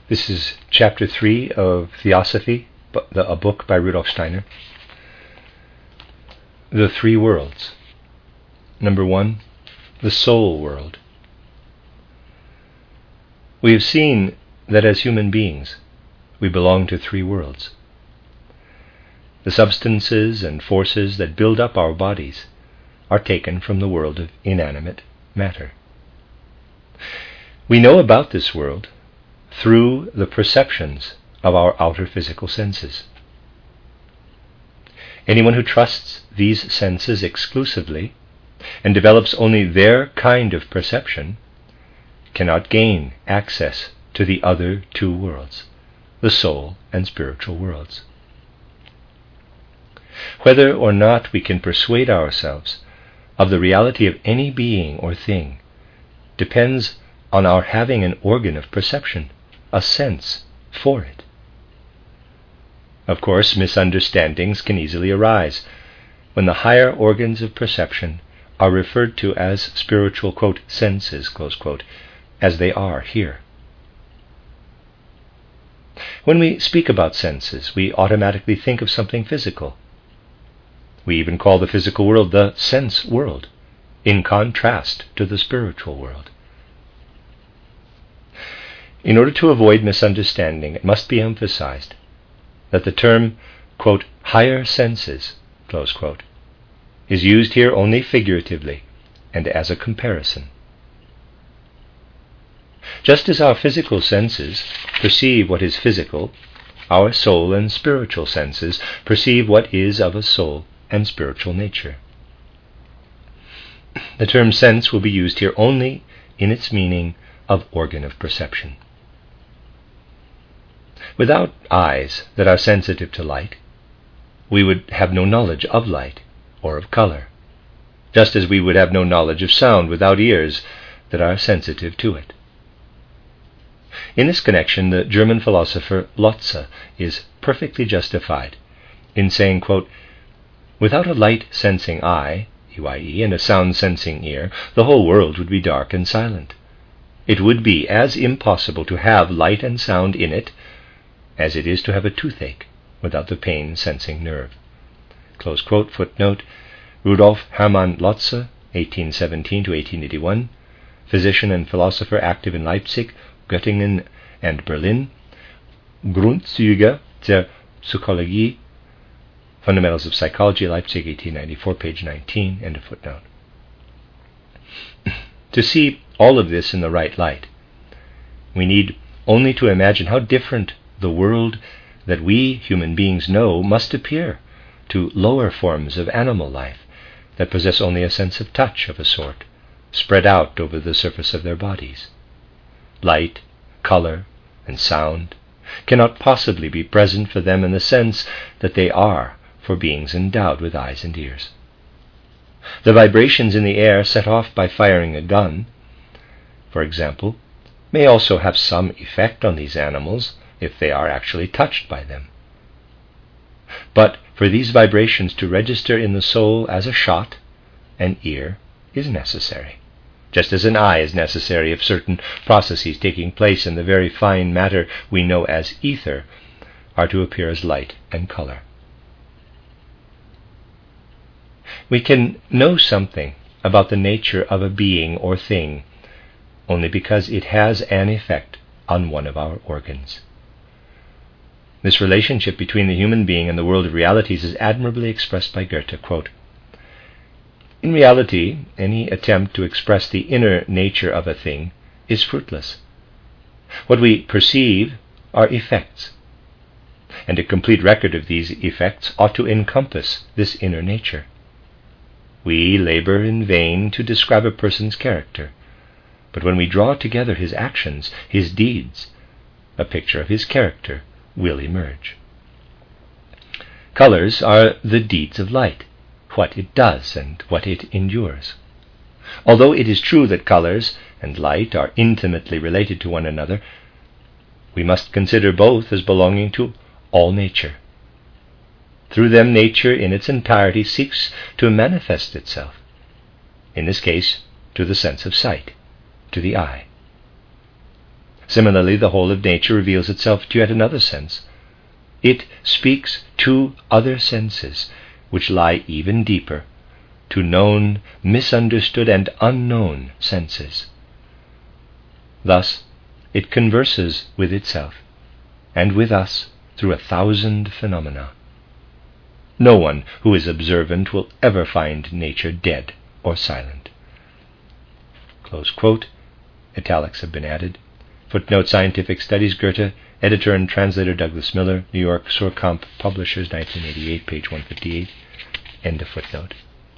This is Chapter 3 of Theosophy, a book by Rudolf Steiner. The Three Worlds. Number 1, the soul world. We have seen that as human beings, we belong to three worlds. The substances and forces that build up our bodies are taken from the world of inanimate matter. We know about this world through the perceptions of our outer physical senses. Anyone who trusts these senses exclusively and develops only their kind of perception cannot gain access to the other two worlds, the soul and spiritual worlds. Whether or not we can persuade ourselves of the reality of any being or thing depends on our having an organ of perception, a sense for it. Of course, misunderstandings can easily arise when the higher organs of perception are referred to as spiritual, quote, senses, close quote, as they are here. When we speak about senses, we automatically think of something physical. We even call the physical world the sense world, in contrast to the spiritual world. In order to avoid misunderstanding, it must be emphasized that the term, quote, higher senses, close quote, is used here only figuratively and as a comparison. Just as our physical senses perceive what is physical, our soul and spiritual senses perceive what is of a soul and spiritual nature. The term sense will be used here only in its meaning of organ of perception. Without eyes that are sensitive to light, we would have no knowledge of light or of color, just as we would have no knowledge of sound without ears that are sensitive to it. In this connection, the German philosopher Lotze is perfectly justified in saying, quote, without a light-sensing eye, EYE, and a sound-sensing ear, the whole world would be dark and silent. It would be as impossible to have light and sound in it as it is to have a toothache without the pain-sensing nerve. Close quote, footnote, Rudolf Hermann Lotze, 1817 to 1881, physician and philosopher active in Leipzig, Göttingen and Berlin, Grundzüge der Psychologie, Fundamentals of Psychology, Leipzig, 1894, page 19, end of footnote. To see all of this in the right light, we need only to imagine how different the world that we human beings know must appear to lower forms of animal life that possess only a sense of touch of a sort, spread out over the surface of their bodies. Light, color, and sound cannot possibly be present for them in the sense that they are for beings endowed with eyes and ears. The vibrations in the air set off by firing a gun, for example, may also have some effect on these animals if they are actually touched by them. But for these vibrations to register in the soul as a shot, an ear is necessary, just as an eye is necessary if certain processes taking place in the very fine matter we know as ether are to appear as light and color. We can know something about the nature of a being or thing only because it has an effect on one of our organs. This relationship between the human being and the world of realities is admirably expressed by Goethe, quote, in reality, any attempt to express the inner nature of a thing is fruitless. What we perceive are effects, and a complete record of these effects ought to encompass this inner nature. We labor in vain to describe a person's character, but when we draw together his actions, his deeds, a picture of his character will emerge. Colors are the deeds of light, what it does and what it endures. Although it is true that colors and light are intimately related to one another, we must consider both as belonging to all nature. Through them, nature in its entirety seeks to manifest itself, in this case to the sense of sight, to the eye. Similarly, the whole of nature reveals itself to yet another sense. It speaks to other senses, which lie even deeper, to known, misunderstood, and unknown senses. Thus, it converses with itself, and with us through 1,000 phenomena. No one who is observant will ever find nature dead or silent. Close quote. Italics have been added. Footnote: Scientific Studies, Goethe, editor and translator Douglas Miller, New York, Suhrkamp Publishers, 1988, page 158. End of footnote.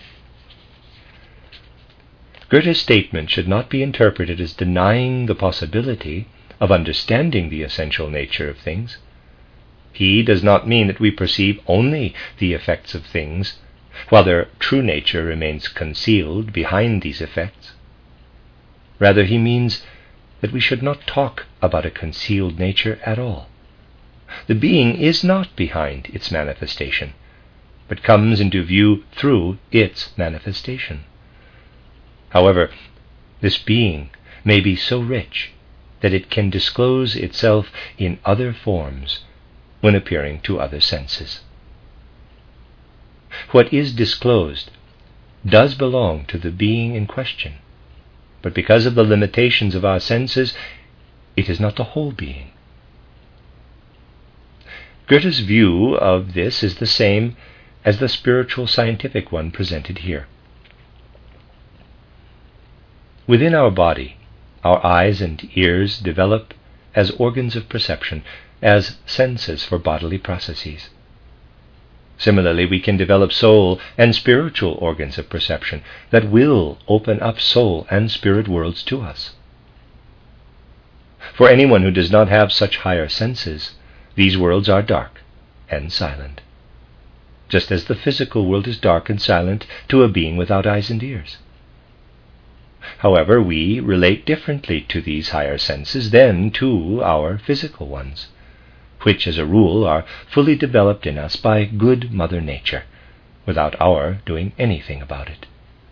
Goethe's statement should not be interpreted as denying the possibility of understanding the essential nature of things. He does not mean that we perceive only the effects of things, while their true nature remains concealed behind these effects. Rather, he means that we should not talk about a concealed nature at all. The being is not behind its manifestation, but comes into view through its manifestation. However, this being may be so rich that it can disclose itself in other forms when appearing to other senses. What is disclosed does belong to the being in question, but because of the limitations of our senses, it is not the whole being. Goethe's view of this is the same as the spiritual scientific one presented here. Within our body, our eyes and ears develop as organs of perception, as senses for bodily processes. Similarly, we can develop soul and spiritual organs of perception that will open up soul and spirit worlds to us. For anyone who does not have such higher senses, these worlds are dark and silent, just as the physical world is dark and silent to a being without eyes and ears. However, we relate differently to these higher senses than to our physical ones, which as a rule are fully developed in us by good Mother Nature, without our doing anything about it.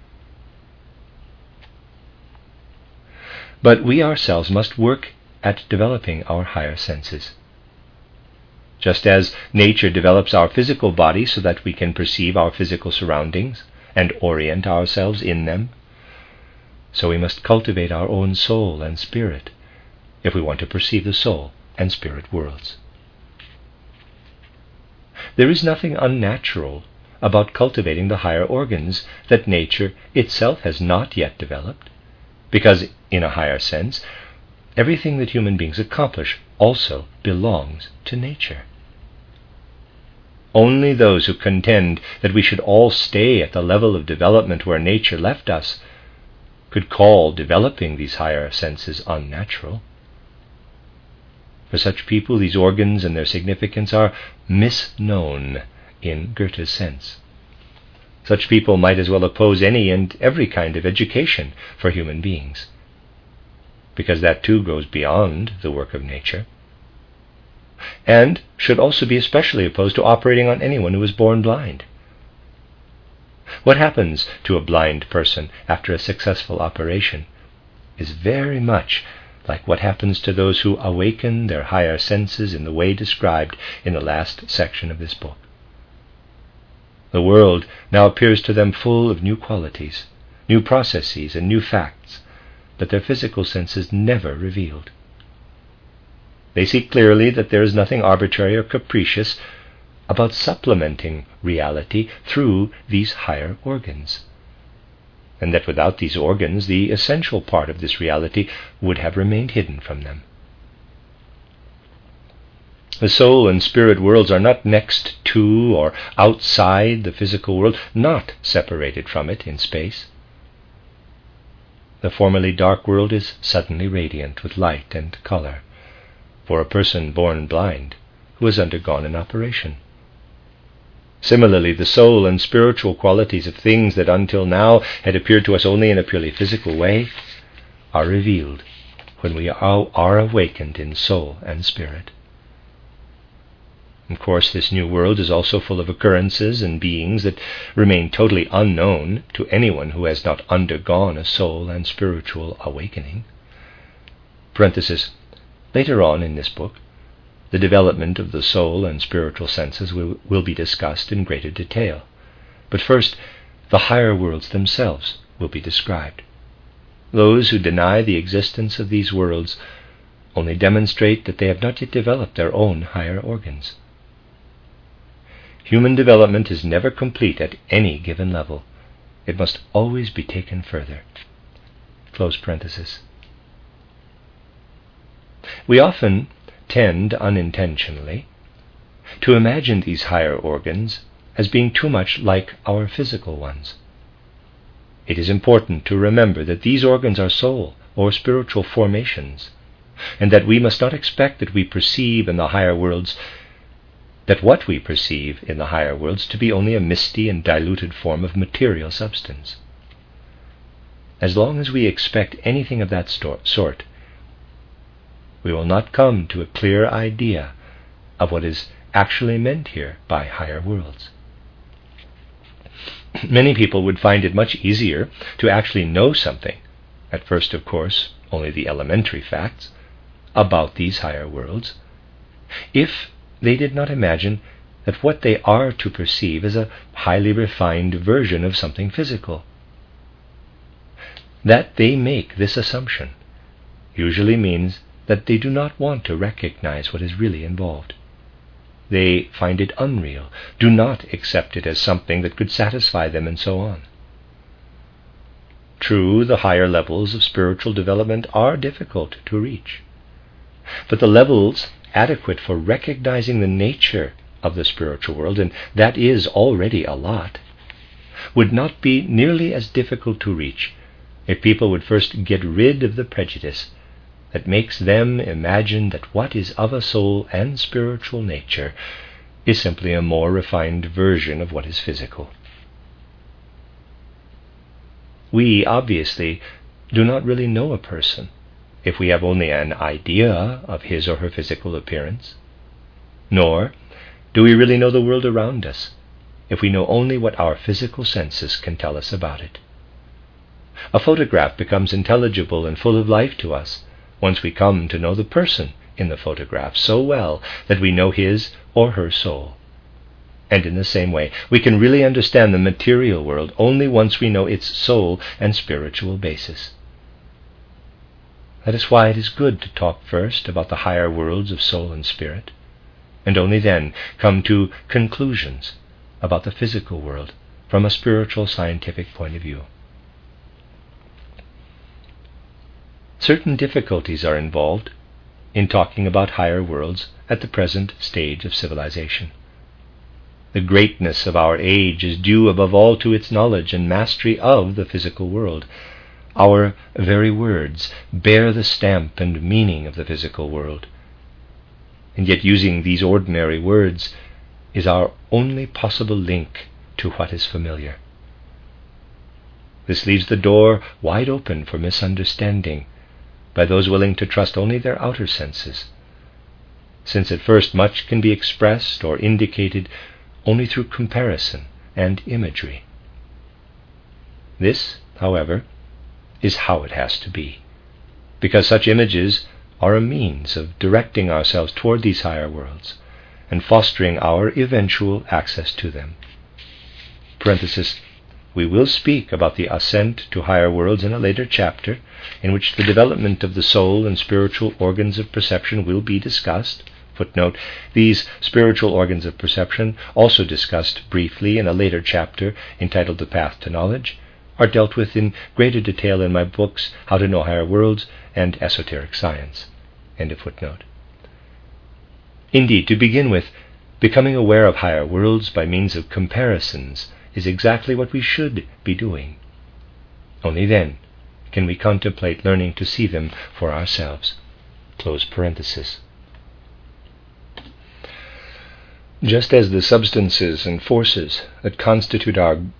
But we ourselves must work at developing our higher senses. Just as nature develops our physical body so that we can perceive our physical surroundings and orient ourselves in them, so we must cultivate our own soul and spirit if we want to perceive the soul and spirit worlds. There is nothing unnatural about cultivating the higher organs that nature itself has not yet developed, because, in a higher sense, everything that human beings accomplish also belongs to nature. Only those who contend that we should all stay at the level of development where nature left us could call developing these higher senses unnatural. For such people, these organs and their significance are misknown in Goethe's sense. Such people might as well oppose any and every kind of education for human beings, because that too goes beyond the work of nature, and should also be especially opposed to operating on anyone who is born blind. What happens to a blind person after a successful operation is very much like what happens to those who awaken their higher senses in the way described in the last section of this book. The world now appears to them full of new qualities, new processes, and new facts that their physical senses never revealed. They see clearly that there is nothing arbitrary or capricious about supplementing reality through these higher organs, and that without these organs the essential part of this reality would have remained hidden from them. The soul and spirit worlds are not next to or outside the physical world, not separated from it in space. The formerly dark world is suddenly radiant with light and color for a person born blind who has undergone an operation. Similarly, the soul and spiritual qualities of things that until now had appeared to us only in a purely physical way are revealed when we are awakened in soul and spirit. Of course, this new world is also full of occurrences and beings that remain totally unknown to anyone who has not undergone a soul and spiritual awakening. Parenthesis, Later on in this book, the development of the soul and spiritual senses will be discussed in greater detail. But first, the higher worlds themselves will be described. Those who deny the existence of these worlds only demonstrate that they have not yet developed their own higher organs. Human development is never complete at any given level. It must always be taken further. Close parenthesis. We often tend, unintentionally, to imagine these higher organs as being too much like our physical ones. It is important to remember that these organs are soul or spiritual formations, and that we must not expect that what we perceive in the higher worlds to be only a misty and diluted form of material substance. As long as we expect anything of that sort, we will not come to a clear idea of what is actually meant here by higher worlds. Many people would find it much easier to actually know something, at first, of course, only the elementary facts, about these higher worlds, if they did not imagine that what they are to perceive is a highly refined version of something physical. That they make this assumption usually means that they do not want to recognize what is really involved. They find it unreal, do not accept it as something that could satisfy them, and so on. True, the higher levels of spiritual development are difficult to reach, but the levels adequate for recognizing the nature of the spiritual world, and that is already a lot, would not be nearly as difficult to reach if people would first get rid of the prejudice that makes them imagine that what is of a soul and spiritual nature is simply a more refined version of what is physical. We obviously do not really know a person if we have only an idea of his or her physical appearance, nor do we really know the world around us if we know only what our physical senses can tell us about it. A photograph becomes intelligible and full of life to us once we come to know the person in the photograph so well that we know his or her soul. And in the same way, we can really understand the material world only once we know its soul and spiritual basis. That is why it is good to talk first about the higher worlds of soul and spirit, and only then come to conclusions about the physical world from a spiritual scientific point of view. Certain difficulties are involved in talking about higher worlds at the present stage of civilization. The greatness of our age is due above all to its knowledge and mastery of the physical world. Our very words bear the stamp and meaning of the physical world, and yet using these ordinary words is our only possible link to what is familiar. This leaves the door wide open for misunderstanding by those willing to trust only their outer senses, since at first much can be expressed or indicated only through comparison and imagery. This, however, is how it has to be, because such images are a means of directing ourselves toward these higher worlds and fostering our eventual access to them. Parenthesis, we will speak about the ascent to higher worlds in a later chapter, in which the development of the soul and spiritual organs of perception will be discussed. Footnote, these spiritual organs of perception, also discussed briefly in a later chapter entitled The Path to Knowledge, are dealt with in greater detail in my books How to Know Higher Worlds and Esoteric Science. End of footnote. Indeed, to begin with, becoming aware of higher worlds by means of comparisons is exactly what we should be doing. Only then can we contemplate learning to see them for ourselves. Close parenthesis. Just as the substances and forces that constitute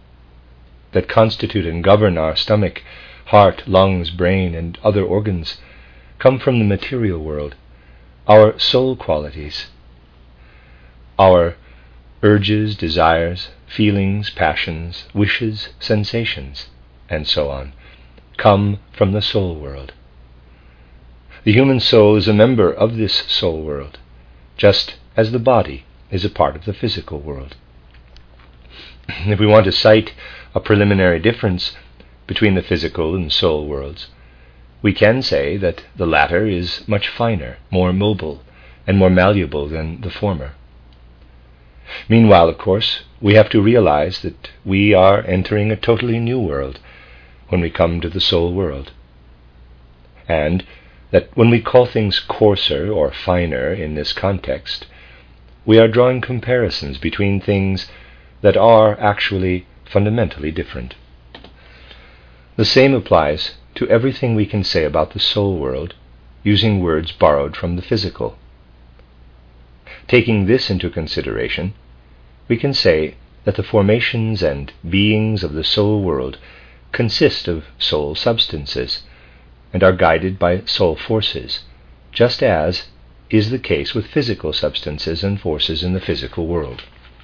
and govern our stomach, heart, lungs, brain, and other organs come from the material world, our soul qualities, our urges, desires, feelings, passions, wishes, sensations, and so on, come from the soul world. The human soul is a member of this soul world, just as the body is a part of the physical world. If we want to cite a preliminary difference between the physical and soul worlds, we can say that the latter is much finer, more mobile, and more malleable than the former. Meanwhile, of course, we have to realize that we are entering a totally new world when we come to the soul world, and that when we call things coarser or finer in this context, we are drawing comparisons between things that are actually fundamentally different. The same applies to everything we can say about the soul world using words borrowed from the physical. Taking this into consideration, we can say that the formations and beings of the soul world consist of soul substances and are guided by soul forces, just as is the case with physical substances and forces in the physical world.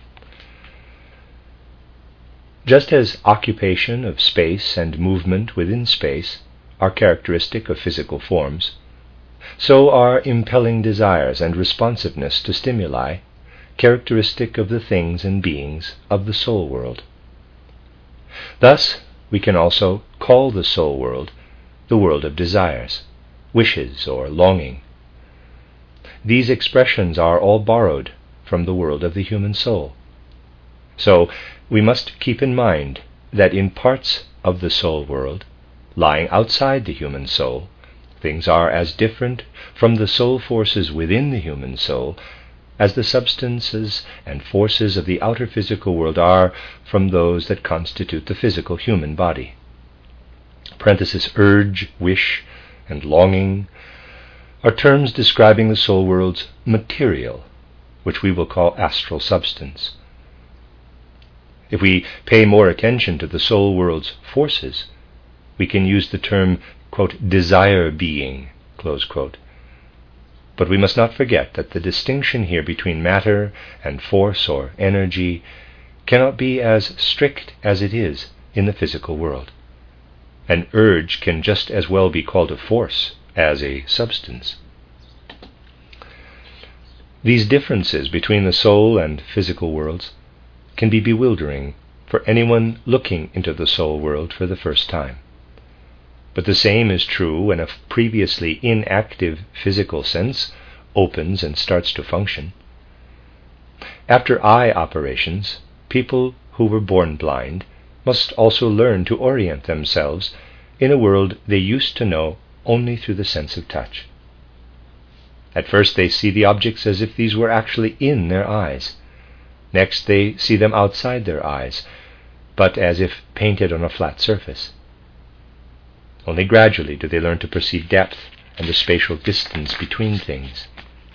Just as occupation of space and movement within space are characteristic of physical forms, so are impelling desires and responsiveness to stimuli characteristic of the things and beings of the soul world. Thus, we can also call the soul world the world of desires, wishes, or longing. These expressions are all borrowed from the world of the human soul. So, we must keep in mind that in parts of the soul world, lying outside the human soul, things are as different from the soul forces within the human soul as the substances and forces of the outer physical world are from those that constitute the physical human body. Urge, wish, and longing are terms describing the soul world's material, which we will call astral substance. If we pay more attention to the soul world's forces, we can use the term, quote, desire being, close quote. But we must not forget that the distinction here between matter and force or energy cannot be as strict as it is in the physical world. An urge can just as well be called a force as a substance. These differences between the soul and physical worlds can be bewildering for anyone looking into the soul world for the first time. But the same is true when a previously inactive physical sense opens and starts to function. After eye operations, people who were born blind must also learn to orient themselves in a world they used to know only through the sense of touch. At first they see the objects as if these were actually in their eyes. Next they see them outside their eyes, but as if painted on a flat surface. Only gradually do they learn to perceive depth and the spatial distance between things.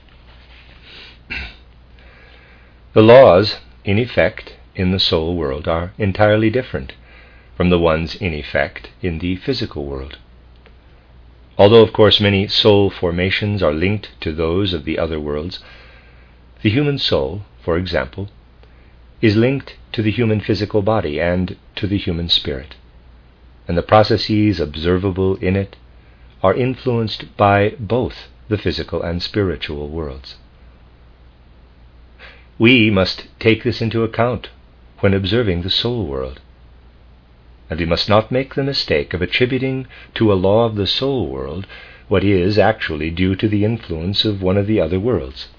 The laws, in effect, in the soul world are entirely different from the ones in effect in the physical world. Although, of course, many soul formations are linked to those of the other worlds, the human soul, for example, is linked to the human physical body and to the human spirit, and the processes observable in it are influenced by both the physical and spiritual worlds. We must take this into account when observing the soul world, and we must not make the mistake of attributing to a law of the soul world what is actually due to the influence of one of the other worlds.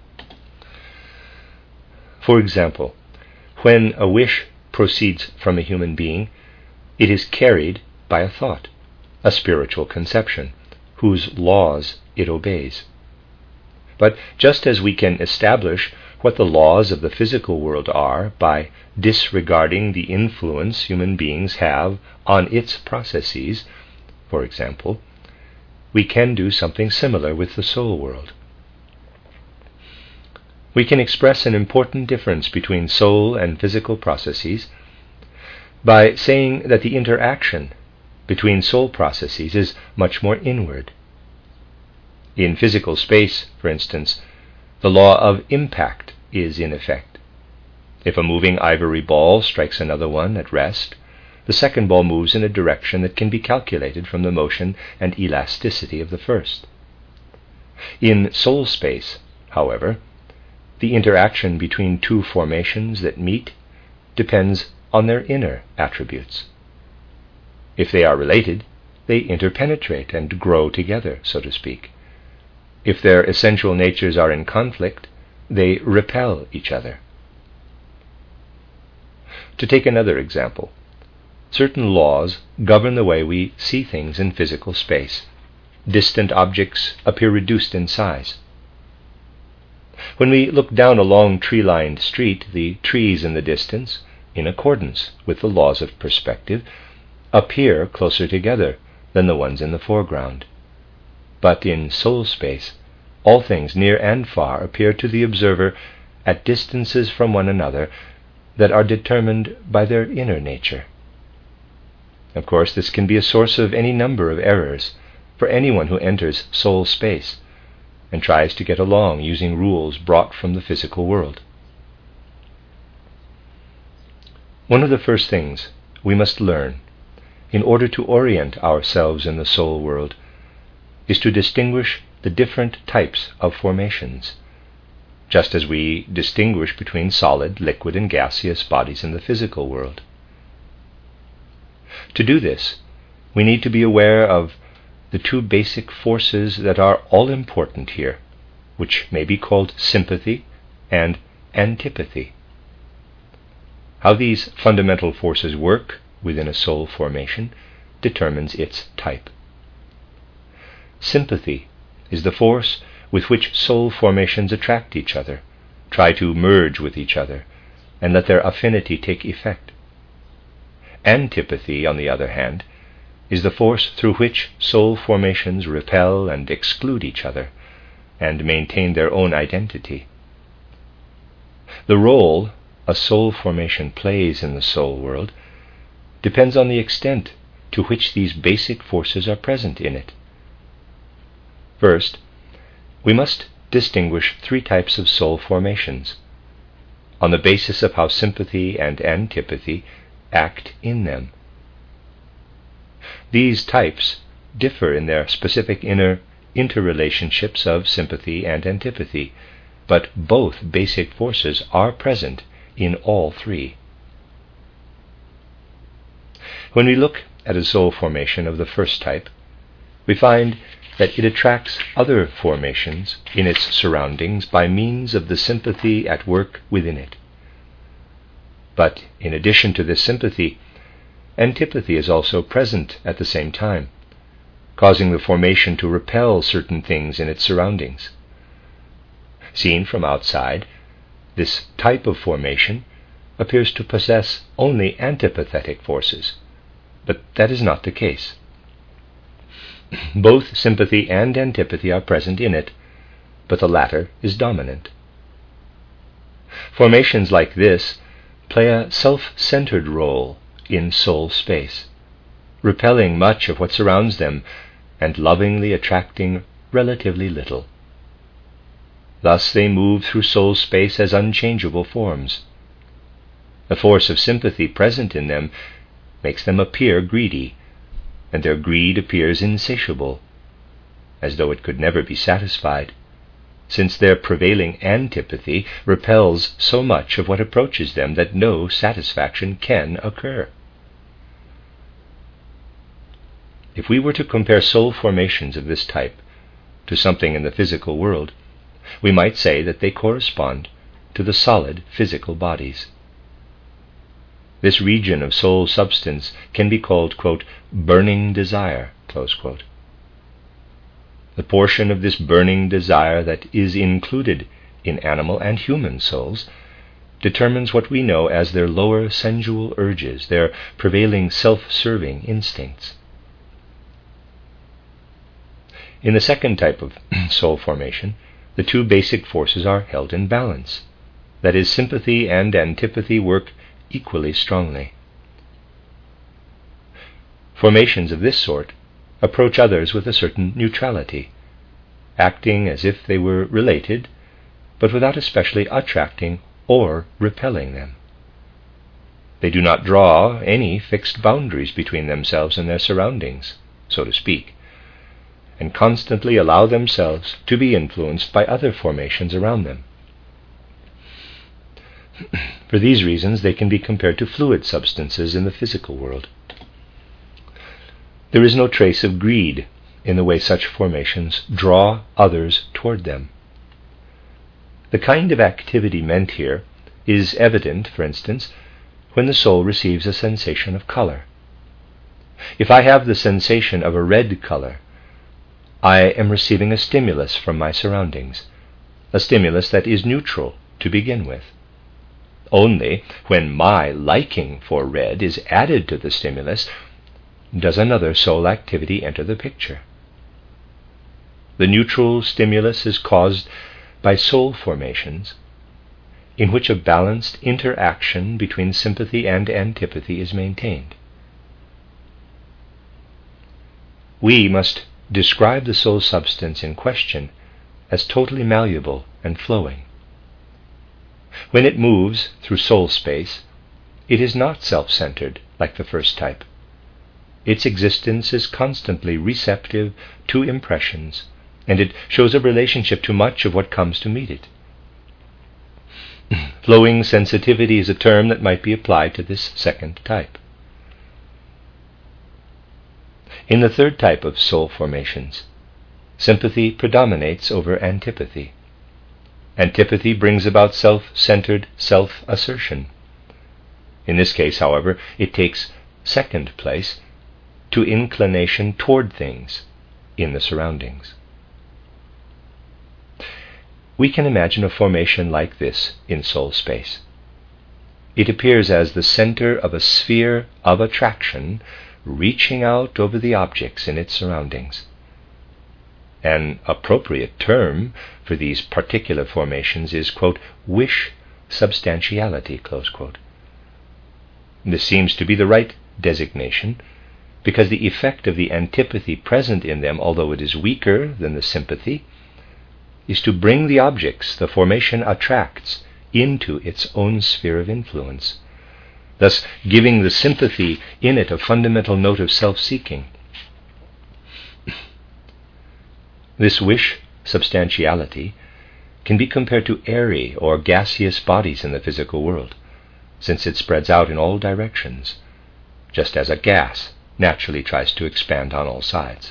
For example, when a wish proceeds from a human being, it is carried by a thought, a spiritual conception, whose laws it obeys. But just as we can establish what the laws of the physical world are by disregarding the influence human beings have on its processes, for example, we can do something similar with the soul world. We can express an important difference between soul and physical processes by saying that the interaction between soul processes is much more inward. In physical space, for instance, the law of impact is in effect. If a moving ivory ball strikes another one at rest, the second ball moves in a direction that can be calculated from the motion and elasticity of the first. In soul space, however, the interaction between two formations that meet depends on their inner attributes. If they are related, they interpenetrate and grow together, so to speak. If their essential natures are in conflict, they repel each other. To take another example, certain laws govern the way we see things in physical space. Distant objects appear reduced in size. When we look down a long tree-lined street, the trees in the distance, in accordance with the laws of perspective, appear closer together than the ones in the foreground. But in soul space, all things near and far appear to the observer at distances from one another that are determined by their inner nature. Of course, this can be a source of any number of errors for anyone who enters soul space and tries to get along using rules brought from the physical world. One of the first things we must learn in order to orient ourselves in the soul world is to distinguish the different types of formations, just as we distinguish between solid, liquid, and gaseous bodies in the physical world. To do this, we need to be aware of the two basic forces that are all important here, which may be called sympathy and antipathy. How these fundamental forces work within a soul formation determines its type. Sympathy is the force with which soul formations attract each other, try to merge with each other, and let their affinity take effect. Antipathy, on the other hand, is the force through which soul formations repel and exclude each other, and maintain their own identity. The role a soul formation plays in the soul world depends on the extent to which these basic forces are present in it. First, we must distinguish three types of soul formations on the basis of how sympathy and antipathy act in them. These types differ in their specific interrelationships of sympathy and antipathy, but both basic forces are present in all three. When we look at a soul formation of the first type, we find that it attracts other formations in its surroundings by means of the sympathy at work within it. But in addition to this sympathy, antipathy is also present at the same time, causing the formation to repel certain things in its surroundings. Seen from outside, this type of formation appears to possess only antipathetic forces, but that is not the case. Both sympathy and antipathy are present in it, but the latter is dominant. Formations like this play a self-centered role in soul space, repelling much of what surrounds them and lovingly attracting relatively little. Thus they move through soul space as unchangeable forms. The force of sympathy present in them makes them appear greedy, and their greed appears insatiable, as though it could never be satisfied, since their prevailing antipathy repels so much of what approaches them that no satisfaction can occur. If we were to compare soul formations of this type to something in the physical world, we might say that they correspond to the solid physical bodies. This region of soul substance can be called, quote, burning desire, close quote. The portion of this burning desire that is included in animal and human souls determines what we know as their lower sensual urges, their prevailing self-serving instincts. In the second type of soul formation, the two basic forces are held in balance. That is, sympathy and antipathy work equally strongly. Formations of this sort approach others with a certain neutrality, acting as if they were related, but without especially attracting or repelling them. They do not draw any fixed boundaries between themselves and their surroundings, so to speak, and constantly allow themselves to be influenced by other formations around them. For these reasons, they can be compared to fluid substances in the physical world. There is no trace of greed in the way such formations draw others toward them. The kind of activity meant here is evident, for instance, when the soul receives a sensation of color. If I have the sensation of a red color, I am receiving a stimulus from my surroundings, a stimulus that is neutral to begin with. Only when my liking for red is added to the stimulus does another soul activity enter the picture. The neutral stimulus is caused by soul formations in which a balanced interaction between sympathy and antipathy is maintained. We must describe the soul substance in question as totally malleable and flowing. When it moves through soul space, it is not self-centered like the first type. Its existence is constantly receptive to impressions, and it shows a relationship to much of what comes to meet it. Flowing sensitivity is a term that might be applied to this second type. In the third type of soul formations, sympathy predominates over antipathy. Antipathy brings about self-centered self-assertion. In this case, however, it takes second place to inclination toward things in the surroundings. We can imagine a formation like this in soul space. It appears as the center of a sphere of attraction reaching out over the objects in its surroundings. An appropriate term for these particular formations is, quote, wish substantiality, close quote. This seems to be the right designation because the effect of the antipathy present in them, although it is weaker than the sympathy, is to bring the objects the formation attracts into its own sphere of influence, thus giving the sympathy in it a fundamental note of self-seeking. This wish substantiality can be compared to airy or gaseous bodies in the physical world, since it spreads out in all directions, just as a gas naturally tries to expand on all sides.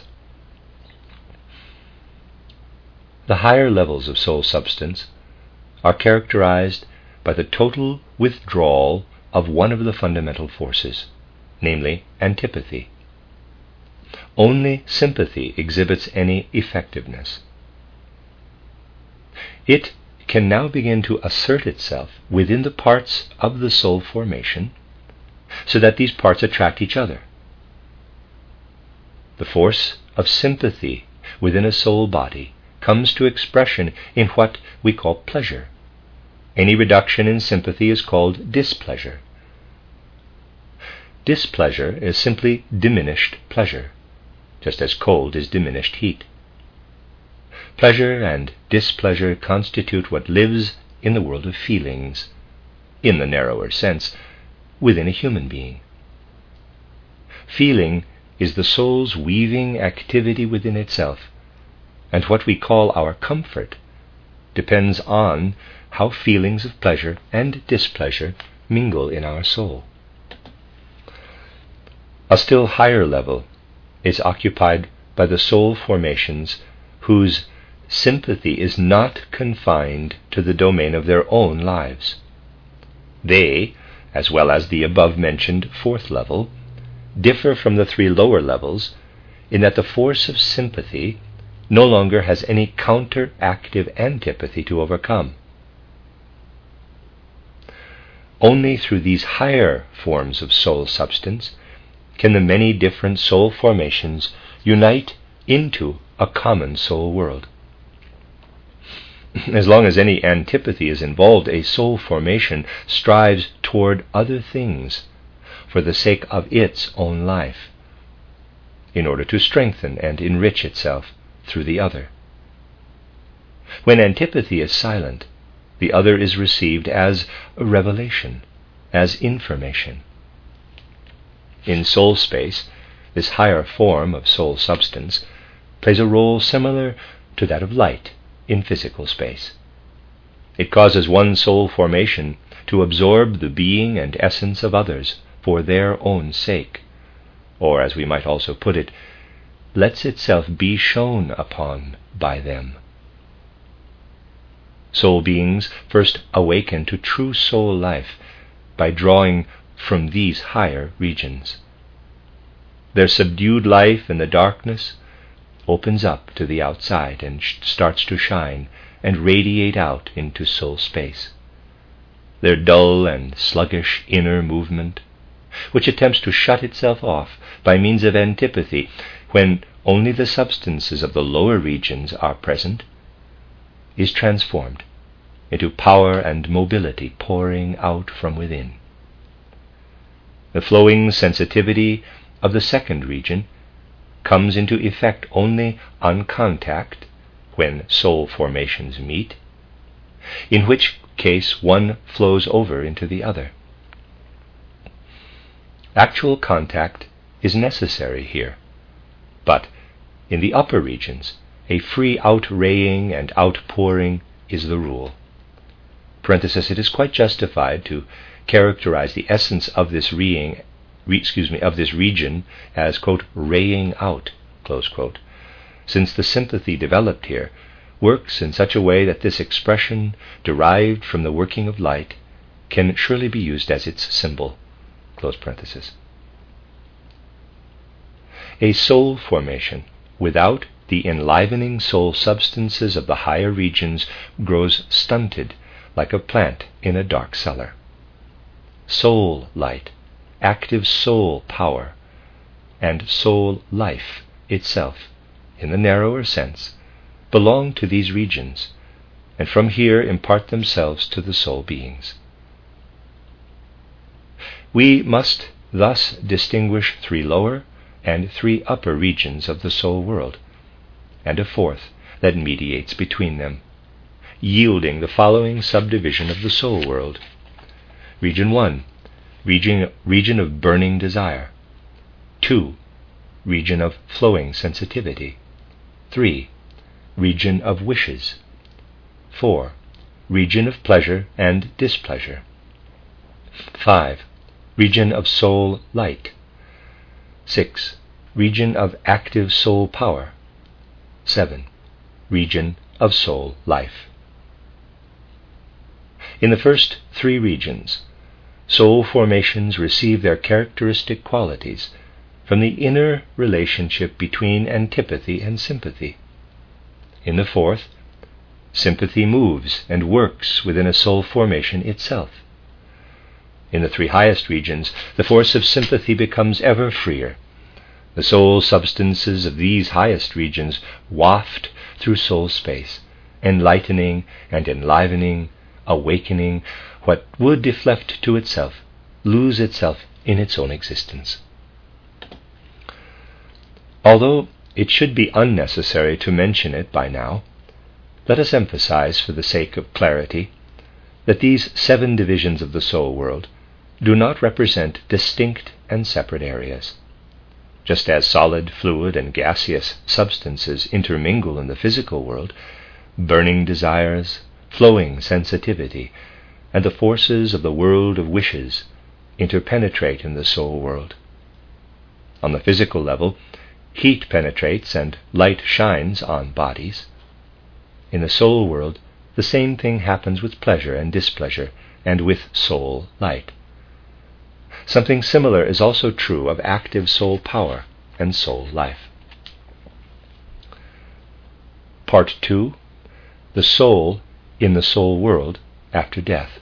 The higher levels of soul substance are characterized by the total withdrawal of one of the fundamental forces, namely antipathy. Only sympathy exhibits any effectiveness. It can now begin to assert itself within the parts of the soul formation so that these parts attract each other. The force of sympathy within a soul body comes to expression in what we call pleasure. Any reduction in sympathy is called displeasure. Displeasure is simply diminished pleasure, just as cold is diminished heat. Pleasure and displeasure constitute what lives in the world of feelings, in the narrower sense, within a human being. Feeling is the soul's weaving activity within itself, and what we call our comfort depends on how feelings of pleasure and displeasure mingle in our soul. A still higher level is occupied by the soul formations whose sympathy is not confined to the domain of their own lives. They, as well as the above-mentioned fourth level, differ from the three lower levels in that the force of sympathy no longer has any counteractive antipathy to overcome. Only through these higher forms of soul substance can the many different soul formations unite into a common soul world. As long as any antipathy is involved, a soul formation strives toward other things for the sake of its own life, in order to strengthen and enrich itself through the other. When antipathy is silent, the other is received as a revelation, as information. In soul space, this higher form of soul substance plays a role similar to that of light in physical space. It causes one soul formation to absorb the being and essence of others for their own sake, or, as we might also put it, lets itself be shone upon by them. Soul beings first awaken to true soul life by drawing from these higher regions. Their subdued life in the darkness opens up to the outside and starts to shine and radiate out into soul space. Their dull and sluggish inner movement, which attempts to shut itself off by means of antipathy when only the substances of the lower regions are present, is transformed into power and mobility pouring out from within. The flowing sensitivity of the second region comes into effect only on contact when soul formations meet, in which case one flows over into the other. Actual contact is necessary here, but in the upper regions, a free outraying and outpouring is the rule. Parenthesis, it is quite justified to characterize the essence of this region as, quote, raying out, close quote, since the sympathy developed here works in such a way that this expression, derived from the working of light, can surely be used as its symbol, close parenthesis. A soul formation without the enlivening soul substances of the higher regions grows stunted like a plant in a dark cellar. Soul light, active soul power, and soul life itself, in the narrower sense, belong to these regions, and from here impart themselves to the soul beings. We must thus distinguish 3 lower and 3 upper regions of the soul world, and a 4th that mediates between them, yielding the following subdivision of the soul world. Region 1, region of burning desire. 2, region of flowing sensitivity. 3, region of wishes. 4, region of pleasure and displeasure. 5, region of soul light. 6, region of active soul power. 7, region of soul life. In the first 3 regions, soul formations receive their characteristic qualities from the inner relationship between antipathy and sympathy. In the 4th, sympathy moves and works within a soul formation itself. In the 3 highest regions, the force of sympathy becomes ever freer. The soul substances of these highest regions waft through soul space, enlightening and enlivening, awakening what would, if left to itself, lose itself in its own existence. Although it should be unnecessary to mention it by now, let us emphasize, for the sake of clarity, that these 7 divisions of the soul world do not represent distinct and separate areas. Just as solid, fluid, and gaseous substances intermingle in the physical world, burning desires, flowing sensitivity, and the forces of the world of wishes interpenetrate in the soul world. On the physical level, heat penetrates and light shines on bodies. In the soul world, the same thing happens with pleasure and displeasure, and with soul light. Something similar is also true of active soul power and soul life. Part 2. The soul in the soul world after death.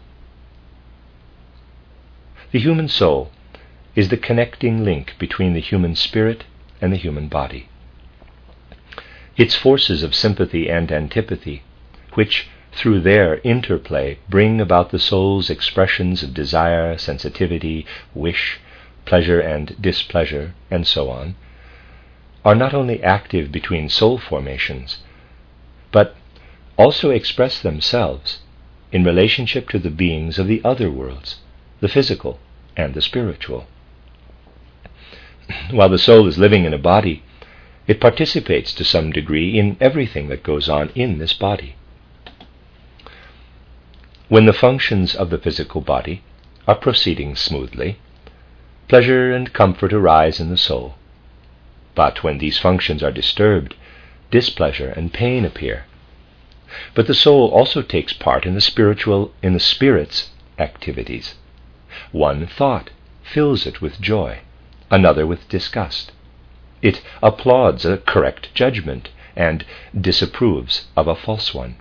The human soul is the connecting link between the human spirit and the human body. Its forces of sympathy and antipathy, which through their interplay bring about the soul's expressions of desire, sensitivity, wish, pleasure and displeasure, and so on, are not only active between soul formations, but also express themselves in relationship to the beings of the other worlds, the physical and the spiritual. While the soul is living in a body, It participates to some degree in everything that goes on in this body. When the functions of the physical body are proceeding smoothly, pleasure and comfort arise in the soul. But when these functions are disturbed, displeasure and pain appear. But the soul also takes part in the spirit's activities. One thought fills it with joy, another with disgust. It applauds a correct judgment and disapproves of a false one.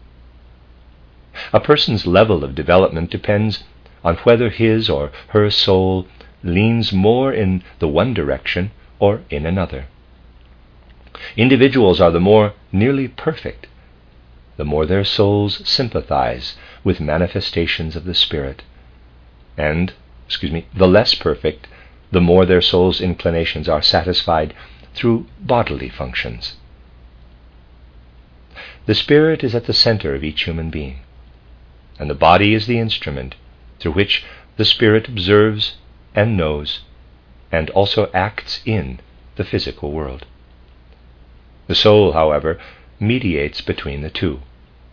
A person's level of development depends on whether his or her soul leans more in the one direction or in another. Individuals are the more nearly perfect, the more their souls sympathize with manifestations of the Spirit, and, the less perfect, the more their soul's inclinations are satisfied through bodily functions. The Spirit is at the center of each human being, and the body is the instrument through which the Spirit observes and knows, and also acts in the physical world. The soul, however, mediates between the two.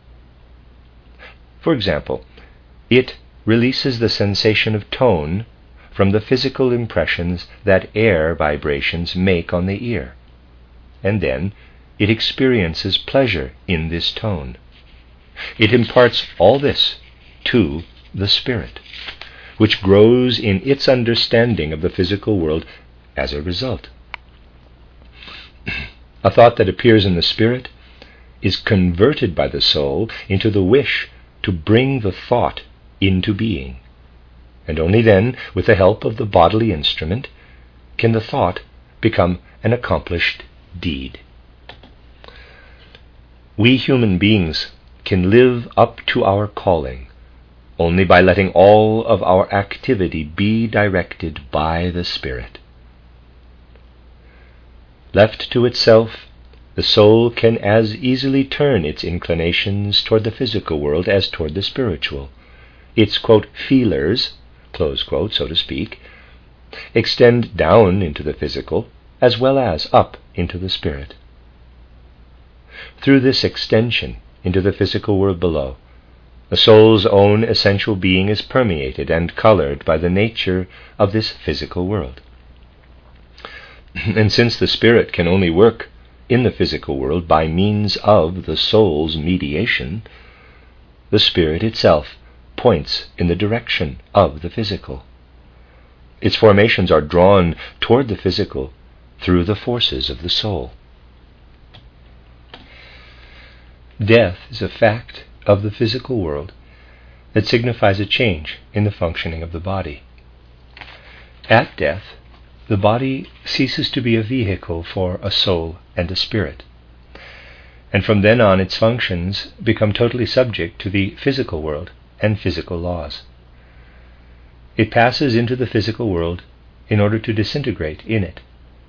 For example, it releases the sensation of tone from the physical impressions that air vibrations make on the ear, and then it experiences pleasure in this tone. It imparts all this to the Spirit, which grows in its understanding of the physical world as a result. A thought that appears in the Spirit is converted by the soul into the wish to bring the thought into being, and only then, with the help of the bodily instrument, can the thought become an accomplished deed. We human beings can live up to our calling only by letting all of our activity be directed by the Spirit. Left to itself, the soul can as easily turn its inclinations toward the physical world as toward the spiritual. Its, quote, feelers, close quote, so to speak, extend down into the physical as well as up into the spirit. Through this extension into the physical world below, the soul's own essential being is permeated and colored by the nature of this physical world. And since the spirit can only work in the physical world by means of the soul's mediation, the spirit itself points in the direction of the physical. Its formations are drawn toward the physical through the forces of the soul. Death is a fact of the physical world that signifies a change in the functioning of the body. At death, the body ceases to be a vehicle for a soul and a spirit, and from then on its functions become totally subject to the physical world and physical laws. It passes into the physical world in order to disintegrate in it.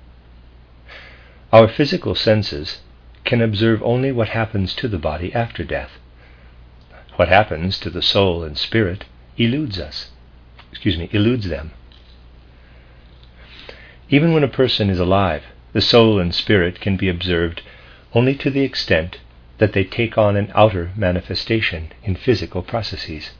Our physical senses can observe only what happens to the body after death. What happens to the soul and spirit eludes them. Even when a person is alive, the soul and spirit can be observed only to the extent that they take on an outer manifestation in physical processes.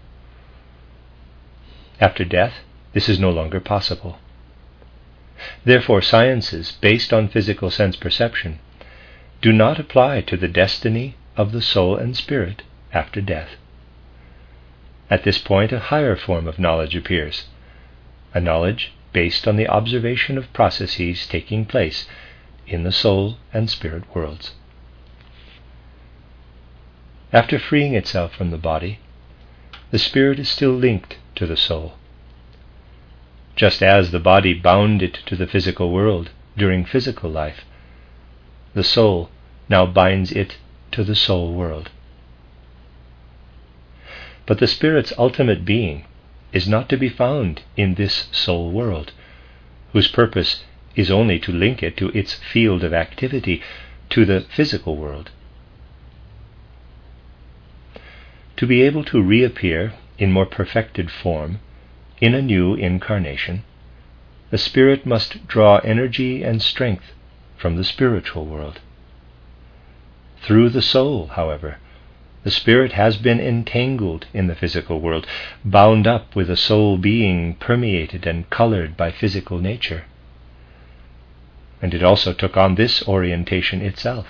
After death, this is no longer possible. Therefore, sciences based on physical sense perception do not apply to the destiny of the soul and spirit after death. At this point, a higher form of knowledge appears, a knowledge based on the observation of processes taking place in the soul and spirit worlds. After freeing itself from the body, the spirit is still linked to the soul. Just as the body bound it to the physical world during physical life, the soul now binds it to the soul world. But the spirit's ultimate being is not to be found in this soul world, whose purpose is only to link it to its field of activity, to the physical world. To be able to reappear in more perfected form in a new incarnation, the spirit must draw energy and strength from the spiritual world. Through the soul, however, the spirit has been entangled in the physical world, bound up with a soul being permeated and colored by physical nature. And it also took on this orientation itself.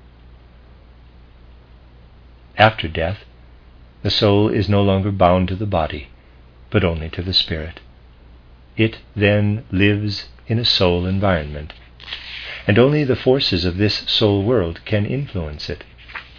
After death, the soul is no longer bound to the body, but only to the spirit. It then lives in a soul environment, and only the forces of this soul world can influence it.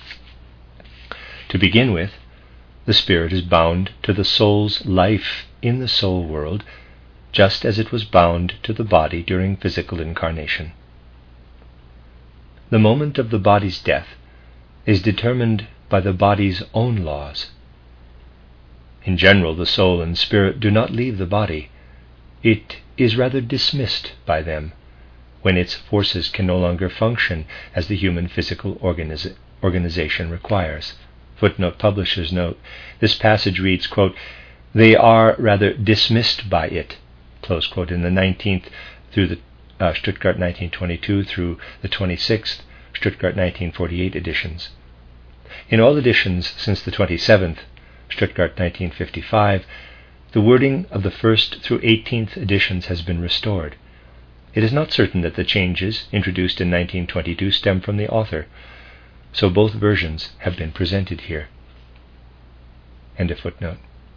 To begin with, the spirit is bound to the soul's life in the soul world, just as it was bound to the body during physical incarnation. The moment of the body's death is determined by the body's own laws. In general, the soul and spirit do not leave the body. It is rather dismissed by them when its forces can no longer function as the human physical organization requires. Footnote, publisher's note. This passage reads, quote, "They are rather dismissed by it," close quote, in the 19th through the Stuttgart 1922 through the 26th Stuttgart 1948 editions. In all editions since the 27th Stuttgart 1955, the wording of the 1st through 18th editions has been restored. It is not certain that the changes introduced in 1922 stem from the author, so both versions have been presented here. End of footnote.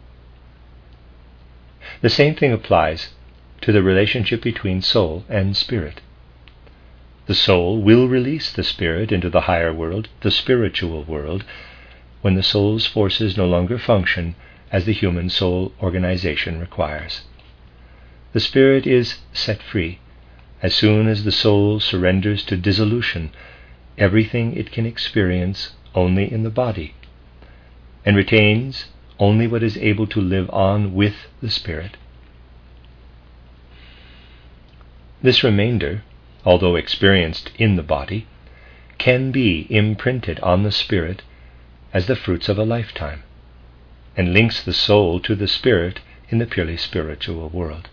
The same thing applies to the relationship between soul and spirit. The soul will release the spirit into the higher world, the spiritual world, when the soul's forces no longer function as the human soul organization requires. The spirit is set free as soon as the soul surrenders to dissolution everything it can experience only in the body, and retains only what is able to live on with the spirit. This remainder, although experienced in the body, can be imprinted on the spirit as the fruits of a lifetime, and links the soul to the spirit in the purely spiritual world.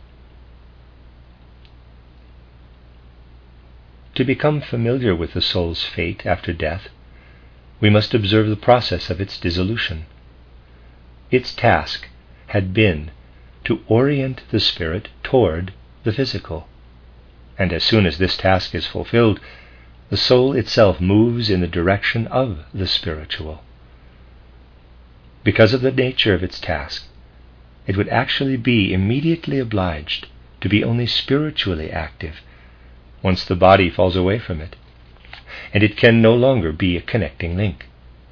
To become familiar with the soul's fate after death, we must observe the process of its dissolution. Its task had been to orient the spirit toward the physical, and as soon as this task is fulfilled, the soul itself moves in the direction of the spiritual. Because of the nature of its task, it would actually be immediately obliged to be only spiritually active once the body falls away from it, and it can no longer be a connecting link.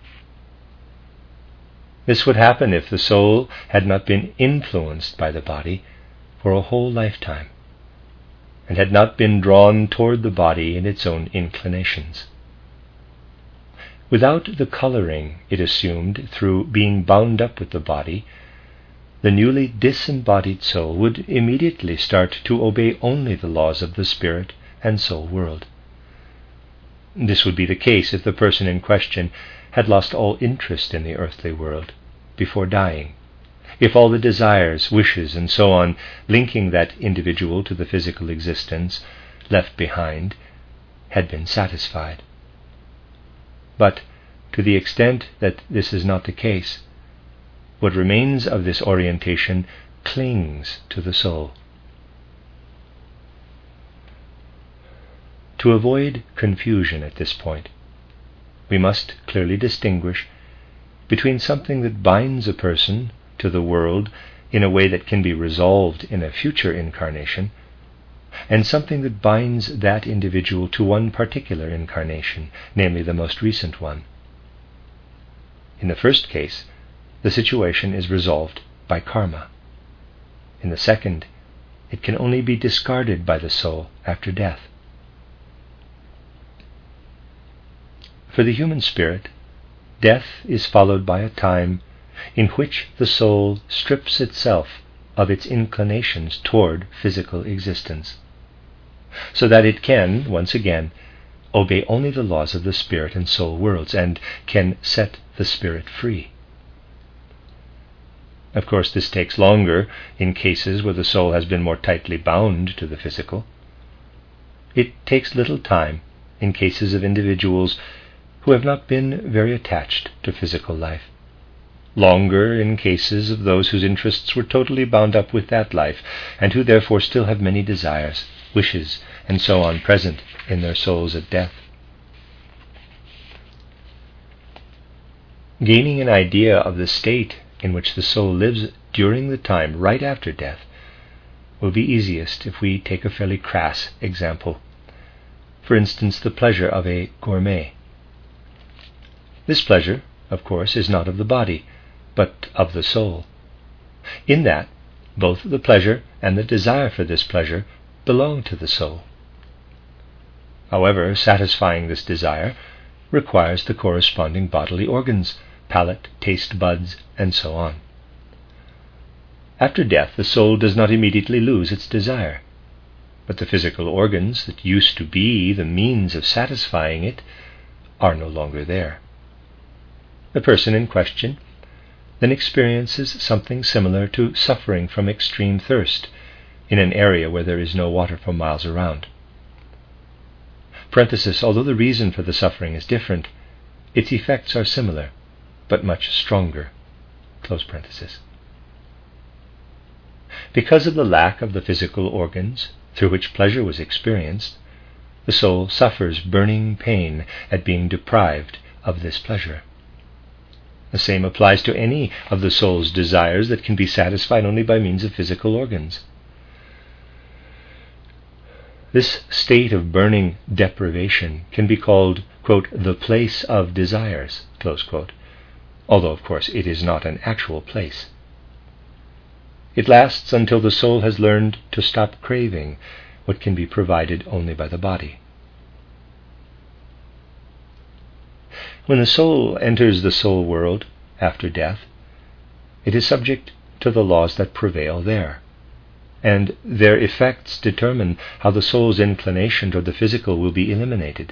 This would happen if the soul had not been influenced by the body for a whole lifetime, and had not been drawn toward the body in its own inclinations. Without the coloring it assumed through being bound up with the body, the newly disembodied soul would immediately start to obey only the laws of the spirit and soul world. This would be the case if the person in question had lost all interest in the earthly world before dying, if all the desires, wishes, and so on, linking that individual to the physical existence left behind, had been satisfied. But to the extent that this is not the case, what remains of this orientation clings to the soul. To avoid confusion at this point, we must clearly distinguish between something that binds a person to the world in a way that can be resolved in a future incarnation, and something that binds that individual to one particular incarnation, namely the most recent one. In the first case, the situation is resolved by karma. In the second, it can only be discarded by the soul after death. For the human spirit, death is followed by a time in which the soul strips itself of its inclinations toward physical existence, so that it can, once again, obey only the laws of the spirit and soul worlds, and can set the spirit free. Of course, this takes longer in cases where the soul has been more tightly bound to the physical. it takes little time in cases of individuals who have not been very attached to physical life, longer in cases of those whose interests were totally bound up with that life, and who therefore still have many desires, wishes, and so on present in their souls at death. Gaining an idea of the state in which the soul lives during the time right after death will be easiest if we take a fairly crass example. For instance, the pleasure of a gourmet. This pleasure, of course, is not of the body, but of the soul, in that both the pleasure and the desire for this pleasure belong to the soul. However, satisfying this desire requires the corresponding bodily organs, palate, taste buds, and so on. After death, the soul does not immediately lose its desire, but the physical organs that used to be the means of satisfying it are no longer there. The person in question then experiences something similar to suffering from extreme thirst in an area where there is no water for miles around. Parenthesis, although the reason for the suffering is different, its effects are similar, but much stronger. Close parenthesis. Because of the lack of the physical organs through which pleasure was experienced, the soul suffers burning pain at being deprived of this pleasure. The same applies to any of the soul's desires that can be satisfied only by means of physical organs. This state of burning deprivation can be called, quote, the place of desires, close quote, although, of course, it is not an actual place. It lasts until the soul has learned to stop craving what can be provided only by the body. When the soul enters the soul world after death, it is subject to the laws that prevail there, and their effects determine how the soul's inclination toward the physical will be eliminated.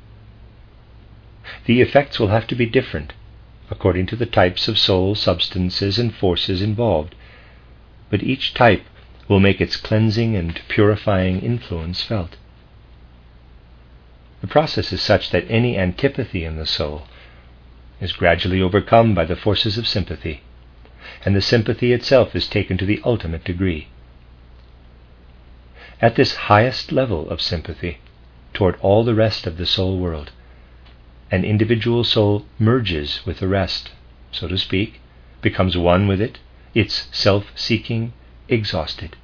The effects will have to be different according to the types of soul substances and forces involved, but each type will make its cleansing and purifying influence felt. The process is such that any antipathy in the soul is gradually overcome by the forces of sympathy, and the sympathy itself is taken to the ultimate degree. At this highest level of sympathy toward all the rest of the soul world, an individual soul merges with the rest, so to speak, becomes one with it, its self-seeking exhausted.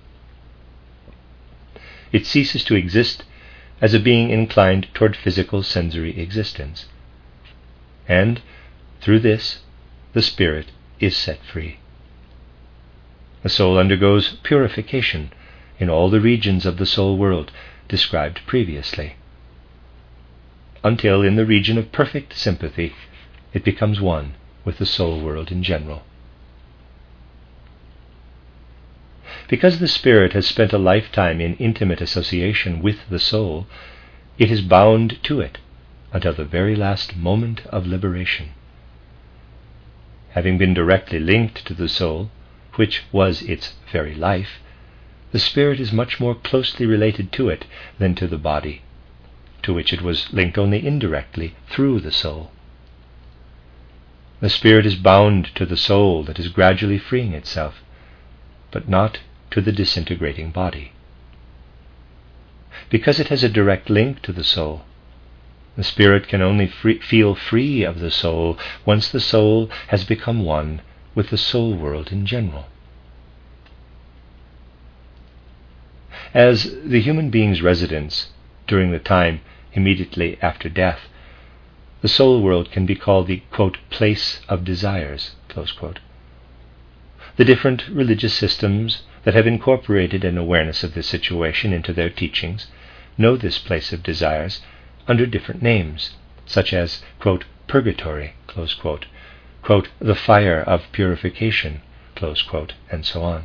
It ceases to exist as a being inclined toward physical sensory existence. And through this, the spirit is set free. The soul undergoes purification in all the regions of the soul world described previously, until in the region of perfect sympathy it becomes one with the soul world in general. Because the spirit has spent a lifetime in intimate association with the soul, it is bound to it until the very last moment of liberation. Having been directly linked to the soul, which was its very life, the spirit is much more closely related to it than to the body, to which it was linked only indirectly through the soul. The spirit is bound to the soul that is gradually freeing itself, but not to the disintegrating body. Because it has a direct link to the soul, the spirit can only feel free of the soul once the soul has become one with the soul world in general. As the human being's residence during the time immediately after death, the soul world can be called the, quote, place of desires, close quote. The different religious systems that have incorporated an awareness of this situation into their teachings know this place of desires under different names, such as, quote, purgatory, close quote, the fire of purification, close quote, and so on.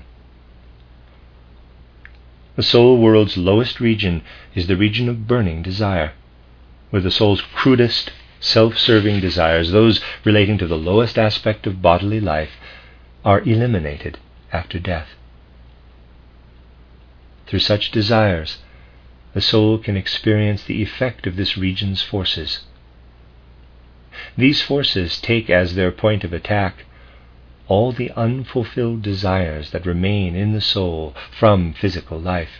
The soul world's lowest region is the region of burning desire, where the soul's crudest, self-serving desires, those relating to the lowest aspect of bodily life, are eliminated after death. Through such desires, the soul can experience the effect of this region's forces. These forces take as their point of attack all the unfulfilled desires that remain in the soul from physical life.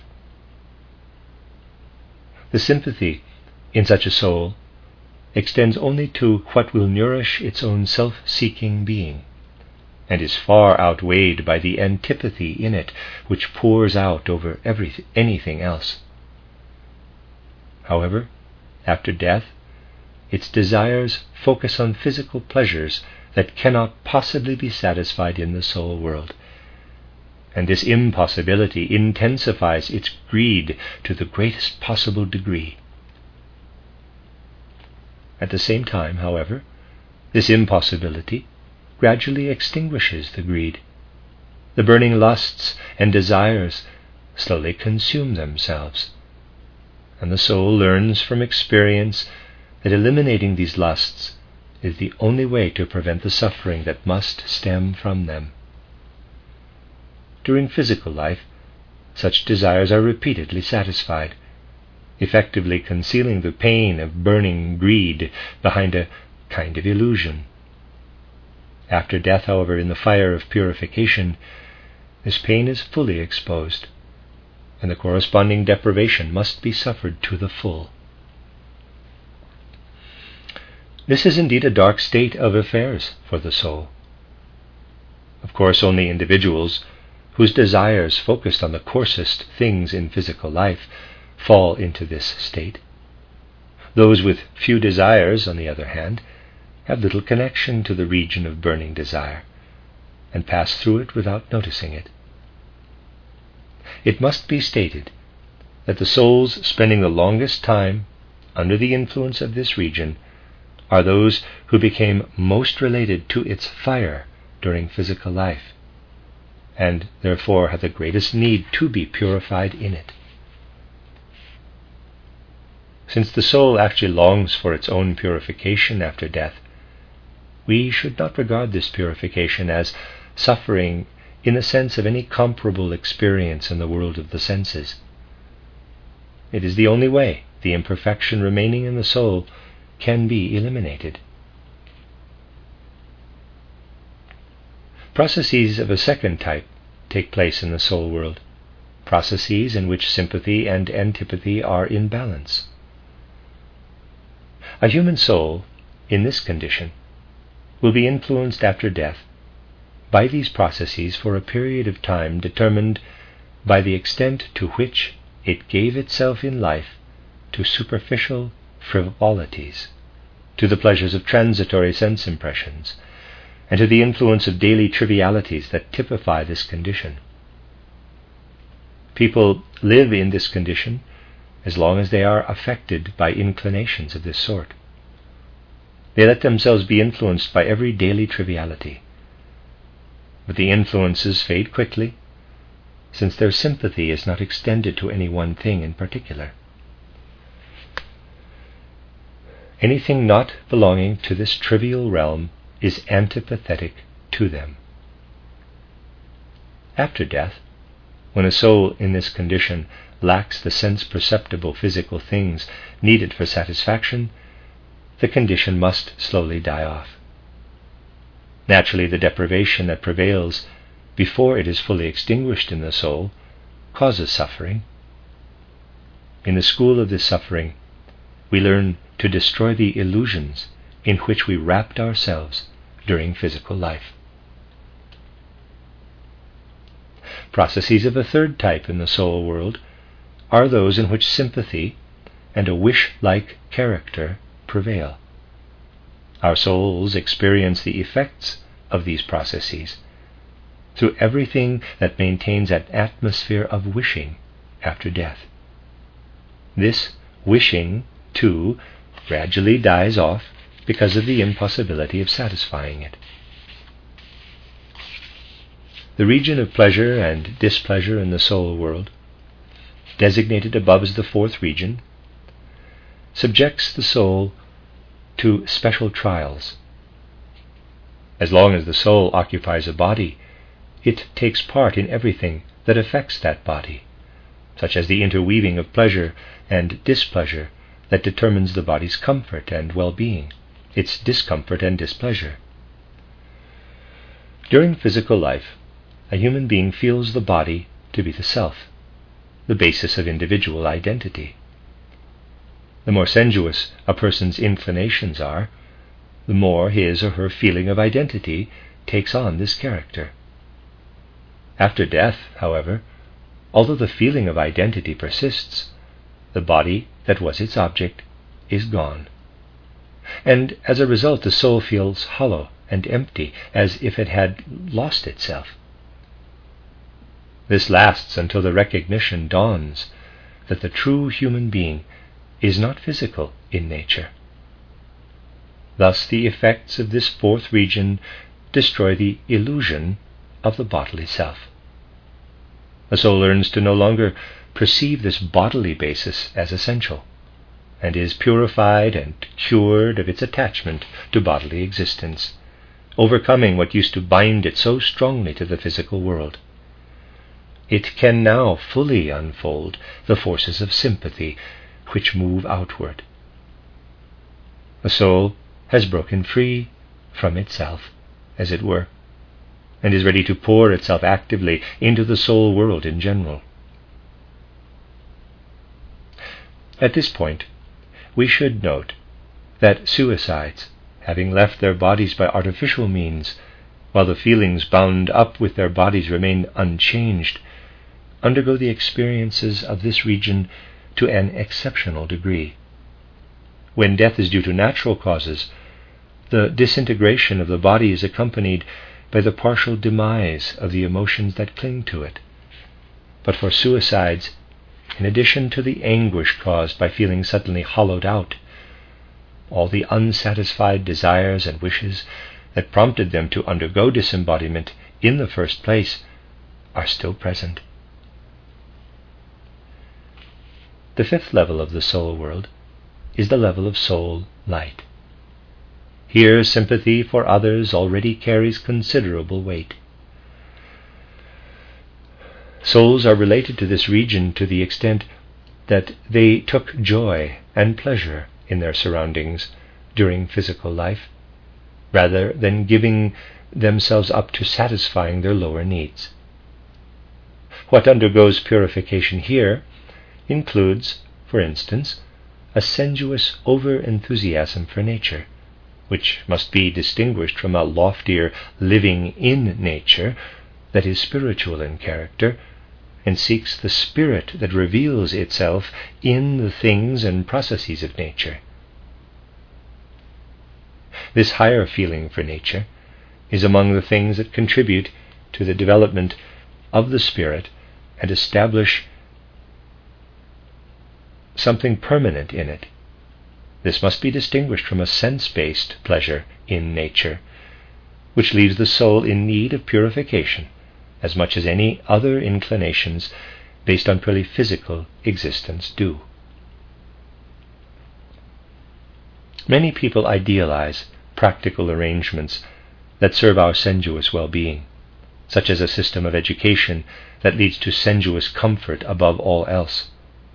The sympathy in such a soul extends only to what will nourish its own self-seeking being, and is far outweighed by the antipathy in it which pours out over anything else. However, after death, its desires focus on physical pleasures that cannot possibly be satisfied in the soul world, and this impossibility intensifies its greed to the greatest possible degree. At the same time, however, this impossibility gradually extinguishes the greed. The burning lusts and desires slowly consume themselves, and the soul learns from experience that eliminating these lusts is the only way to prevent the suffering that must stem from them. During physical life, such desires are repeatedly satisfied, effectively concealing the pain of burning greed behind a kind of illusion. After death, however, in the fire of purification, this pain is fully exposed, and the corresponding deprivation must be suffered to the full. This is indeed a dark state of affairs for the soul. Of course, only individuals whose desires focused on the coarsest things in physical life fall into this state. Those with few desires, on the other hand, have little connection to the region of burning desire, and pass through it without noticing it. It must be stated that the souls spending the longest time under the influence of this region are those who became most related to its fire during physical life, and therefore have the greatest need to be purified in it. Since the soul actually longs for its own purification after death, we should not regard this purification as suffering in the sense of any comparable experience in the world of the senses. It is the only way the imperfection remaining in the soul can be eliminated. Processes of a second type take place in the soul world, processes in which sympathy and antipathy are in balance. A human soul, in this condition, will be influenced after death by these processes for a period of time determined by the extent to which it gave itself in life to superficial frivolities, to the pleasures of transitory sense impressions, and to the influence of daily trivialities that typify this condition. People live in this condition as long as they are affected by inclinations of this sort. They let themselves be influenced by every daily triviality. But the influences fade quickly, since their sympathy is not extended to any one thing in particular. Anything not belonging to this trivial realm is antipathetic to them. After death, when a soul in this condition lacks the sense-perceptible physical things needed for satisfaction, the condition must slowly die off. Naturally, the deprivation that prevails before it is fully extinguished in the soul causes suffering. In the school of this suffering, we learn to destroy the illusions in which we wrapped ourselves during physical life. Processes of a third type in the soul world are those in which sympathy and a wish-like character prevail. Our souls experience the effects of these processes through everything that maintains an atmosphere of wishing after death. This wishing, too, gradually dies off because of the impossibility of satisfying it. The region of pleasure and displeasure in the soul world, designated above as the fourth region, subjects the soul to special trials. As long as the soul occupies a body, it takes part in everything that affects that body, such as the interweaving of pleasure and displeasure that determines the body's comfort and well-being, its discomfort and displeasure. During physical life, a human being feels the body to be the self, the basis of individual identity. The more sensuous a person's inclinations are, the more his or her feeling of identity takes on this character. After death, however, although the feeling of identity persists, the body that was its object is gone. And as a result, the soul feels hollow and empty, as if it had lost itself. This lasts until the recognition dawns that the true human being is not physical in nature. Thus the effects of this fourth region destroy the illusion of the bodily self. The soul learns to no longer perceive this bodily basis as essential, and is purified and cured of its attachment to bodily existence, overcoming what used to bind it so strongly to the physical world. It can now fully unfold the forces of sympathy which move outward. The soul has broken free from itself, as it were, and is ready to pour itself actively into the soul world in general. At this point, we should note that suicides, having left their bodies by artificial means, while the feelings bound up with their bodies remain unchanged, undergo the experiences of this region to an exceptional degree. When death is due to natural causes, the disintegration of the body is accompanied by the partial demise of the emotions that cling to it. But for suicides, in addition to the anguish caused by feeling suddenly hollowed out, all the unsatisfied desires and wishes that prompted them to undergo disembodiment in the first place are still present. The fifth level of the soul world is the level of soul light. Here sympathy for others already carries considerable weight. Souls are related to this region to the extent that they took joy and pleasure in their surroundings during physical life, rather than giving themselves up to satisfying their lower needs. What undergoes purification here includes, for instance, a sensuous over-enthusiasm for nature, which must be distinguished from a loftier living in nature that is spiritual in character and seeks the spirit that reveals itself in the things and processes of nature. This higher feeling for nature is among the things that contribute to the development of the spirit and establish something permanent in it. This must be distinguished from a sense-based pleasure in nature, which leaves the soul in need of purification as much as any other inclinations based on purely physical existence do. Many people idealize practical arrangements that serve our sensuous well-being, such as a system of education that leads to sensuous comfort above all else.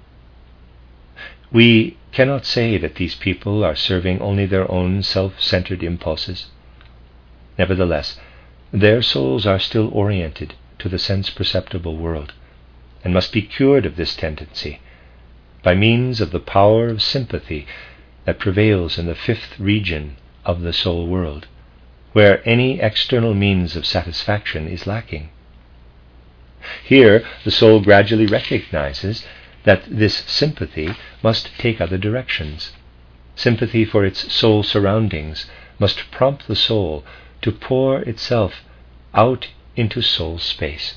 We cannot say that these people are serving only their own self-centered impulses. Nevertheless, their souls are still oriented to the sense-perceptible world, and must be cured of this tendency by means of the power of sympathy that prevails in the fifth region of the soul world, where any external means of satisfaction is lacking. Here, the soul gradually recognizes that this sympathy must take other directions. Sympathy for its soul surroundings must prompt the soul to pour itself out into soul space.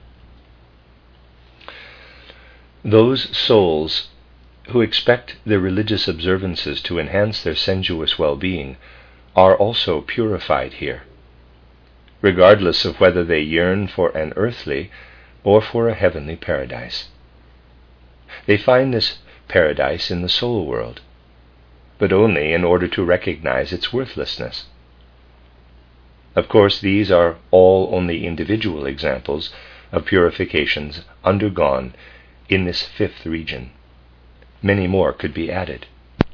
Those souls who expect their religious observances to enhance their sensuous well-being are also purified here, regardless of whether they yearn for an earthly or for a heavenly paradise. They find this paradise in the soul world, but only in order to recognize its worthlessness. Of course, these are all only individual examples of purifications undergone in this fifth region. Many more could be added.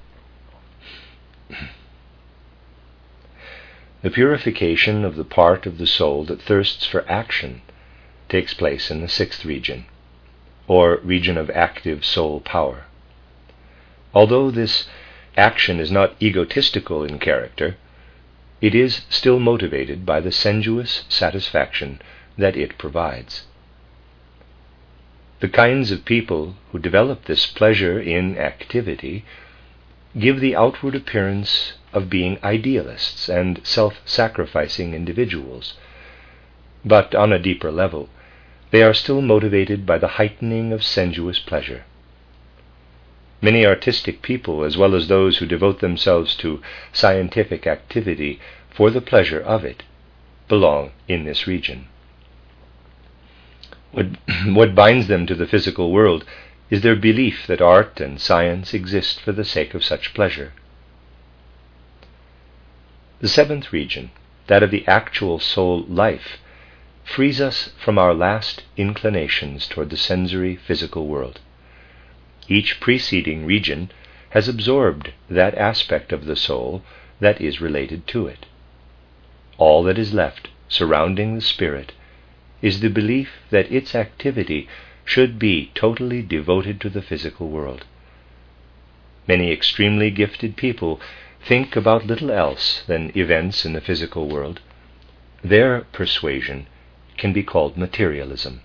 The purification of the part of the soul that thirsts for action takes place in the sixth region, or region of active soul power. Although this action is not egotistical in character, it is still motivated by the sensuous satisfaction that it provides. The kinds of people who develop this pleasure in activity give the outward appearance of being idealists and self-sacrificing individuals, but on a deeper level, they are still motivated by the heightening of sensuous pleasure. Many artistic people, as well as those who devote themselves to scientific activity for the pleasure of it, belong in this region. What binds them to the physical world is their belief that art and science exist for the sake of such pleasure. The seventh region, that of the actual soul life, frees us from our last inclinations toward the sensory physical world. Each preceding region has absorbed that aspect of the soul that is related to it. All that is left surrounding the spirit is the belief that its activity should be totally devoted to the physical world. Many extremely gifted people think about little else than events in the physical world. Their persuasion can be called materialism.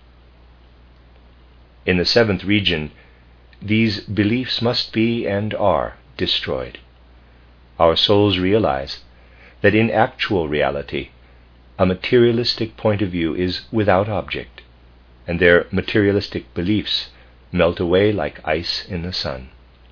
In the seventh region, these beliefs must be and are destroyed. Our souls realize that in actual reality, a materialistic point of view is without object, and their materialistic beliefs melt away like ice in the sun.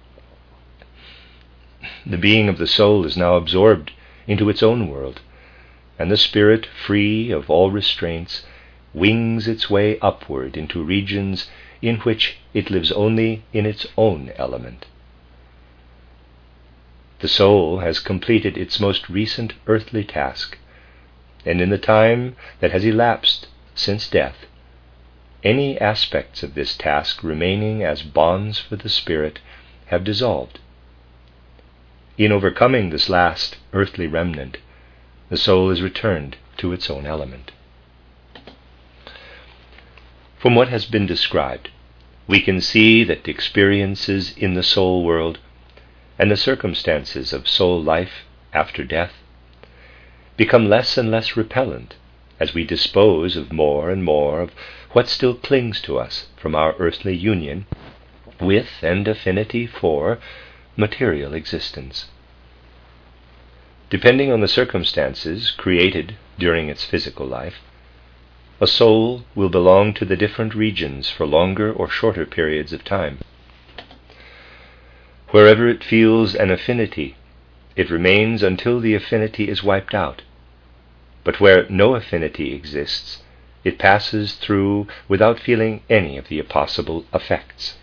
The being of the soul is now absorbed into its own world, and the spirit, free of all restraints, wings its way upward into regions in which it lives only in its own element. The soul has completed its most recent earthly task, and in the time that has elapsed since death, any aspects of this task remaining as bonds for the spirit have dissolved. In overcoming this last earthly remnant, the soul is returned to its own element. From what has been described, we can see that the experiences in the soul world and the circumstances of soul life after death become less and less repellent as we dispose of more and more of what still clings to us from our earthly union with and affinity for material existence. Depending on the circumstances created during its physical life, a soul will belong to the different regions for longer or shorter periods of time. Wherever it feels an affinity, it remains until the affinity is wiped out. But where no affinity exists, it passes through without feeling any of the possible effects.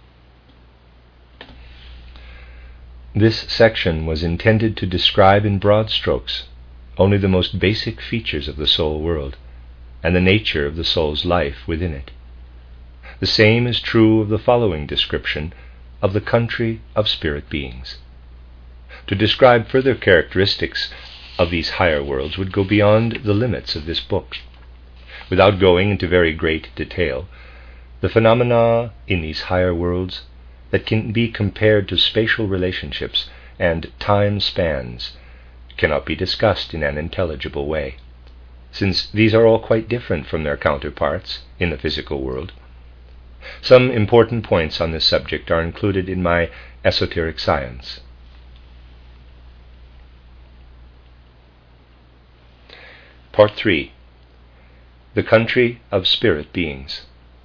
This section was intended to describe in broad strokes only the most basic features of the soul world and the nature of the soul's life within it. The same is true of the following description of the country of spirit beings. To describe further characteristics of these higher worlds would go beyond the limits of this book. Without going into very great detail, the phenomena in these higher worlds that can be compared to spatial relationships and time spans cannot be discussed in an intelligible way, since these are all quite different from their counterparts in the physical world. Some important points on this subject are included in my Esoteric Science. Part 3. The Country of Spirit Beings.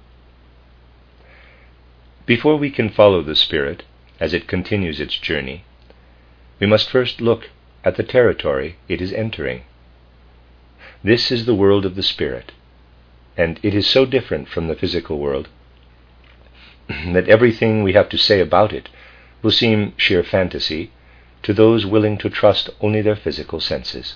Before we can follow the spirit as it continues its journey, we must first look at the territory it is entering. This is the world of the spirit, and it is so different from the physical world that everything we have to say about it will seem sheer fantasy to those willing to trust only their physical senses.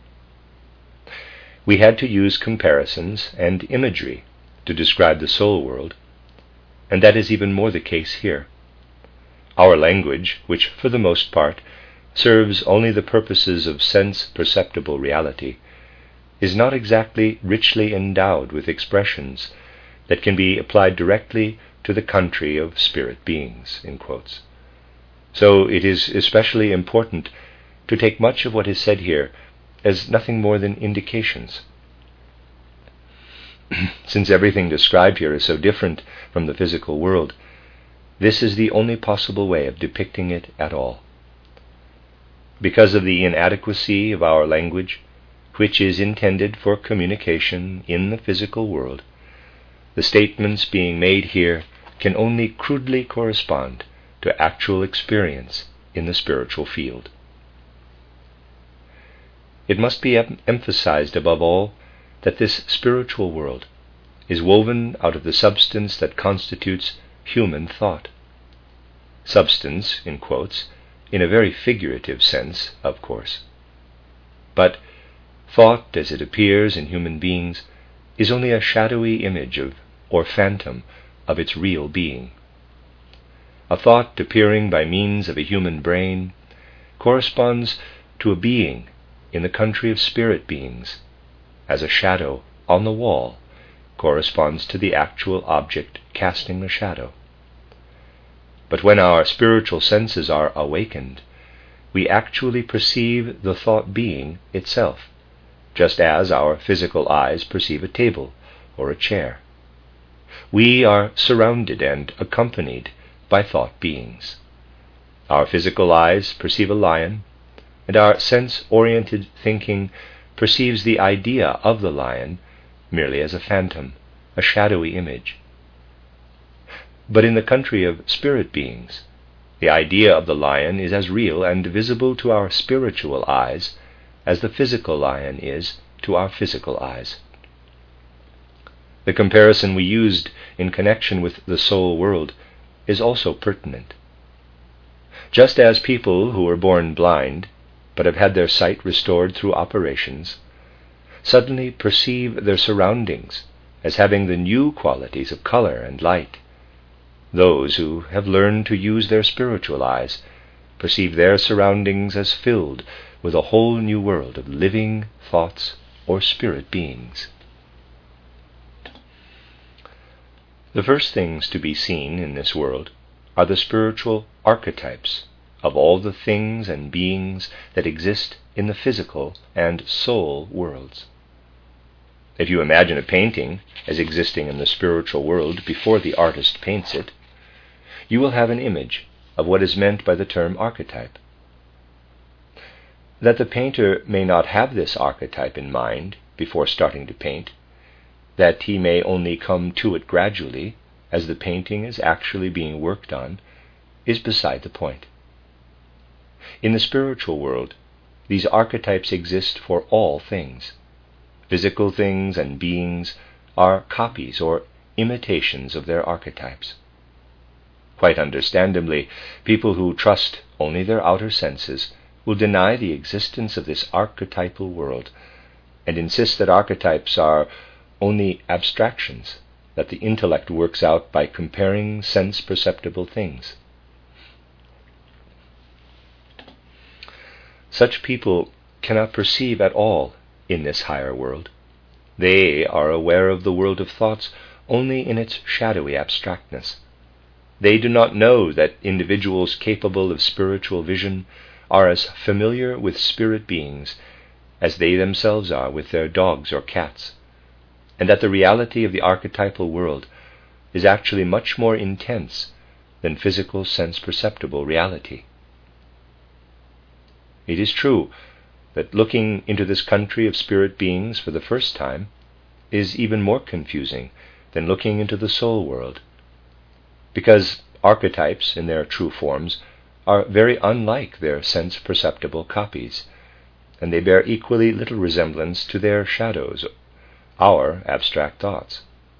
We had to use comparisons and imagery to describe the soul world, and that is even more the case here. Our language, which for the most part serves only the purposes of sense-perceptible reality, is not exactly richly endowed with expressions that can be applied directly to the country of spirit beings, in quotes. So it is especially important to take much of what is said here as nothing more than indications. Since everything described here is so different from the physical world, this is the only possible way of depicting it at all. Because of the inadequacy of our language, which is intended for communication in the physical world, the statements being made here can only crudely correspond to actual experience in the spiritual field. It must be emphasized above all that this spiritual world is woven out of the substance that constitutes human thought. Substance, in quotes, in a very figurative sense, of course. But thought, as it appears in human beings, is only a shadowy image of, or phantom, of its real being. A thought appearing by means of a human brain corresponds to a being in the country of spirit beings, as a shadow on the wall corresponds to the actual object casting the shadow. But when our spiritual senses are awakened, we actually perceive the thought being itself, just as our physical eyes perceive a table or a chair. We are surrounded and accompanied by thought beings. Our physical eyes perceive a lion, and our sense-oriented thinking perceives the idea of the lion merely as a phantom, a shadowy image. But in the country of spirit beings, the idea of the lion is as real and visible to our spiritual eyes as the physical lion is to our physical eyes. The comparison we used in connection with the soul world is also pertinent. Just as people who were born blind, but have had their sight restored through operations, suddenly perceive their surroundings as having the new qualities of color and light, those who have learned to use their spiritual eyes perceive their surroundings as filled with a whole new world of living thoughts or spirit beings. The first things to be seen in this world are the spiritual archetypes of all the things and beings that exist in the physical and soul worlds. If you imagine a painting as existing in the spiritual world before the artist paints it, you will have an image of what is meant by the term archetype. That the painter may not have this archetype in mind before starting to paint, that he may only come to it gradually as the painting is actually being worked on, is beside the point. In the spiritual world, these archetypes exist for all things. Physical things and beings are copies or imitations of their archetypes. Quite understandably, people who trust only their outer senses will deny the existence of this archetypal world and insist that archetypes are only abstractions that the intellect works out by comparing sense-perceptible things. Such people cannot perceive at all in this higher world. They are aware of the world of thoughts only in its shadowy abstractness. They do not know that individuals capable of spiritual vision are as familiar with spirit beings as they themselves are with their dogs or cats, and that the reality of the archetypal world is actually much more intense than physical sense-perceptible reality. It is true that looking into this country of spirit beings for the first time is even more confusing than looking into the soul world, because archetypes in their true forms are very unlike their sense-perceptible copies, and they bear equally little resemblance to their shadows, our abstract thoughts.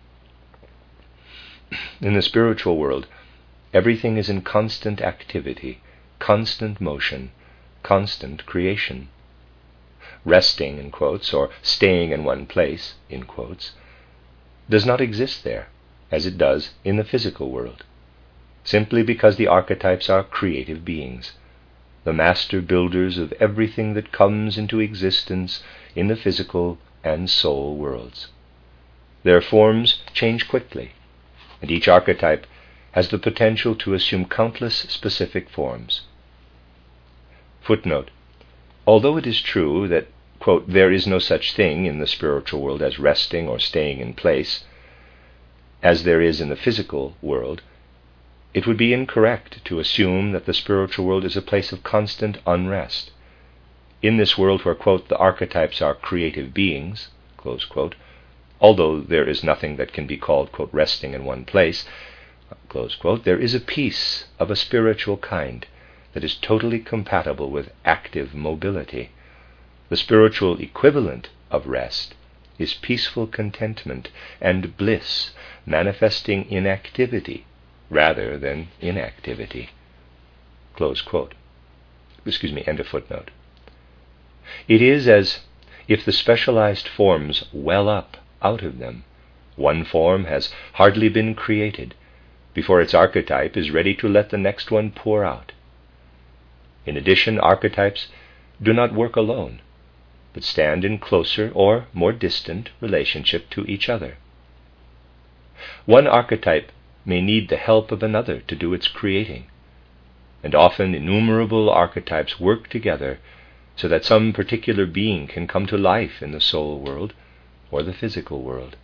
In the spiritual world, everything is in constant activity, constant motion, constant creation. Resting, in quotes, or staying in one place, in quotes, does not exist there, as it does in the physical world, simply because the archetypes are creative beings, the master builders of everything that comes into existence in the physical and soul worlds. Their forms change quickly, and each archetype has the potential to assume countless specific forms. Footnote: although it is true that, quote, there is no such thing in the spiritual world as resting or staying in place, as there is in the physical world, it would be incorrect to assume that the spiritual world is a place of constant unrest. In this world where, quote, the archetypes are creative beings, close quote, although there is nothing that can be called, quote, resting in one place, close quote, there is a peace of a spiritual kind that is totally compatible with active mobility. The spiritual equivalent of rest is peaceful contentment and bliss manifesting in activity rather than inactivity. Close quote. End of footnote. It is as if the specialized forms well up out of them. One form has hardly been created before its archetype is ready to let the next one pour out. In addition, archetypes do not work alone, but stand in closer or more distant relationship to each other. One archetype may need the help of another to do its creating, and often innumerable archetypes work together so that some particular being can come to life in the soul world or the physical world.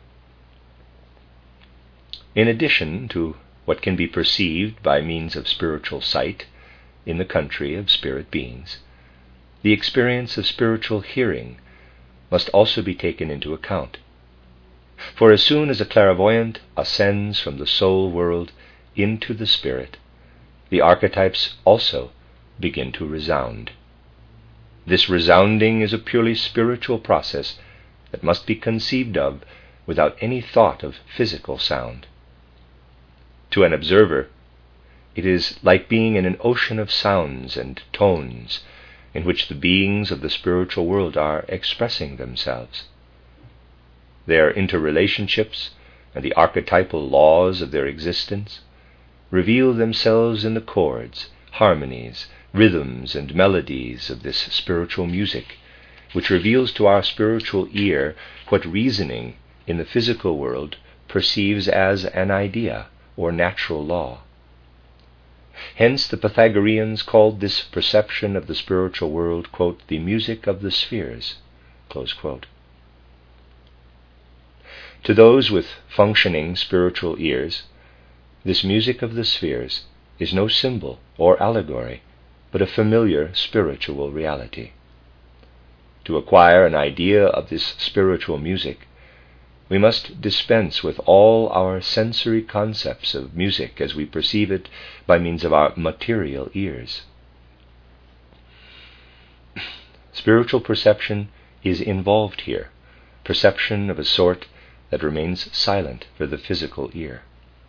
In addition to what can be perceived by means of spiritual sight in the country of spirit beings, the experience of spiritual hearing must also be taken into account. For as soon as a clairvoyant ascends from the soul world into the spirit, the archetypes also begin to resound. This resounding is a purely spiritual process that must be conceived of without any thought of physical sound. To an observer, it is like being in an ocean of sounds and tones in which the beings of the spiritual world are expressing themselves. Their interrelationships and the archetypal laws of their existence reveal themselves in the chords, harmonies, rhythms, and melodies of this spiritual music, which reveals to our spiritual ear what reasoning in the physical world perceives as an idea or natural law. Hence the Pythagoreans called this perception of the spiritual world, quote, the music of the spheres, close quote. To those with functioning spiritual ears, this music of the spheres is no symbol or allegory, but a familiar spiritual reality. To acquire an idea of this spiritual music, we must dispense with all our sensory concepts of music as we perceive it by means of our material ears. Spiritual perception is involved here, perception of a sort that remains silent for the physical ear.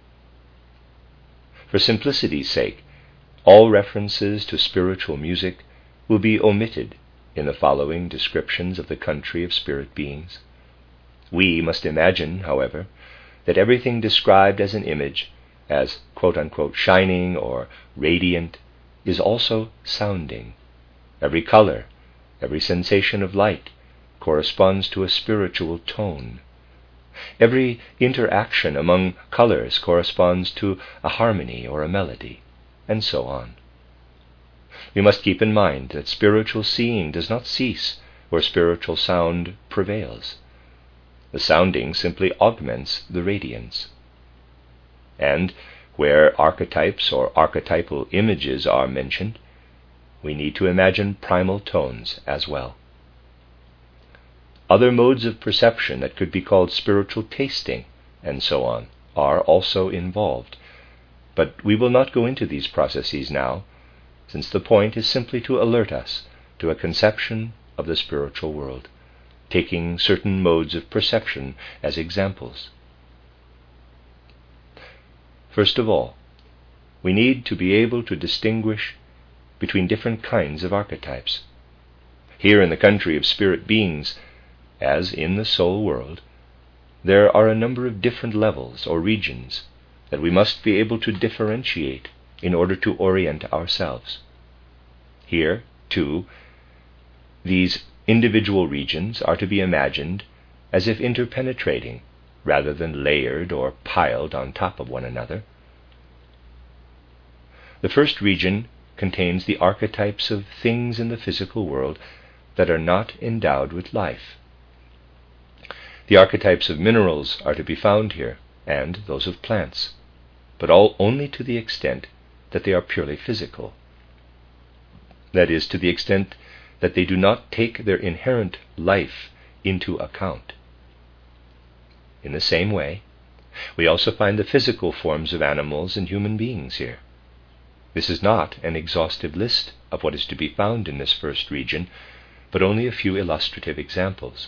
For simplicity's sake, all references to spiritual music will be omitted in the following descriptions of the country of spirit beings. We must imagine, however, that everything described as an image, as quote-unquote shining or radiant, is also sounding. Every color, every sensation of light corresponds to a spiritual tone. Every interaction among colors corresponds to a harmony or a melody, and so on. We must keep in mind that spiritual seeing does not cease where spiritual sound prevails. The sounding simply augments the radiance. And where archetypes or archetypal images are mentioned, we need to imagine primal tones as well. Other modes of perception that could be called spiritual tasting, and so on, are also involved. But we will not go into these processes now, since the point is simply to alert us to a conception of the spiritual world, taking certain modes of perception as examples. First of all, we need to be able to distinguish between different kinds of archetypes. Here in the country of spirit beings, as in the soul world, there are a number of different levels or regions that we must be able to differentiate in order to orient ourselves. Here, too, these individual regions are to be imagined as if interpenetrating rather than layered or piled on top of one another. The first region contains the archetypes of things in the physical world that are not endowed with life. The archetypes of minerals are to be found here, and those of plants, but only to the extent that they are purely physical. That is, to the extent that they do not take their inherent life into account. In the same way, we also find the physical forms of animals and human beings here. This is not an exhaustive list of what is to be found in this first region, but only a few illustrative examples.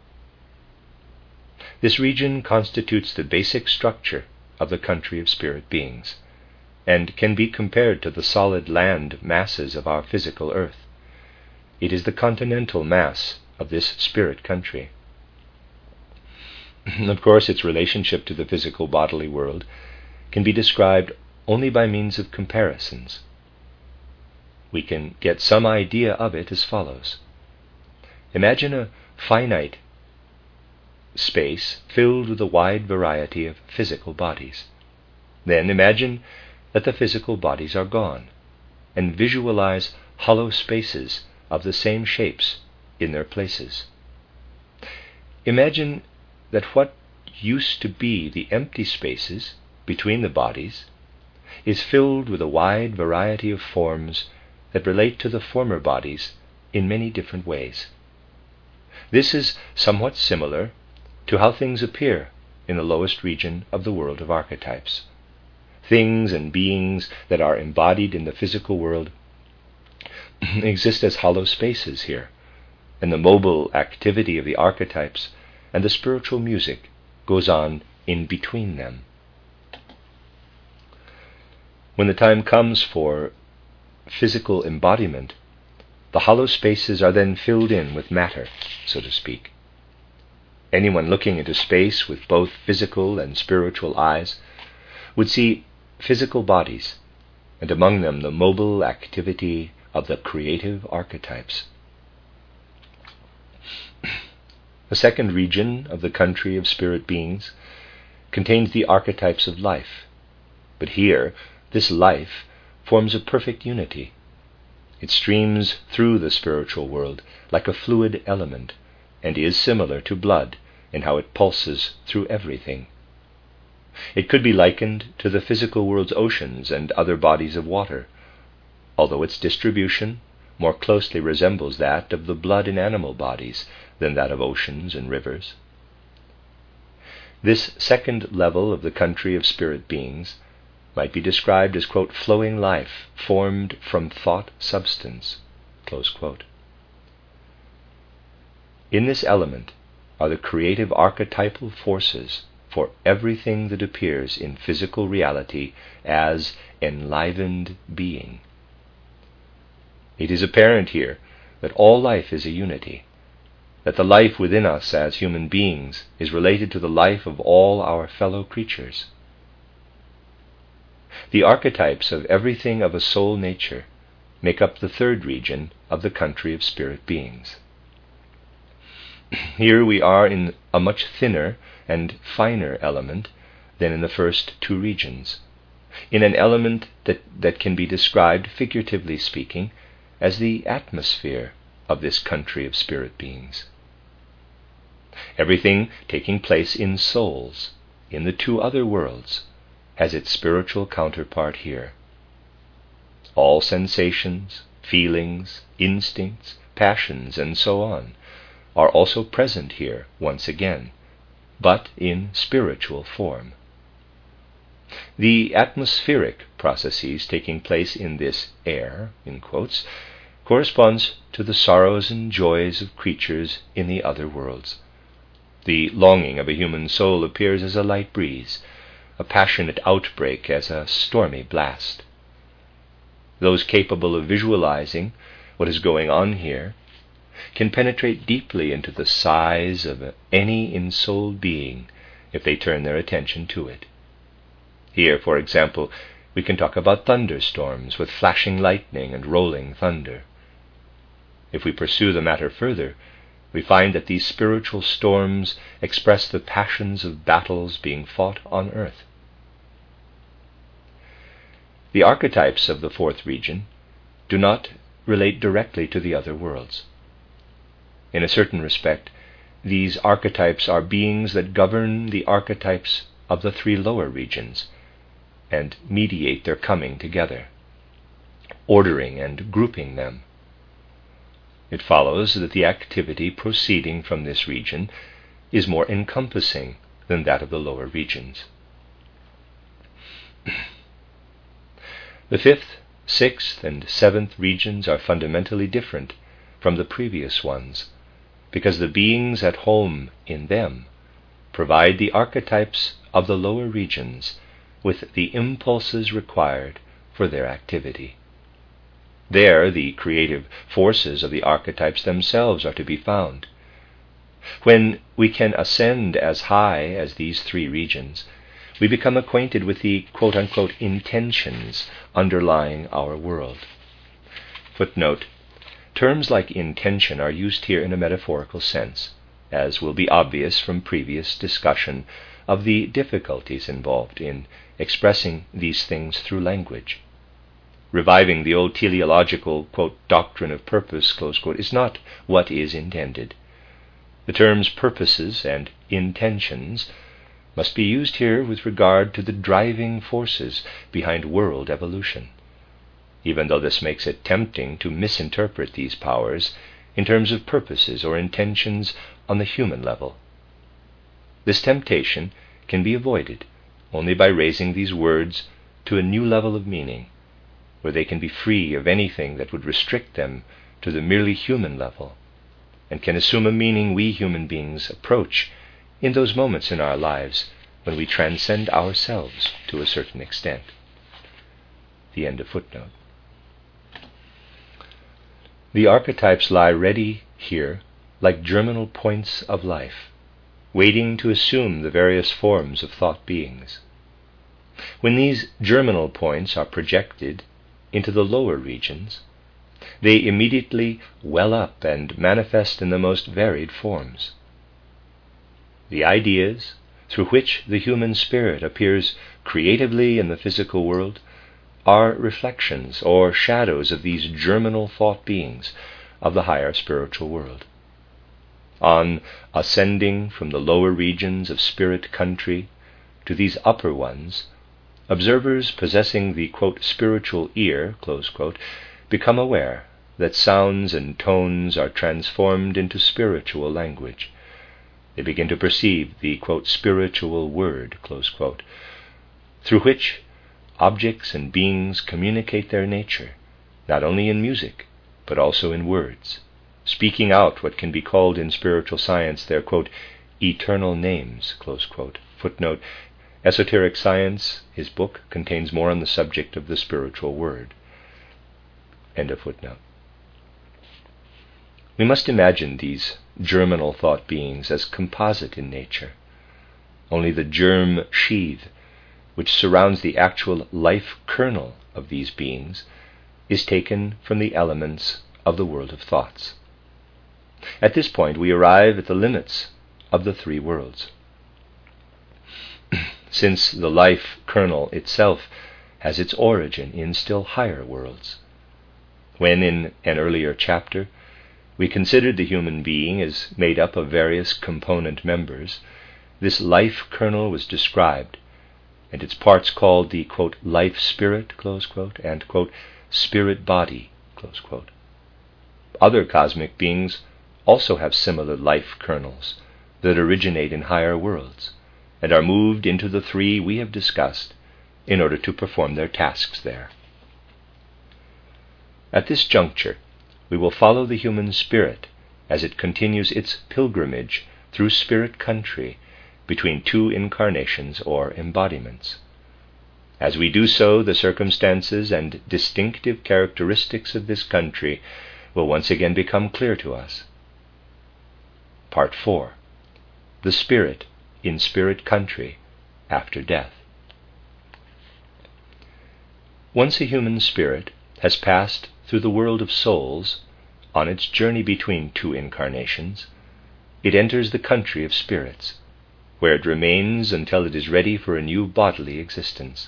This region constitutes the basic structure of the country of spirit beings, and can be compared to the solid land masses of our physical earth. It is the continental mass of this spirit country. Of course, its relationship to the physical bodily world can be described only by means of comparisons. We can get some idea of it as follows. Imagine a finite space filled with a wide variety of physical bodies. Then imagine that the physical bodies are gone, and visualize hollow spaces of the same shapes in their places. Imagine that what used to be the empty spaces between the bodies is filled with a wide variety of forms that relate to the former bodies in many different ways. This is somewhat similar to how things appear in the lowest region of the world of archetypes. Things and beings that are embodied in the physical world exist as hollow spaces here, and the mobile activity of the archetypes and the spiritual music goes on in between them. When the time comes for physical embodiment, the hollow spaces are then filled in with matter, so to speak. Anyone looking into space with both physical and spiritual eyes would see physical bodies, and among them the mobile activity of the creative archetypes. The second region of the country of spirit beings contains the archetypes of life, but here this life forms a perfect unity. It streams through the spiritual world like a fluid element, and is similar to blood in how it pulses through everything. It could be likened to the physical world's oceans and other bodies of water, although its distribution more closely resembles that of the blood in animal bodies than that of oceans and rivers. This second level of the country of spirit beings might be described as, quote, flowing life formed from thought substance, close quote. In this element are the creative archetypal forces for everything that appears in physical reality as enlivened being. It is apparent here that all life is a unity, that the life within us as human beings is related to the life of all our fellow creatures. The archetypes of everything of a soul nature make up the third region of the country of spirit beings. Here we are in a much thinner and finer element than in the first two regions, in an element that can be described, figuratively speaking, as the atmosphere of this country of spirit beings. Everything taking place in souls, in the two other worlds, has its spiritual counterpart here. All sensations, feelings, instincts, passions, and so on, are also present here once again, but in spiritual form. The atmospheric processes taking place in this air, in quotes, corresponds to the sorrows and joys of creatures in the other worlds. The longing of a human soul appears as a light breeze, a passionate outbreak as a stormy blast. Those capable of visualizing what is going on here can penetrate deeply into the sighs of any ensouled being if they turn their attention to it. Here, for example, we can talk about thunderstorms with flashing lightning and rolling thunder. If we pursue the matter further, we find that these spiritual storms express the passions of battles being fought on earth. The archetypes of the fourth region do not relate directly to the other worlds. In a certain respect, these archetypes are beings that govern the archetypes of the three lower regions and mediate their coming together, ordering and grouping them. It follows that the activity proceeding from this region is more encompassing than that of the lower regions. The fifth, sixth, and seventh regions are fundamentally different from the previous ones, because the beings at home in them provide the archetypes of the lower regions with the impulses required for their activity. There, the creative forces of the archetypes themselves are to be found. When we can ascend as high as these three regions, we become acquainted with the quote-unquote intentions underlying our world. Footnote: terms like intention are used here in a metaphorical sense, as will be obvious from previous discussion of the difficulties involved in expressing these things through language. Reviving the old teleological, quote, doctrine of purpose, close quote, is not what is intended. The terms purposes and intentions must be used here with regard to the driving forces behind world evolution, even though this makes it tempting to misinterpret these powers in terms of purposes or intentions on the human level. This temptation can be avoided only by raising these words to a new level of meaning, where they can be free of anything that would restrict them to the merely human level, and can assume a meaning we human beings approach in those moments in our lives when we transcend ourselves to a certain extent. The end of footnote. The archetypes lie ready here like germinal points of life, waiting to assume the various forms of thought beings. When these germinal points are projected into the lower regions, they immediately well up and manifest in the most varied forms. The ideas through which the human spirit appears creatively in the physical world are reflections or shadows of these germinal thought beings of the higher spiritual world. On ascending from the lower regions of spirit country to these upper ones, observers possessing the, quote, spiritual ear, close quote, become aware that sounds and tones are transformed into spiritual language. They begin to perceive the, quote, spiritual word, close quote, through which objects and beings communicate their nature, not only in music, but also in words, speaking out what can be called in spiritual science their, quote, eternal names, close quote. Footnote: Esoteric Science, his book, contains more on the subject of the spiritual word. End of footnote. We must imagine these germinal thought beings as composite in nature. Only the germ sheath, which surrounds the actual life kernel of these beings, is taken from the elements of the world of thoughts. At this point, we arrive at the limits of the three worlds. Since the life kernel itself has its origin in still higher worlds. When, in an earlier chapter, we considered the human being as made up of various component members, this life kernel was described, and its parts called the, quote, life spirit, close quote, and, quote, spirit body, close quote. Other cosmic beings also have similar life kernels that originate in higher worlds, and are moved into the three we have discussed in order to perform their tasks there. At this juncture, we will follow the human spirit as it continues its pilgrimage through spirit country between two incarnations or embodiments. As we do so, the circumstances and distinctive characteristics of this country will once again become clear to us. Part 4. The Spirit in spirit country after death. Once a human spirit has passed through the world of souls on its journey between two incarnations, it enters the country of spirits, where it remains until it is ready for a new bodily existence.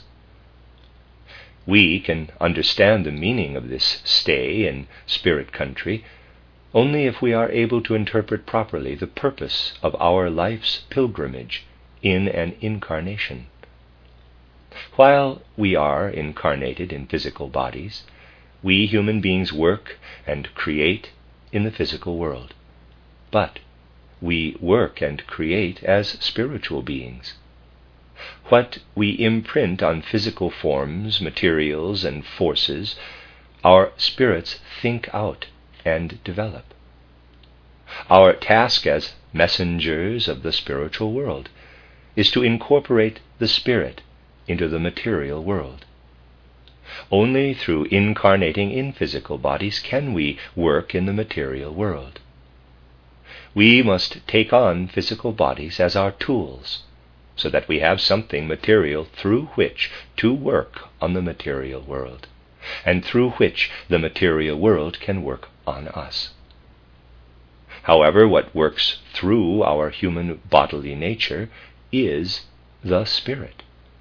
We can understand the meaning of this stay in spirit country only if we are able to interpret properly the purpose of our life's pilgrimage in an incarnation. While we are incarnated in physical bodies, we human beings work and create in the physical world. But we work and create as spiritual beings. What we imprint on physical forms, materials, and forces, our spirits think out and develop. Our task as messengers of the spiritual world is to incorporate the spirit into the material world. Only through incarnating in physical bodies can we work in the material world. We must take on physical bodies as our tools, so that we have something material through which to work on the material world, and through which the material world can work on us. However, what works through our human bodily nature is the spirit.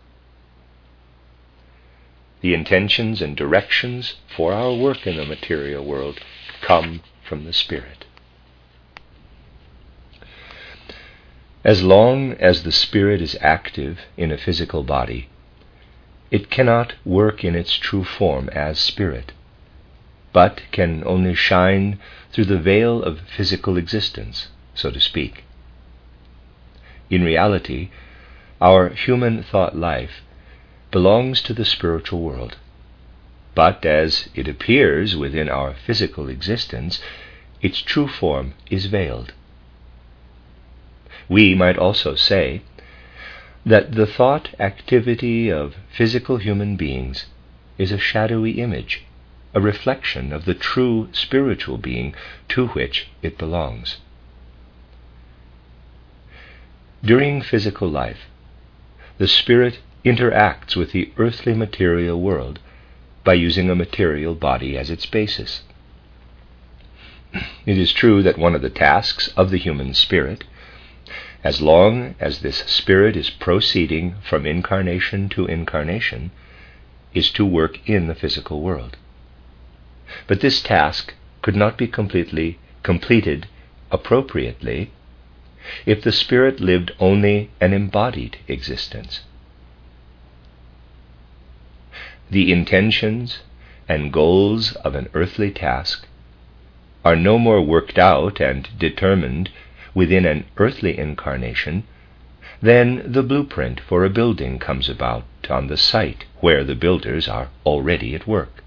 The intentions and directions for our work in the material world come from the spirit. As long as the spirit is active in a physical body, it cannot work in its true form as spirit, but can only shine through the veil of physical existence, so to speak. In reality, our human thought life belongs to the spiritual world, but as it appears within our physical existence, its true form is veiled. We might also say that the thought activity of physical human beings is a shadowy image, a reflection of the true spiritual being to which it belongs. During physical life, the spirit interacts with the earthly material world by using a material body as its basis. It is true that one of the tasks of the human spirit, as long as this spirit is proceeding from incarnation to incarnation, is to work in the physical world. But this task could not be completed appropriately if the spirit lived only an embodied existence. The intentions and goals of an earthly task are no more worked out and determined within an earthly incarnation than the blueprint for a building comes about on the site where the builders are already at work.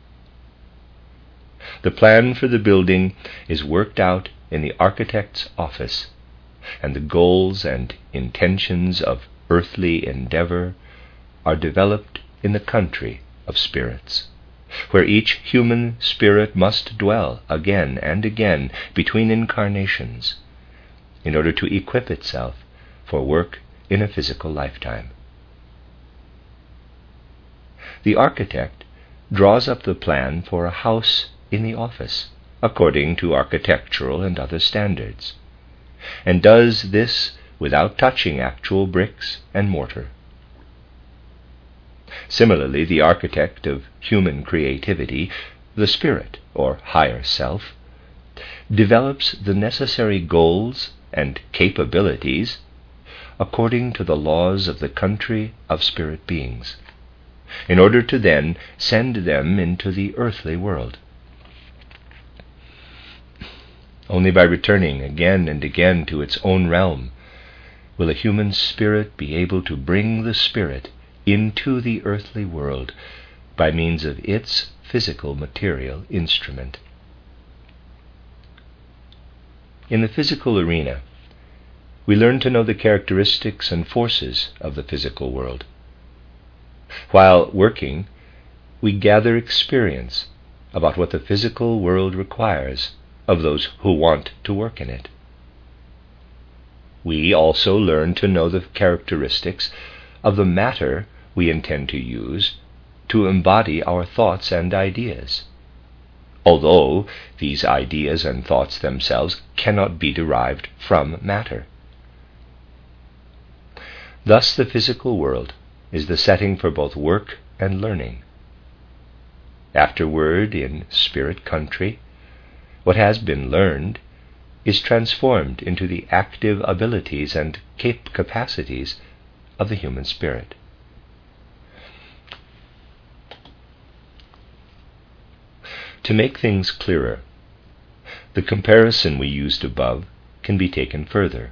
The plan for the building is worked out in the architect's office, and the goals and intentions of earthly endeavor are developed in the country of spirits, where each human spirit must dwell again and again between incarnations in order to equip itself for work in a physical lifetime. The architect draws up the plan for a house in the office according to architectural and other standards, and does this without touching actual bricks and mortar. Similarly, the architect of human creativity, the spirit or higher self, develops the necessary goals and capabilities according to the laws of the country of spirit beings, in order to then send them into the earthly world. Only by returning again and again to its own realm will a human spirit be able to bring the spirit into the earthly world by means of its physical material instrument. In the physical arena, we learn to know the characteristics and forces of the physical world. While working, we gather experience about what the physical world requires of those who want to work in it. we also learn to know the characteristics of the matter we intend to use to embody our thoughts and ideas, although these ideas and thoughts themselves cannot be derived from matter. Thus the physical world is the setting for both work and learning. Afterward, in spirit country, what has been learned is transformed into the active abilities and capacities of the human spirit. To make things clearer, the comparison we used above can be taken further.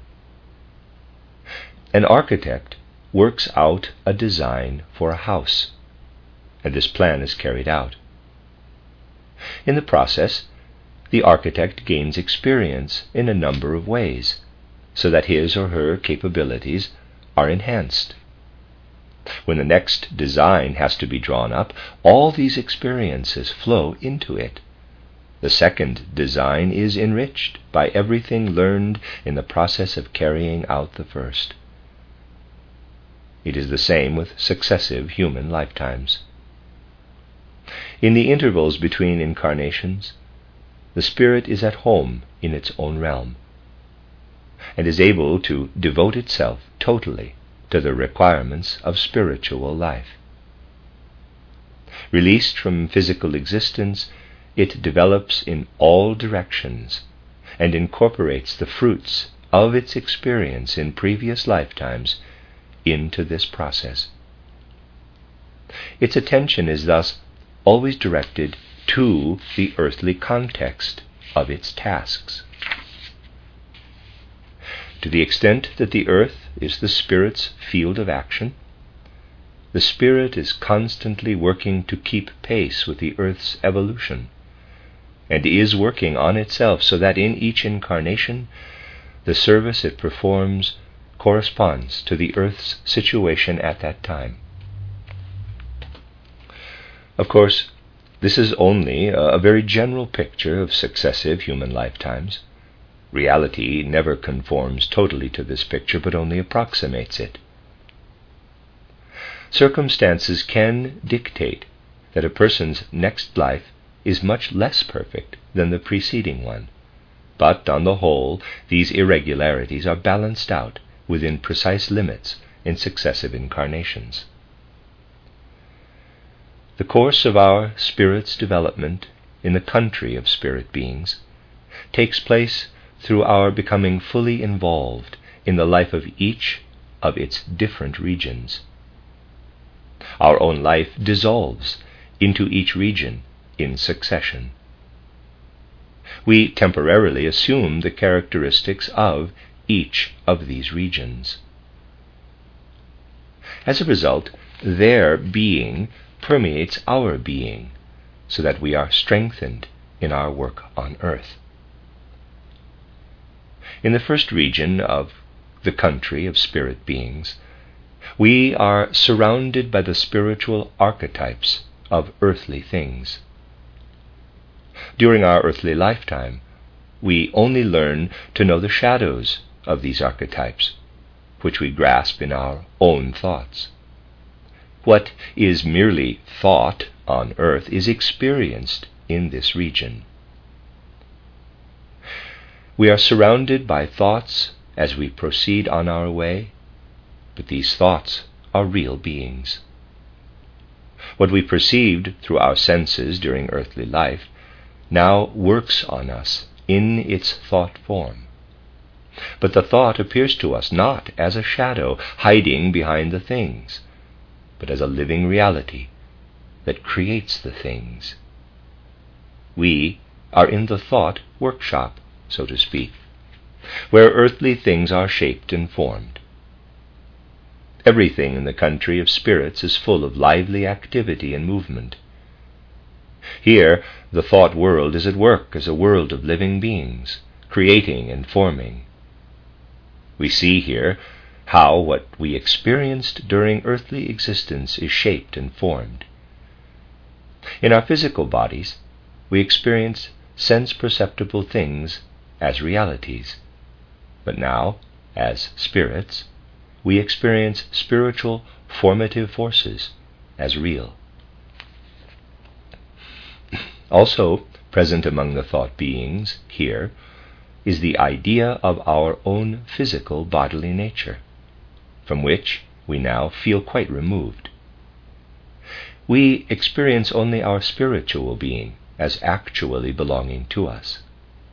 An architect works out a design for a house, and this plan is carried out. In the process, the architect gains experience in a number of ways, so that his or her capabilities are enhanced. When the next design has to be drawn up, all these experiences flow into it. The second design is enriched by everything learned in the process of carrying out the first. It is the same with successive human lifetimes. In the intervals between incarnations, the spirit is at home in its own realm, and is able to devote itself totally to the requirements of spiritual life. Released from physical existence, it develops in all directions and incorporates the fruits of its experience in previous lifetimes into this process. Its attention is thus always directed to the earthly context of its tasks. To the extent that the earth is the spirit's field of action, the spirit is constantly working to keep pace with the earth's evolution, and is working on itself so that in each incarnation the service it performs corresponds to the earth's situation at that time. Of course, this is only a very general picture of successive human lifetimes. Reality never conforms totally to this picture, but only approximates it. Circumstances can dictate that a person's next life is much less perfect than the preceding one, but on the whole, these irregularities are balanced out within precise limits in successive incarnations. The course of our spirit's development in the country of spirit beings takes place through our becoming fully involved in the life of each of its different regions. Our own life dissolves into each region in succession. We temporarily assume the characteristics of each of these regions. As a result, their being permeates our being, so that we are strengthened in our work on earth. In the first region of the country of spirit beings, we are surrounded by the spiritual archetypes of earthly things. During our earthly lifetime, we only learn to know the shadows of these archetypes, which we grasp in our own thoughts. What is merely thought on earth is experienced in this region. We are surrounded by thoughts as we proceed on our way, but these thoughts are real beings. What we perceived through our senses during earthly life now works on us in its thought form. But the thought appears to us not as a shadow hiding behind the things, but as a living reality that creates the things. We are in the thought workshop, so to speak, where earthly things are shaped and formed. Everything in the country of spirits is full of lively activity and movement. Here, the thought world is at work as a world of living beings, creating and forming. We see here how what we experienced during earthly existence is shaped and formed. In our physical bodies, we experience sense-perceptible things as realities, but now as spirits, we experience spiritual formative forces as real. Also present among the thought beings here is the idea of our own physical bodily nature, from which we now feel quite removed. We experience only our spiritual being as actually belonging to us.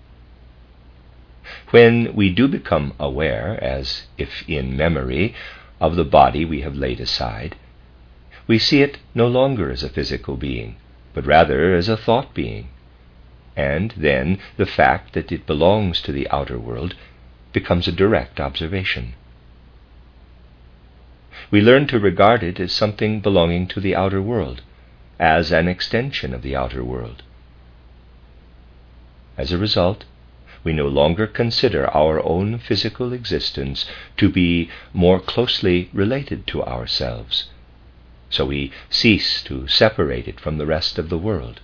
When we do become aware, as if in memory, of the body we have laid aside, we see it no longer as a physical being, but rather as a thought being, and then the fact that it belongs to the outer world becomes a direct observation. We learn to regard it as something belonging to the outer world, as an extension of the outer world. As a result, we no longer consider our own physical existence to be more closely related to ourselves, so we cease to separate it from the rest of the world.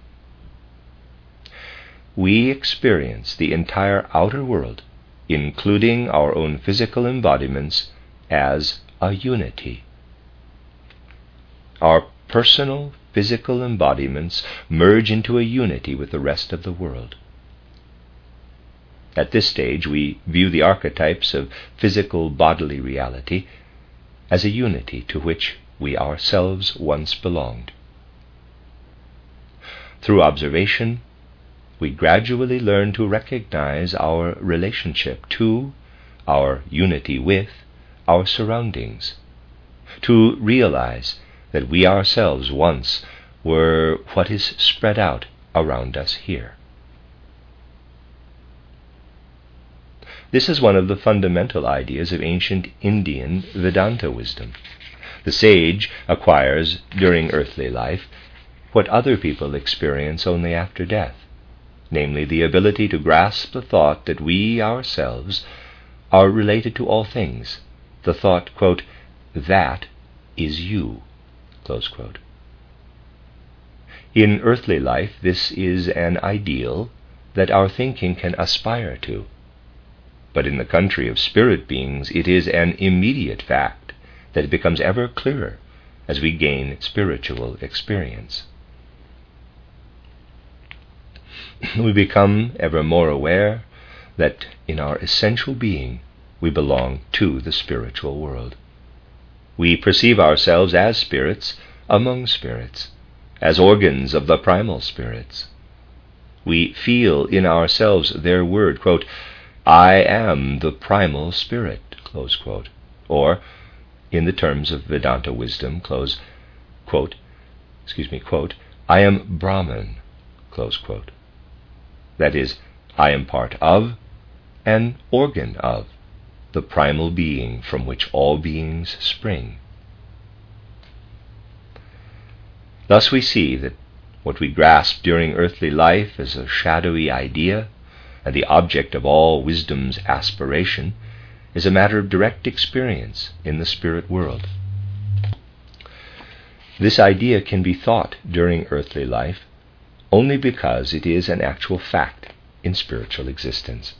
We experience the entire outer world, including our own physical embodiments, as a unity. Our personal physical embodiments merge into a unity with the rest of the world. At this stage, we view the archetypes of physical bodily reality as a unity to which we ourselves once belonged. Through observation, we gradually learn to recognize our relationship to, our unity with, our surroundings, to realize that we ourselves once were what is spread out around us here. This is one of the fundamental ideas of ancient Indian Vedanta wisdom. The sage acquires during earthly life what other people experience only after death, namely the ability to grasp the thought that we ourselves are related to all things, the thought, quote, "that is you," close quote. In earthly life, this is an ideal that our thinking can aspire to. But in the country of spirit beings, it is an immediate fact that it becomes ever clearer as we gain spiritual experience. We become ever more aware that in our essential being we belong to the spiritual world. We perceive ourselves as spirits among spirits, as organs of the primal spirits. We feel in ourselves their word, quote, "I am the primal spirit," close quote, or, in the terms of Vedanta wisdom, quote, "I am Brahman," close quote. That is, I am part of, an organ of, the primal being from which all beings spring. Thus we see that what we grasp during earthly life as a shadowy idea and the object of all wisdom's aspiration is a matter of direct experience in the spirit world. This idea can be thought during earthly life only because it is an actual fact in spiritual existence.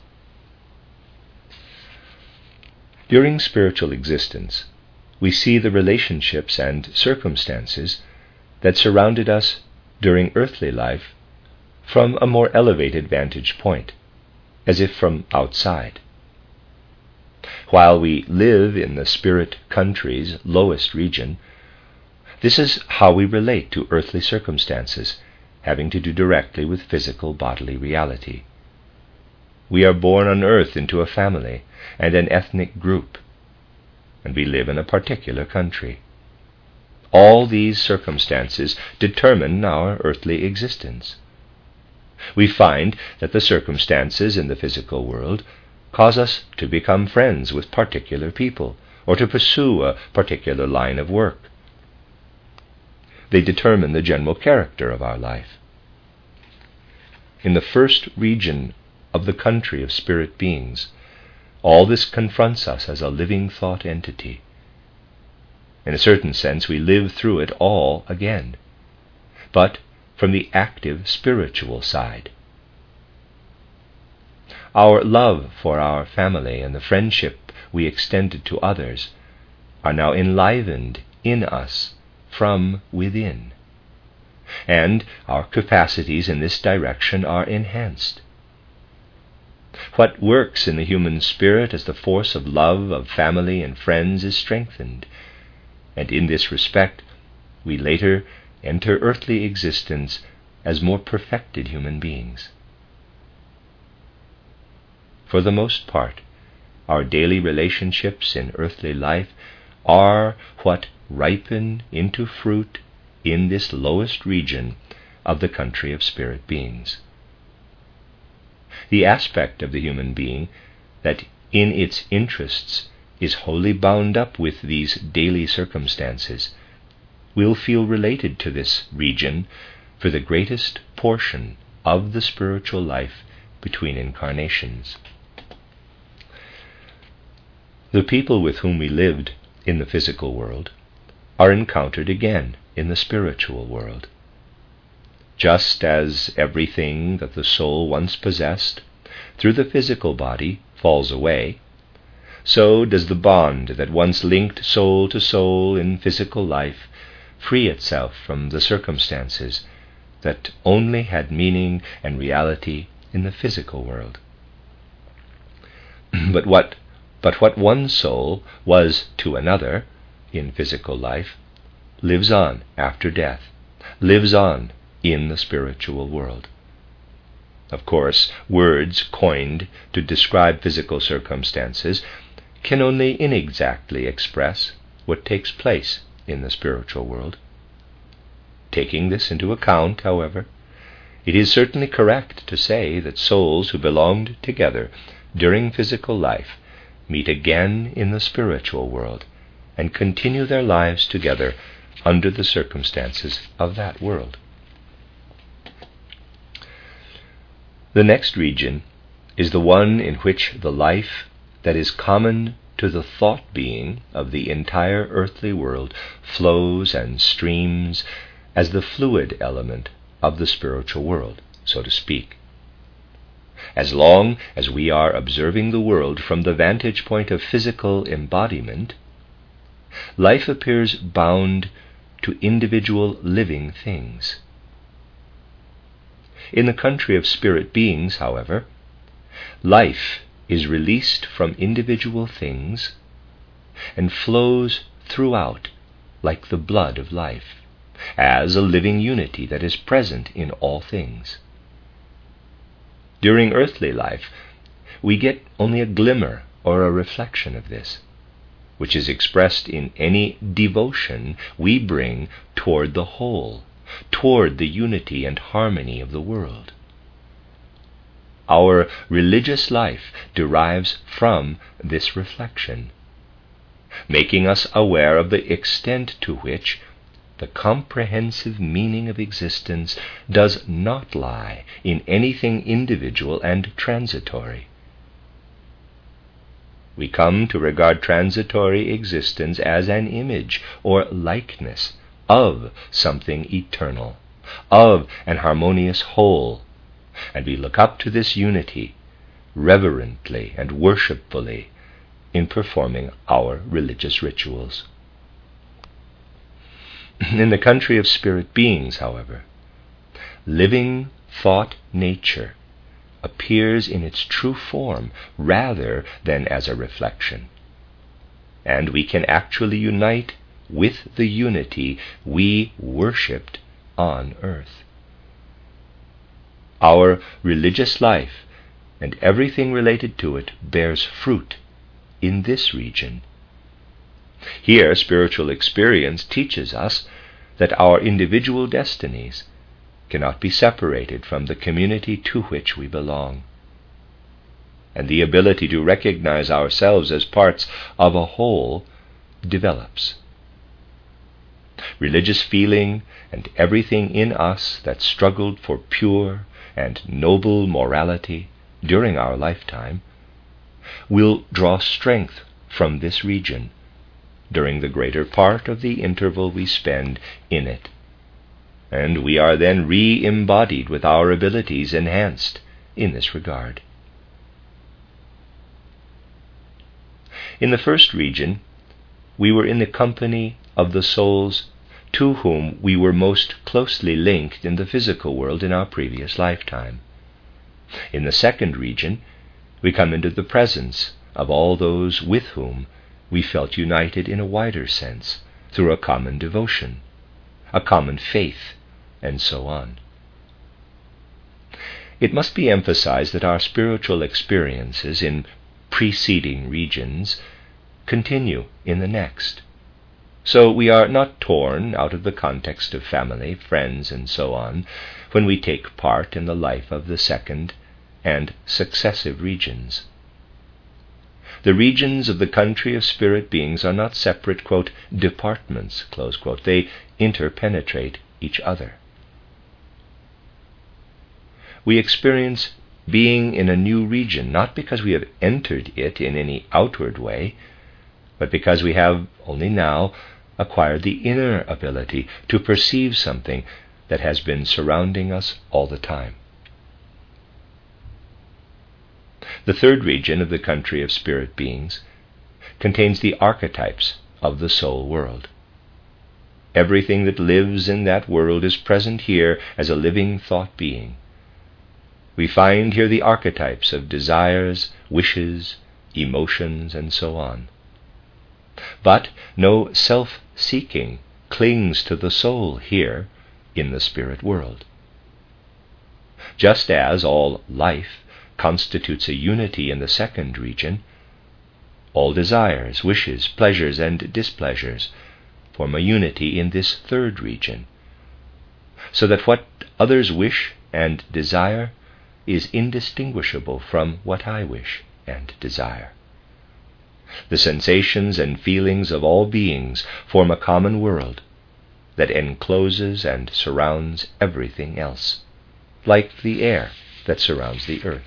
During spiritual existence, we see the relationships and circumstances that surrounded us during earthly life from a more elevated vantage point, as if from outside. While we live in the spirit country's lowest region, this is how we relate to earthly circumstances having to do directly with physical bodily reality. We are born on earth into a family and an ethnic group, and we live in a particular country. All these circumstances determine our earthly existence. We find that the circumstances in the physical world cause us to become friends with particular people or to pursue a particular line of work. They determine the general character of our life. In the first region of the country of spirit beings, all this confronts us as a living thought entity. In a certain sense, we live through it all again, but from the active spiritual side. Our love for our family and the friendship we extended to others are now enlivened in us from within, and our capacities in this direction are enhanced. What works in the human spirit as the force of love of family and friends is strengthened, and in this respect we later enter earthly existence as more perfected human beings. For the most part, our daily relationships in earthly life are what ripen into fruit in this lowest region of the country of spirit beings. The aspect of the human being that in its interests is wholly bound up with these daily circumstances will feel related to this region for the greatest portion of the spiritual life between incarnations. The people with whom we lived in the physical world are encountered again in the spiritual world. Just as everything that the soul once possessed through the physical body falls away, so does the bond that once linked soul to soul in physical life free itself from the circumstances that only had meaning and reality in the physical world. But what one soul was to another in physical life lives on after death, lives on in the spiritual world. Of course, words coined to describe physical circumstances can only inexactly express what takes place in the spiritual world. Taking this into account, however, it is certainly correct to say that souls who belonged together during physical life meet again in the spiritual world and continue their lives together under the circumstances of that world. The next region is the one in which the life that is common to the thought being of the entire earthly world flows and streams as the fluid element of the spiritual world, so to speak. As long as we are observing the world from the vantage point of physical embodiment, life appears bound to individual living things. In the country of spirit beings, however, life is released from individual things and flows throughout like the blood of life, as a living unity that is present in all things. During earthly life, we get only a glimmer or a reflection of this, which is expressed in any devotion we bring toward the whole, toward the unity and harmony of the world. Our religious life derives from this reflection, making us aware of the extent to which the comprehensive meaning of existence does not lie in anything individual and transitory. We come to regard transitory existence as an image or likeness of something eternal, of an harmonious whole, and we look up to this unity reverently and worshipfully in performing our religious rituals. In the country of spirit beings, however, living thought nature appears in its true form rather than as a reflection, and we can actually unite with the unity we worshipped on earth. Our religious life and everything related to it bears fruit in this region. Here, spiritual experience teaches us that our individual destinies cannot be separated from the community to which we belong, and the ability to recognize ourselves as parts of a whole develops. Religious feeling and everything in us that struggled for pure and noble morality during our lifetime will draw strength from this region during the greater part of the interval we spend in it, and we are then re-embodied with our abilities enhanced in this regard. In the first region, we were in the company of the souls to whom we were most closely linked in the physical world in our previous lifetime. In the second region, we come into the presence of all those with whom we felt united in a wider sense through a common devotion, a common faith, and so on. It must be emphasized that our spiritual experiences in preceding regions continue in the next. So we are not torn out of the context of family, friends, and so on, when we take part in the life of the second and successive regions. The regions of the country of spirit beings are not separate, quote, departments, close quote. They interpenetrate each other. We experience being in a new region, not because we have entered it in any outward way, but because we have, only now, acquired the inner ability to perceive something that has been surrounding us all the time. The third region of the country of spirit beings contains the archetypes of the soul world. Everything that lives in that world is present here as a living thought being. We find here the archetypes of desires, wishes, emotions, and so on. But no self-seeking clings to the soul here in the spirit world. Just as all life constitutes a unity in the second region, all desires, wishes, pleasures, and displeasures form a unity in this third region, so that what others wish and desire is indistinguishable from what I wish and desire. The sensations and feelings of all beings form a common world that encloses and surrounds everything else, like the air that surrounds the earth.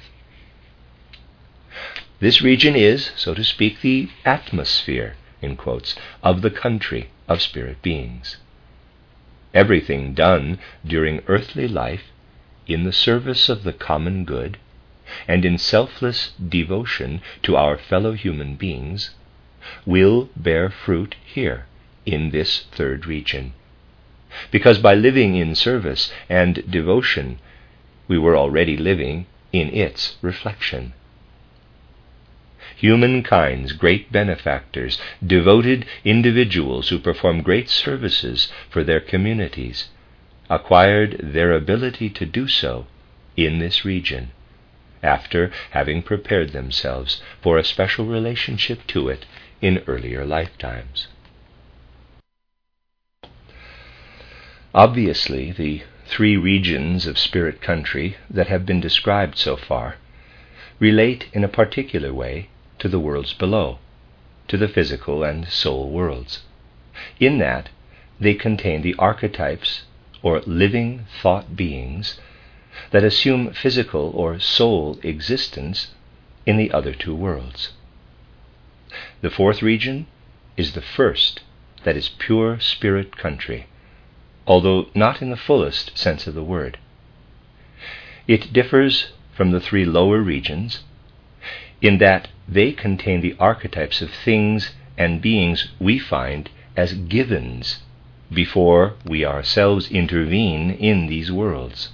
This region is, so to speak, the atmosphere, in quotes, of the country of spirit beings. Everything done during earthly life in the service of the common good and in selfless devotion to our fellow human beings will bear fruit here in this third region, because by living in service and devotion we were already living in its reflection. Humankind's great benefactors, devoted individuals who perform great services for their communities, acquired their ability to do so in this region, after having prepared themselves for a special relationship to it in earlier lifetimes. Obviously, the three regions of spirit country that have been described so far relate in a particular way to the worlds below, to the physical and soul worlds, in that they contain the archetypes or living thought beings that assume physical or soul existence in the other two worlds. The fourth region is the first that is pure spirit country, although not in the fullest sense of the word. It differs from the three lower regions in that they contain the archetypes of things and beings we find as givens before we ourselves intervene in these worlds.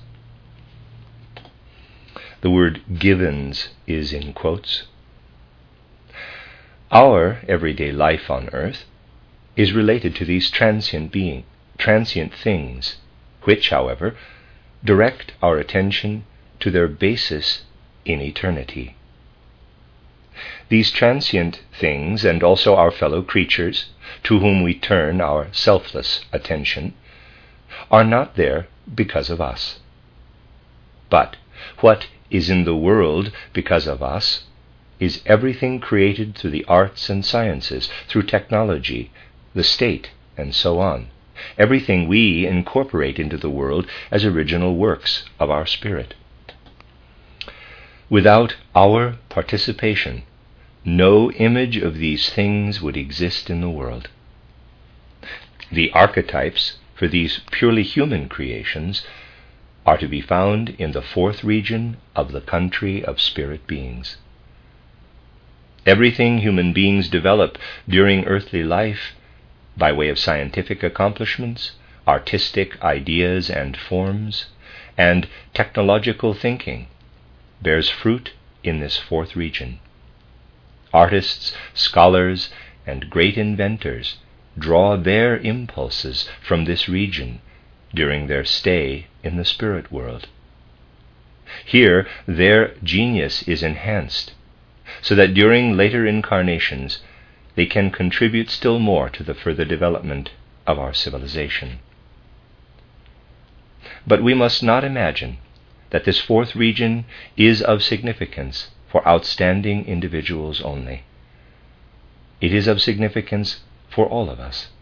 The word givens is in quotes. Our everyday life on earth is related to these transient things, which, however, direct our attention to their basis in eternity. These transient things, and also our fellow creatures, to whom we turn our selfless attention, are not there because of us. But what is in the world because of us is everything created through the arts and sciences, through technology, the state, and so on. Everything we incorporate into the world as original works of our spirit. Without our participation, no image of these things would exist in the world. The archetypes for these purely human creations are to be found in the fourth region of the country of spirit beings. Everything human beings develop during earthly life, by way of scientific accomplishments, artistic ideas and forms, and technological thinking, bears fruit in this fourth region. Artists, scholars, and great inventors draw their impulses from this region during their stay in the spirit world. Here, their genius is enhanced, so that during later incarnations they can contribute still more to the further development of our civilization. But we must not imagine that this fourth region is of significance for outstanding individuals only. It is of significance for all of us.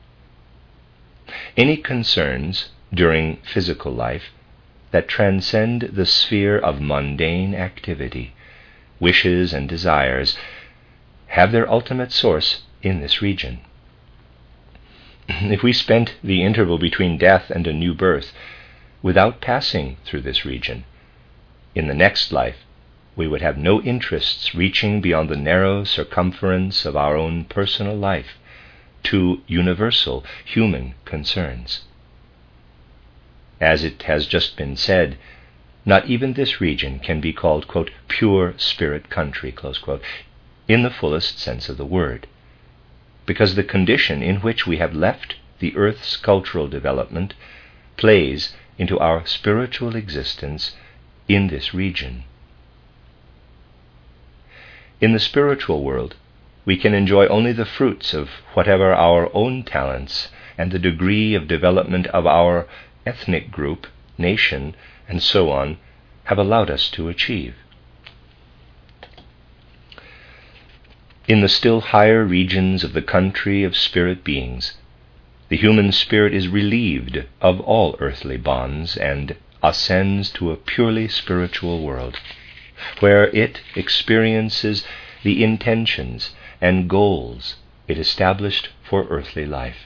Any concerns during physical life that transcend the sphere of mundane activity, wishes and desires, have their ultimate source in this region. If we spent the interval between death and a new birth without passing through this region, in the next life we would have no interests reaching beyond the narrow circumference of our own personal life to universal human concerns. As it has just been said, not even this region can be called, quote, pure spirit country, close quote, in the fullest sense of the word, because the condition in which we have left the earth's cultural development plays into our spiritual existence in this region. In the spiritual world, we can enjoy only the fruits of whatever our own talents and the degree of development of our ethnic group, nation, and so on have allowed us to achieve. In the still higher regions of the country of spirit beings, the human spirit is relieved of all earthly bonds and ascends to a purely spiritual world, where it experiences the intentions and goals it established for earthly life.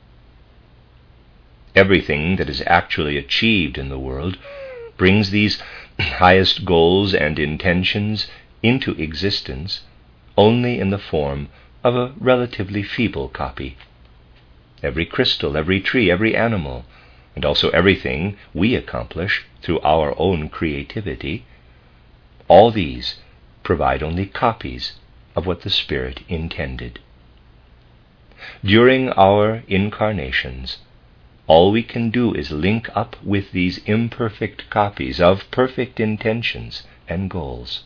Everything that is actually achieved in the world brings these highest goals and intentions into existence only in the form of a relatively feeble copy. Every crystal, every tree, every animal, and also everything we accomplish through our own creativity, all these provide only copies of what the Spirit intended. During our incarnations, all we can do is link up with these imperfect copies of perfect intentions and goals.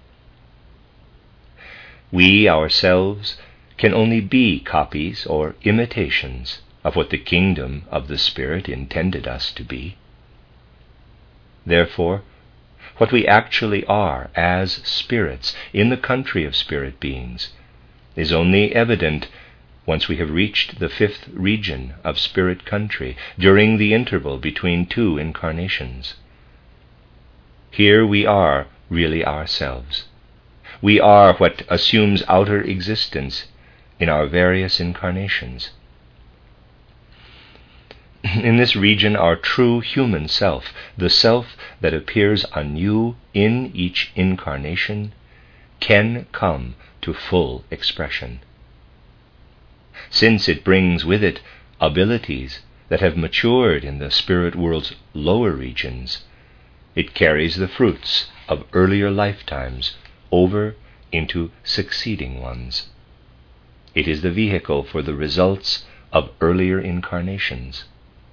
We ourselves can only be copies or imitations of what the kingdom of the Spirit intended us to be. Therefore, what we actually are as spirits in the country of spirit beings is only evident once we have reached the fifth region of spirit country during the interval between two incarnations. Here we are really ourselves. We are what assumes outer existence in our various incarnations. In this region, our true human self, the self that appears anew in each incarnation, can come to full expression. Since it brings with it abilities that have matured in the spirit world's lower regions, it carries the fruits of earlier lifetimes over into succeeding ones. It is the vehicle for the results of earlier incarnations.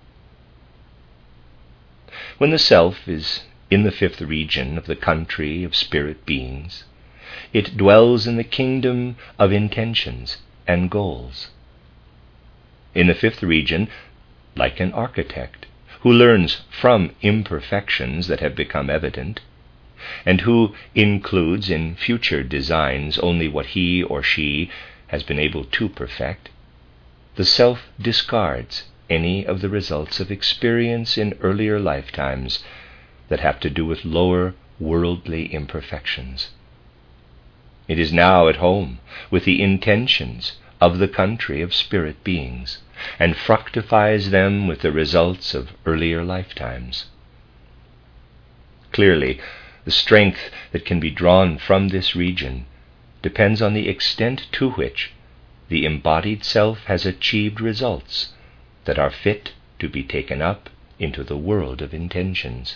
When the self is in the fifth region of the country of spirit beings, it dwells in the kingdom of intentions and goals. In the fifth region, like an architect who learns from imperfections that have become evident, and who includes in future designs only what he or she has been able to perfect, the self discards any of the results of experience in earlier lifetimes that have to do with lower worldly imperfections. It is now at home with the intentions of the country of spirit beings, and fructifies them with the results of earlier lifetimes. Clearly, the strength that can be drawn from this region depends on the extent to which the embodied self has achieved results that are fit to be taken up into the world of intentions.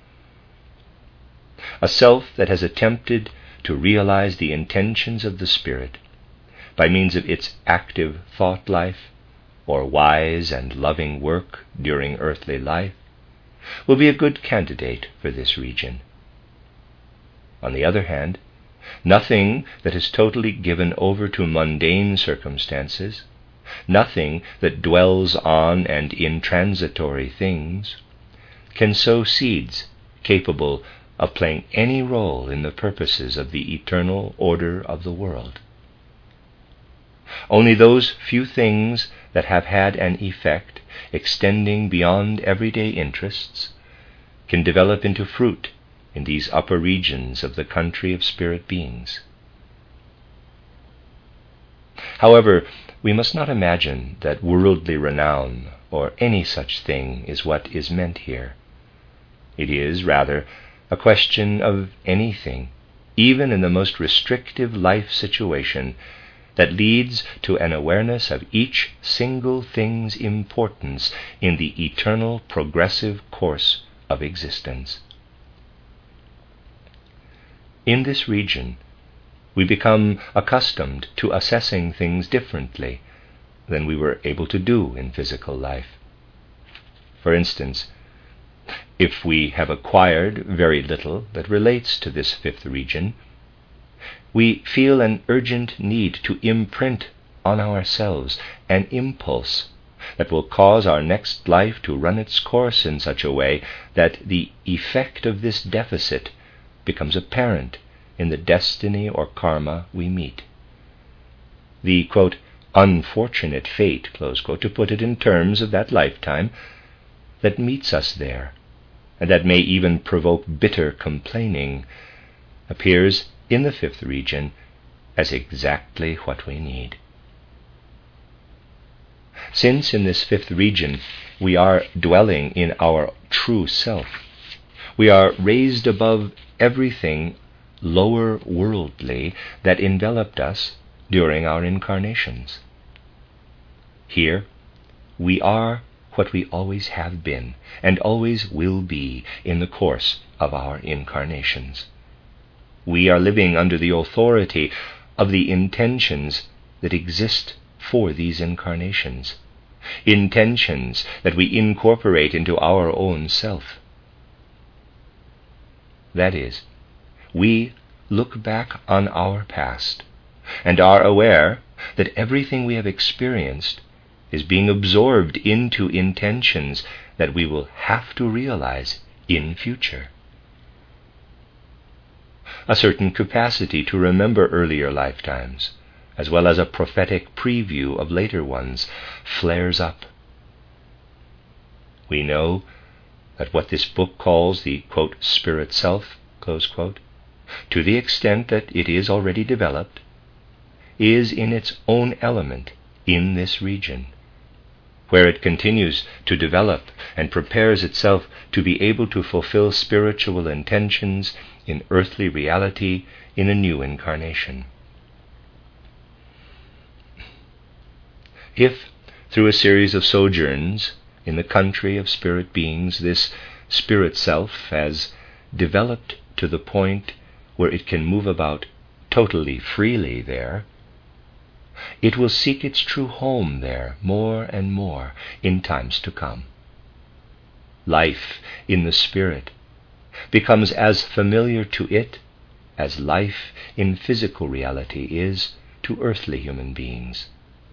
A self that has attempted to realize the intentions of the Spirit by means of its active thought life or wise and loving work during earthly life will be a good candidate for this region. On the other hand, nothing that is totally given over to mundane circumstances, nothing that dwells on and in transitory things, can sow seeds capable of playing any role in the purposes of the eternal order of the world. Only those few things that have had an effect extending beyond everyday interests can develop into fruit in these upper regions of the country of spirit beings. However, we must not imagine that worldly renown or any such thing is what is meant here. It is, rather, a question of anything, even in the most restrictive life situation, that leads to an awareness of each single thing's importance in the eternal progressive course of existence. In this region, we become accustomed to assessing things differently than we were able to do in physical life. For instance, if we have acquired very little that relates to this fifth region, we feel an urgent need to imprint on ourselves an impulse that will cause our next life to run its course in such a way that the effect of this deficit becomes apparent in the destiny or karma we meet. The, quote, unfortunate fate, close quote, to put it in terms of that lifetime, that meets us there, and that may even provoke bitter complaining, appears in the fifth region as exactly what we need. Since in this fifth region we are dwelling in our true self, we are raised above everything lower worldly that enveloped us during our incarnations. Here we are what we always have been and always will be in the course of our incarnations. We are living under the authority of the intentions that exist for these incarnations, intentions that we incorporate into our own self. That is, we look back on our past and are aware that everything we have experienced is being absorbed into intentions that we will have to realize in future. A certain capacity to remember earlier lifetimes, as well as a prophetic preview of later ones, flares up. We know that what this book calls the, quote, spirit self, close quote, to the extent that it is already developed, is in its own element in this region, where it continues to develop and prepares itself to be able to fulfill spiritual intentions in earthly reality in a new incarnation. If, through a series of sojourns in the country of spirit beings, this spirit self has developed to the point where it can move about totally freely there, it will seek its true home there more and more in times to come. Life in the spirit becomes as familiar to it as life in physical reality is to earthly human beings.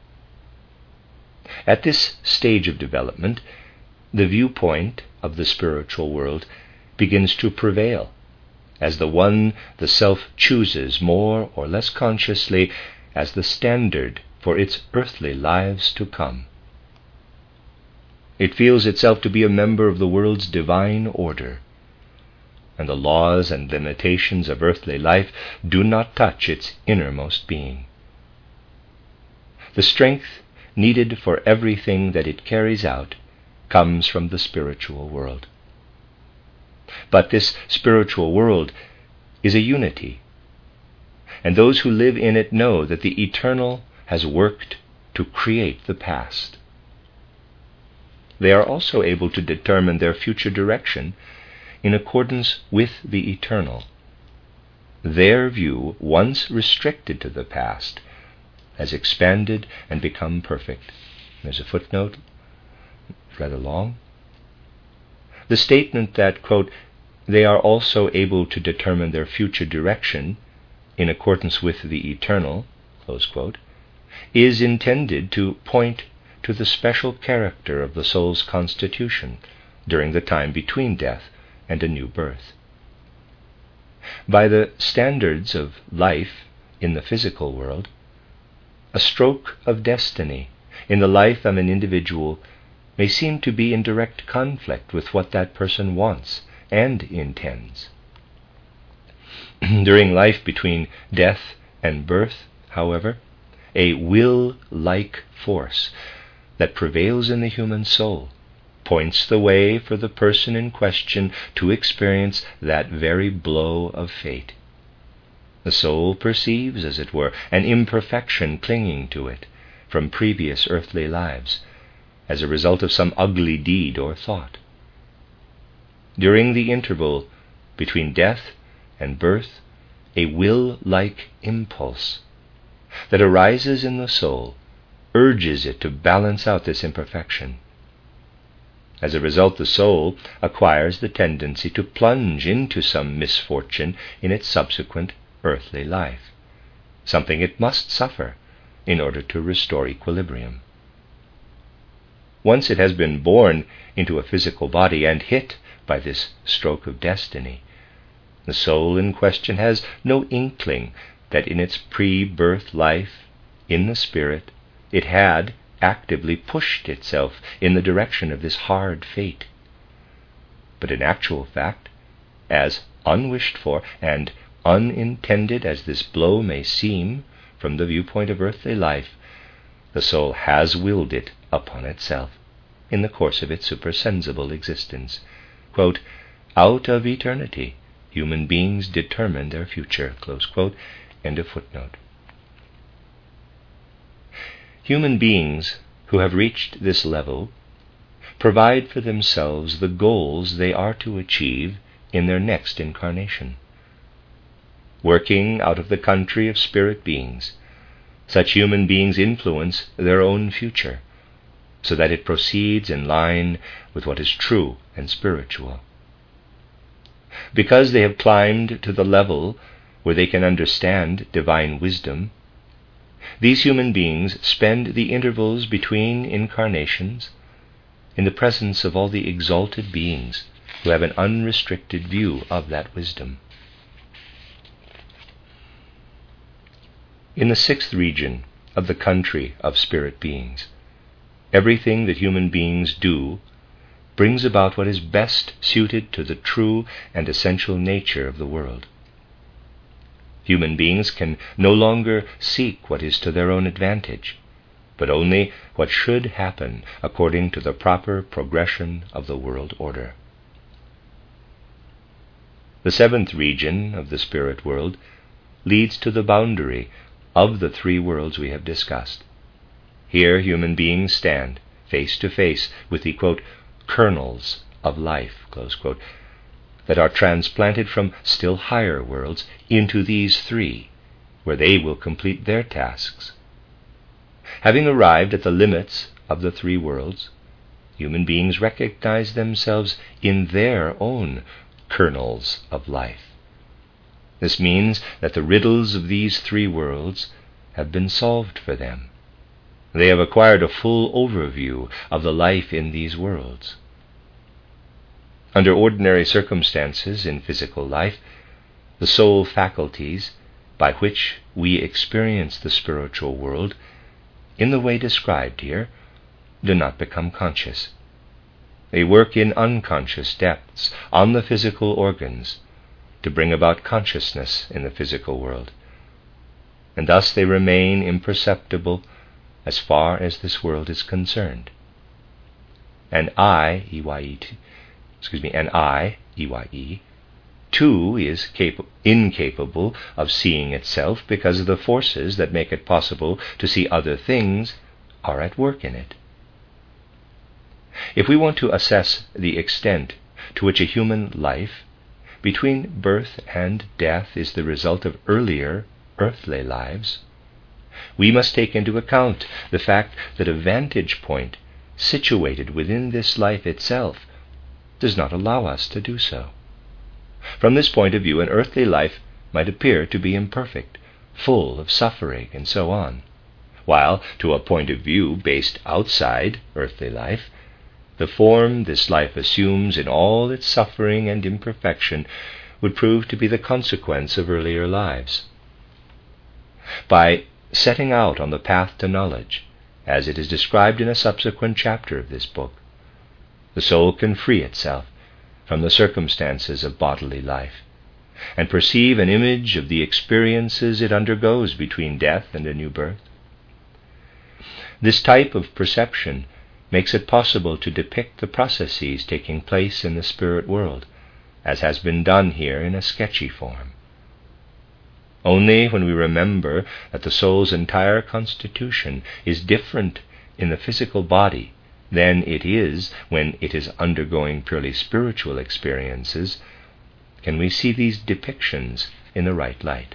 At this stage of development, the viewpoint of the spiritual world begins to prevail as the one the self chooses more or less consciously as the standard for its earthly lives to come. It feels itself to be a member of the world's divine order, and the laws and limitations of earthly life do not touch its innermost being. The strength needed for everything that it carries out comes from the spiritual world. But this spiritual world is a unity, and those who live in it know that the eternal has worked to create the past. They are also able to determine their future direction in accordance with the eternal. Their view, once restricted to the past, has expanded and become perfect. There's a footnote, rather long. The statement that, quote, they are also able to determine their future direction in accordance with the eternal, close quote, is intended to point to the special character of the soul's constitution during the time between death and a new birth. By the standards of life in the physical world, a stroke of destiny in the life of an individual may seem to be in direct conflict with what that person wants and intends. During life between death and birth, however, a will-like force that prevails in the human soul points the way for the person in question to experience that very blow of fate. The soul perceives, as it were, an imperfection clinging to it from previous earthly lives, as a result of some ugly deed or thought. During the interval between death and birth, a will-like impulse that arises in the soul urges it to balance out this imperfection. As a result, the soul acquires the tendency to plunge into some misfortune in its subsequent earthly life, something it must suffer in order to restore equilibrium. Once it has been born into a physical body and hit by this stroke of destiny, the soul in question has no inkling that in its pre-birth life in the spirit it had actively pushed itself in the direction of this hard fate. But in actual fact, as unwished for and unintended as this blow may seem from the viewpoint of earthly life, the soul has willed it upon itself in the course of its supersensible existence. Quote, out of eternity, human beings determine their future, close quote, end of footnote. Human beings who have reached this level provide for themselves the goals they are to achieve in their next incarnation. Working out of the country of spirit beings, such human beings influence their own future, so that it proceeds in line with what is true and spiritual. Because they have climbed to the level where they can understand divine wisdom, these human beings spend the intervals between incarnations in the presence of all the exalted beings who have an unrestricted view of that wisdom. In the sixth region of the country of spirit beings, everything that human beings do brings about what is best suited to the true and essential nature of the world. Human beings can no longer seek what is to their own advantage, but only what should happen according to the proper progression of the world order. The seventh region of the spirit world leads to the boundary of the three worlds we have discussed. Here human beings stand face to face with the, quote, kernels of life, close quote, that are transplanted from still higher worlds into these three, where they will complete their tasks. Having arrived at the limits of the three worlds, human beings recognize themselves in their own kernels of life. This means that the riddles of these three worlds have been solved for them. They have acquired a full overview of the life in these worlds. Under ordinary circumstances in physical life, the soul faculties by which we experience the spiritual world, in the way described here, do not become conscious. They work in unconscious depths on the physical organs to bring about consciousness in the physical world, and thus they remain imperceptible as far as this world is concerned. An eye, E-Y-E, to too is incapable of seeing itself because the forces that make it possible to see other things are at work in it. If we want to assess the extent to which a human life between birth and death is the result of earlier earthly lives, we must take into account the fact that a vantage point situated within this life itself does not allow us to do so. From this point of view, an earthly life might appear to be imperfect, full of suffering, and so on, while, to a point of view based outside earthly life, the form this life assumes in all its suffering and imperfection would prove to be the consequence of earlier lives. By setting out on the path to knowledge, as it is described in a subsequent chapter of this book, the soul can free itself from the circumstances of bodily life and perceive an image of the experiences it undergoes between death and a new birth. This type of perception makes it possible to depict the processes taking place in the spirit world, as has been done here in a sketchy form. Only when we remember that the soul's entire constitution is different in the physical body than it is when it is undergoing purely spiritual experiences can we see these depictions in the right light.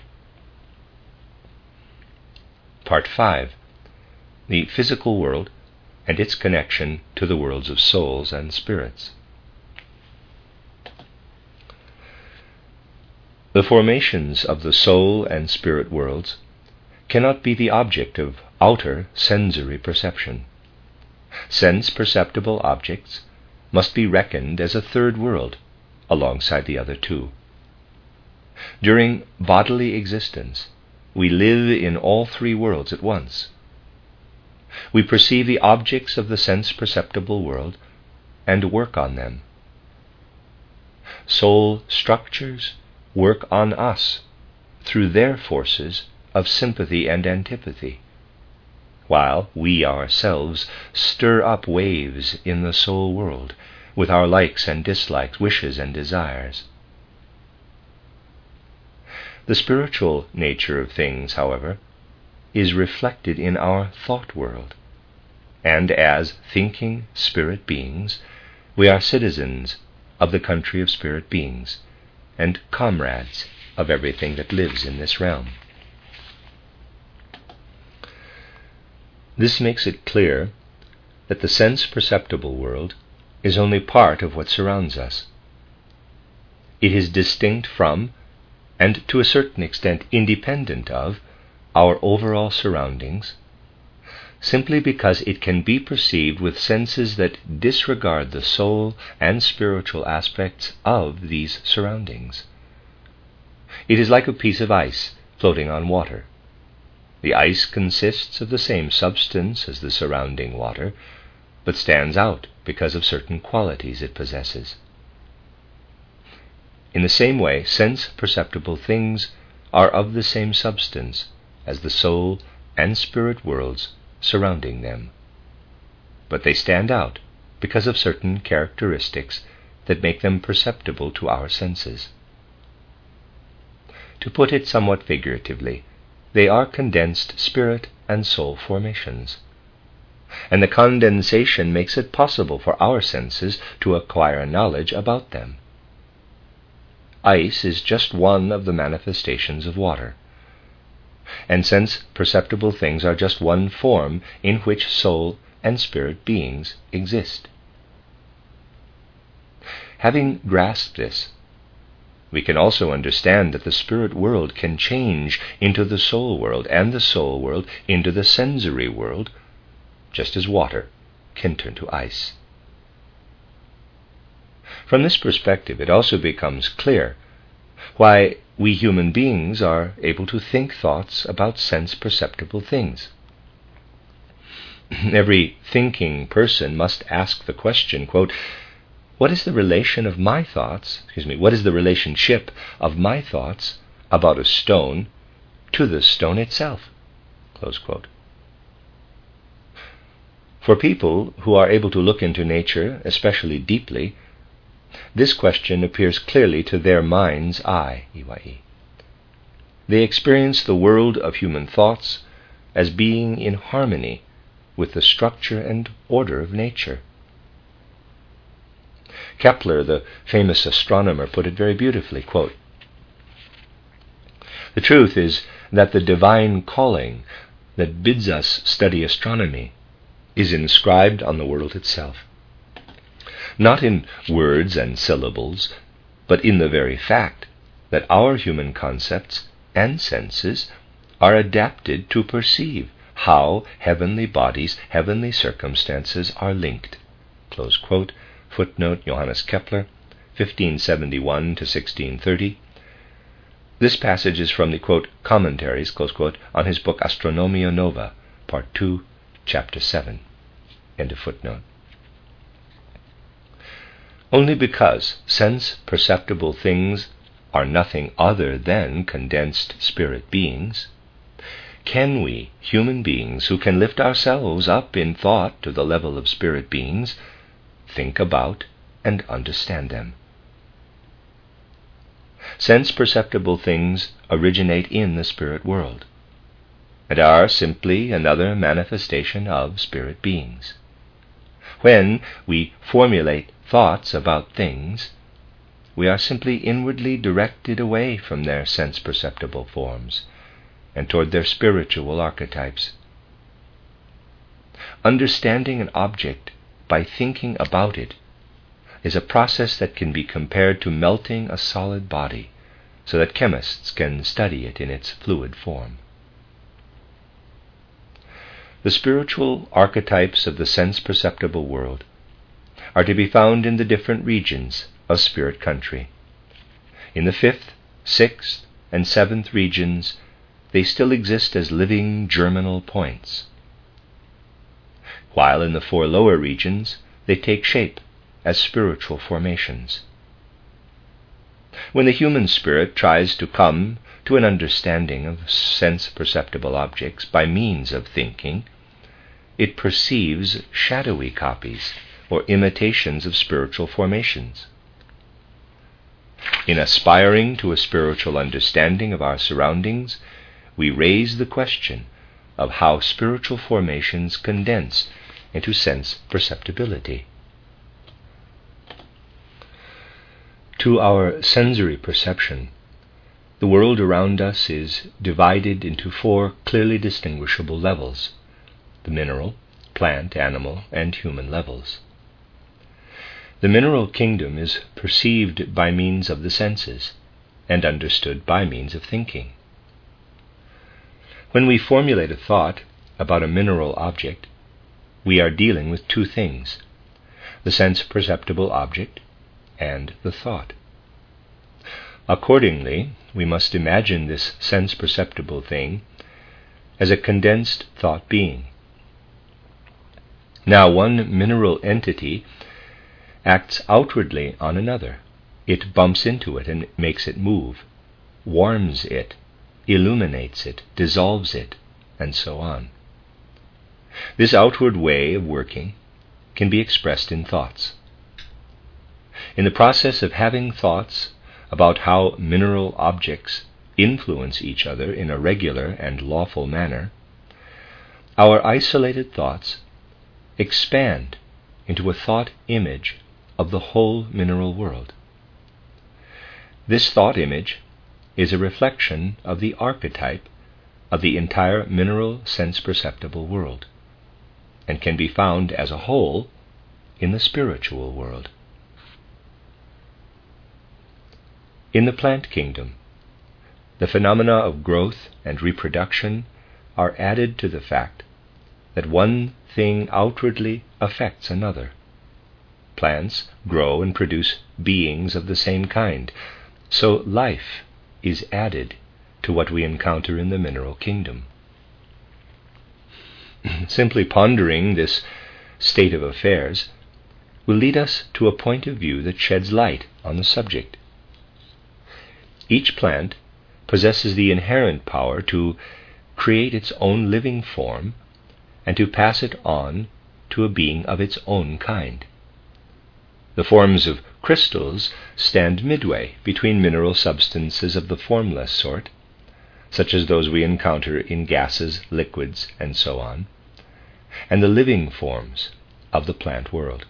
Part 5. The physical world and its connection to the worlds of souls and spirits. The formations of the soul and spirit worlds cannot be the object of outer sensory perception. Sense-perceptible objects must be reckoned as a third world alongside the other two. During bodily existence, we live in all three worlds at once. We perceive the objects of the sense-perceptible world and work on them. Soul structures work on us through their forces of sympathy and antipathy, while we ourselves stir up waves in the soul world with our likes and dislikes, wishes and desires. The spiritual nature of things, however, is reflected in our thought world, and as thinking spirit beings, we are citizens of the country of spirit beings and comrades of everything that lives in this realm. This makes it clear that the sense-perceptible world is only part of what surrounds us. It is distinct from, and to a certain extent independent of, our overall surroundings, simply because it can be perceived with senses that disregard the soul and spiritual aspects of these surroundings. It is like a piece of ice floating on water. The ice consists of the same substance as the surrounding water, but stands out because of certain qualities it possesses. In the same way, sense-perceptible things are of the same substance as the soul and spirit worlds surrounding them, but they stand out because of certain characteristics that make them perceptible to our senses. To put it somewhat figuratively, they are condensed spirit and soul formations, and the condensation makes it possible for our senses to acquire knowledge about them. Ice is just one of the manifestations of water, and sense-perceptible things are just one form in which soul and spirit beings exist. Having grasped this, we can also understand that the spirit world can change into the soul world, and the soul world into the sensory world, just as water can turn to ice. From this perspective, it also becomes clear why we human beings are able to think thoughts about sense-perceptible things. Every thinking person must ask the question, quote, what is the relation of my thoughts, what is the relationship of my thoughts about a stone to the stone itself? Close quote. For people who are able to look into nature especially deeply, This question appears clearly to their mind's eye, Iwai. They experience the world of human thoughts as being in harmony with the structure and order of nature. Kepler, the famous astronomer, put it very beautifully, quote, "The truth is that the divine calling that bids us study astronomy is inscribed on the world itself, not in words and syllables, but in the very fact that our human concepts and senses are adapted to perceive how heavenly bodies, heavenly circumstances are linked." Close quote. Footnote, Johannes Kepler, 1571 to 1630. This passage is from the, quote, commentaries, close quote, on his book Astronomia Nova, Part 2, Chapter 7. End of footnote. Only because sense-perceptible things are nothing other than condensed spirit beings, can we, human beings who can lift ourselves up in thought to the level of spirit beings, think about and understand them. Sense-perceptible things originate in the spirit world and are simply another manifestation of spirit beings. When we formulate thoughts about things, we are simply inwardly directed away from their sense-perceptible forms and toward their spiritual archetypes. Understanding an object by thinking about it is a process that can be compared to melting a solid body so that chemists can study it in its fluid form. The spiritual archetypes of the sense-perceptible world are to be found in the different regions of spirit country. In the 5th, 6th, and 7th regions, they still exist as living germinal points, while in the 4 lower regions they take shape as spiritual formations. When the human spirit tries to come to an understanding of sense-perceptible objects by means of thinking, it perceives shadowy copies or imitations of spiritual formations. In aspiring to a spiritual understanding of our surroundings, we raise the question of how spiritual formations condense into sense perceptibility. To our sensory perception, the world around us is divided into 4 clearly distinguishable levels: the mineral, plant, animal, and human levels. The mineral kingdom is perceived by means of the senses and understood by means of thinking. When we formulate a thought about a mineral object, we are dealing with 2 things: the sense-perceptible object and the thought. Accordingly, we must imagine this sense-perceptible thing as a condensed thought being. Now, one mineral entity acts outwardly on another. It bumps into it and makes it move, warms it, illuminates it, dissolves it, and so on. This outward way of working can be expressed in thoughts. In the process of having thoughts about how mineral objects influence each other in a regular and lawful manner, our isolated thoughts expand into a thought image of the whole mineral world. This thought image is a reflection of the archetype of the entire mineral sense-perceptible world, and can be found as a whole in the spiritual world. In the plant kingdom, the phenomena of growth and reproduction are added to the fact that one thing outwardly affects another. Plants grow and produce beings of the same kind, so life is added to what we encounter in the mineral kingdom. Simply pondering this state of affairs will lead us to a point of view that sheds light on the subject. Each plant possesses the inherent power to create its own living form and to pass it on to a being of its own kind. The forms of crystals stand midway between mineral substances of the formless sort, such as those we encounter in gases, liquids, and so on, and the living forms of the plant world.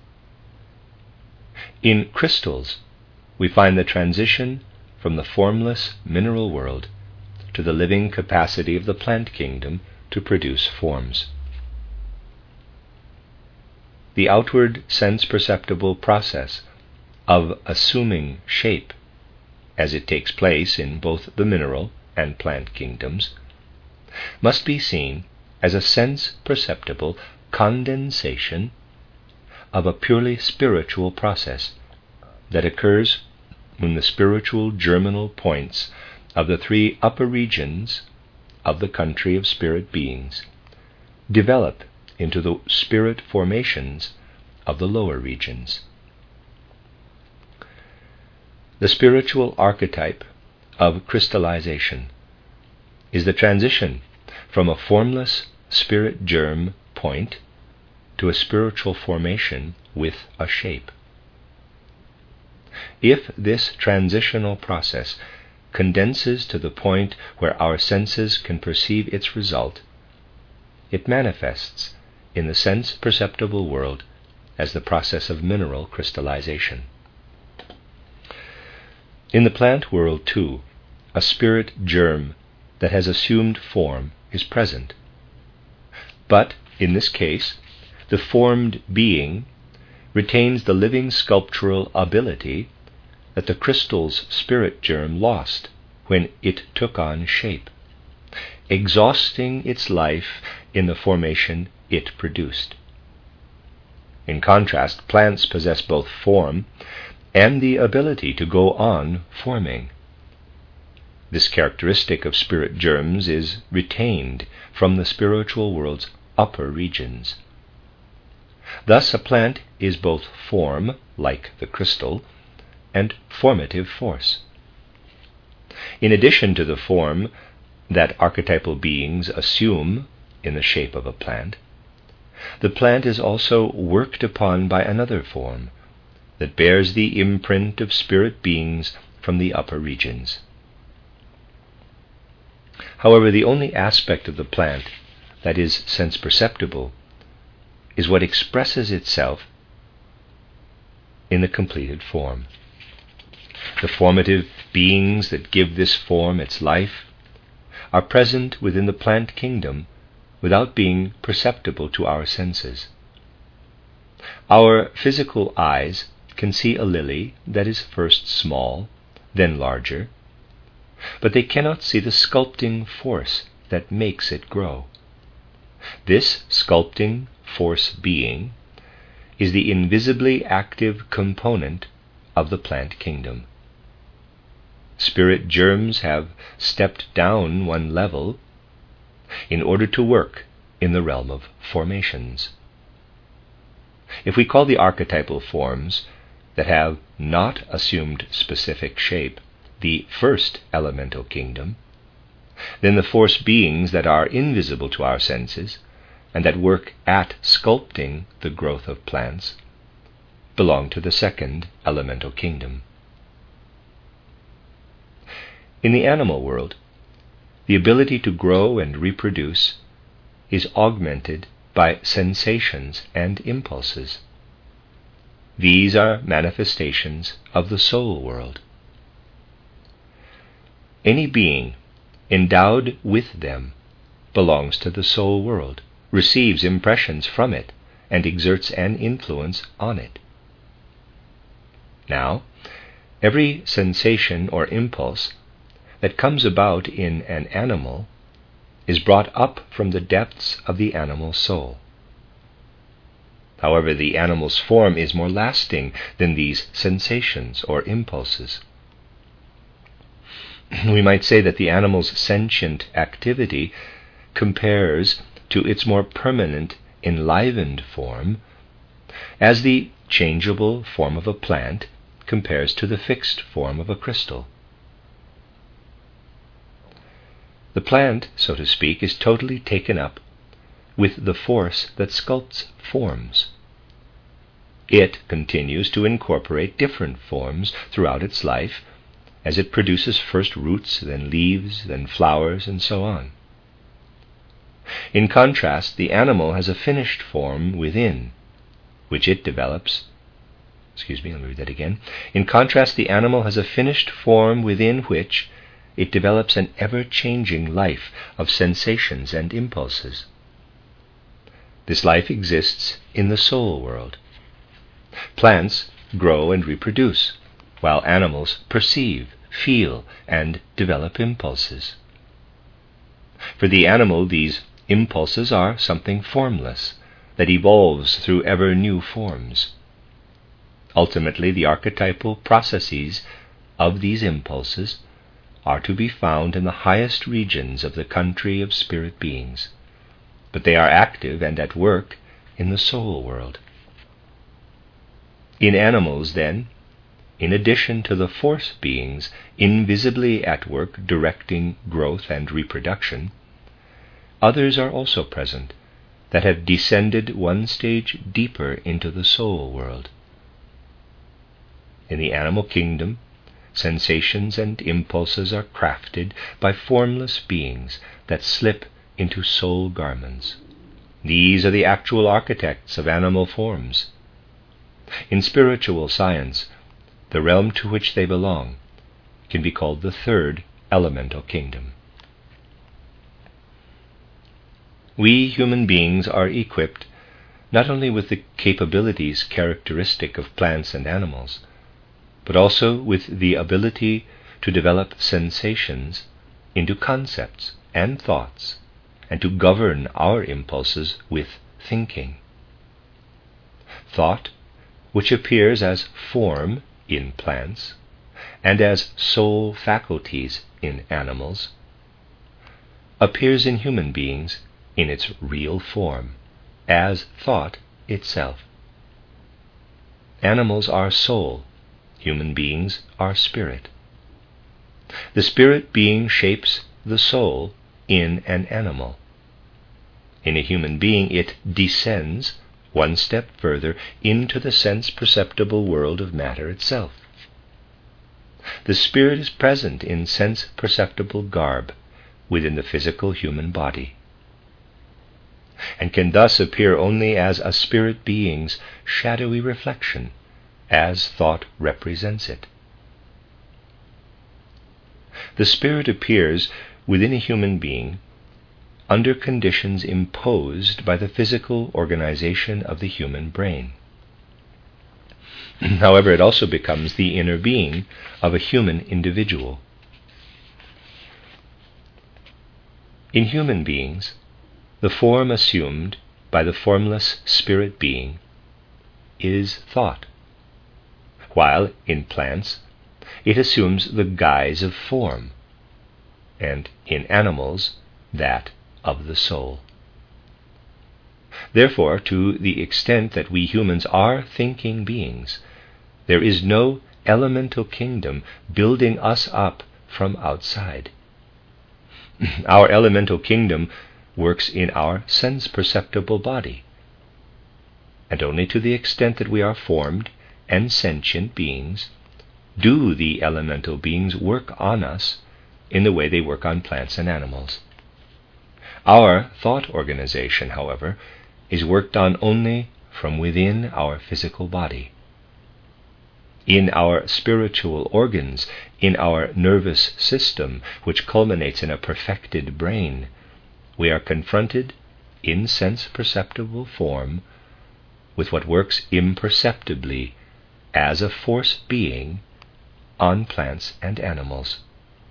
In crystals, we find the transition from the formless mineral world to the living capacity of the plant kingdom to produce forms. The outward sense-perceptible process of assuming shape, as it takes place in both the mineral and plant kingdoms, must be seen as a sense-perceptible condensation of a purely spiritual process that occurs when the spiritual germinal points of the three upper regions of the country of spirit beings develop into the spirit formations of the lower regions. The spiritual archetype of crystallization is the transition from a formless spirit germ point to a spiritual formation with a shape. If this transitional process condenses to the point where our senses can perceive its result, it manifests in the sense-perceptible world as the process of mineral crystallization. In the plant world, too, a spirit germ that has assumed form is present. But, in this case, the formed being retains the living sculptural ability that the crystal's spirit germ lost when it took on shape, exhausting its life in the formation it produced. In contrast, plants possess both form and the ability to go on forming. This characteristic of spirit germs is retained from the spiritual world's upper regions. Thus, a plant is both form, like the crystal, and formative force. In addition to the form that archetypal beings assume in the shape of a plant, the plant is also worked upon by another form that bears the imprint of spirit beings from the upper regions. However, the only aspect of the plant that is sense-perceptible is what expresses itself in the completed form. The formative beings that give this form its life are present within the plant kingdom without being perceptible to our senses. Our physical eyes can see a lily that is first small, then larger, but they cannot see the sculpting force that makes it grow. This sculpting force being is the invisibly active component of the plant kingdom. Spirit germs have stepped down one level in order to work in the realm of formations. If we call the archetypal forms that have not assumed specific shape the first elemental kingdom, then the force beings that are invisible to our senses and that work at sculpting the growth of plants belong to the second elemental kingdom. In the animal world, the ability to grow and reproduce is augmented by sensations and impulses. These are manifestations of the soul world. Any being endowed with them belongs to the soul world, receives impressions from it, and exerts an influence on it. Now, every sensation or impulse that comes about in an animal is brought up from the depths of the animal soul. However, the animal's form is more lasting than these sensations or impulses. We might say that the animal's sentient activity compares to its more permanent, enlivened form, as the changeable form of a plant compares to the fixed form of a crystal. The plant, so to speak, is totally taken up with the force that sculpts forms. It continues to incorporate different forms throughout its life, as it produces first roots, then leaves, then flowers, and so on. In contrast, the animal has a finished form within, which it develops. Let me read that again. In contrast, the animal has a finished form within which it develops an ever-changing life of sensations and impulses. This life exists in the soul world. Plants grow and reproduce, while animals perceive, feel, and develop impulses. For the animal, these impulses are something formless that evolves through ever new forms. Ultimately, the archetypal processes of these impulses are to be found in the highest regions of the country of spirit beings, but they are active and at work in the soul world. In animals, then, in addition to the force beings invisibly at work directing growth and reproduction, others are also present that have descended one stage deeper into the soul world. In the animal kingdom, sensations and impulses are crafted by formless beings that slip into soul garments. These are the actual architects of animal forms. In spiritual science, the realm to which they belong can be called the third elemental kingdom. We human beings are equipped not only with the capabilities characteristic of plants and animals, but also with the ability to develop sensations into concepts and thoughts, and to govern our impulses with thinking. Thought, which appears as form in plants and as soul faculties in animals, appears in human beings in its real form, as thought itself. Animals are soul, human beings are spirit. The spirit being shapes the soul in an animal. In a human being, it descends one step further into the sense-perceptible world of matter itself. The spirit is present in sense-perceptible garb within the physical human body, and can thus appear only as a spirit being's shadowy reflection, as thought represents it. The spirit appears within a human being under conditions imposed by the physical organization of the human brain. However, it also becomes the inner being of a human individual. In human beings, the form assumed by the formless spirit being is thought, while in plants it assumes the guise of form, and in animals that of the soul. Therefore, to the extent that we humans are thinking beings, there is no elemental kingdom building us up from outside. Our elemental kingdom works in our sense-perceptible body, and only to the extent that we are formed and sentient beings do the elemental beings work on us in the way they work on plants and animals. Our thought organization, however, is worked on only from within our physical body. In our spiritual organs, in our nervous system, which culminates in a perfected brain, we are confronted, in sense-perceptible form, with what works imperceptibly as a force being on plants and animals.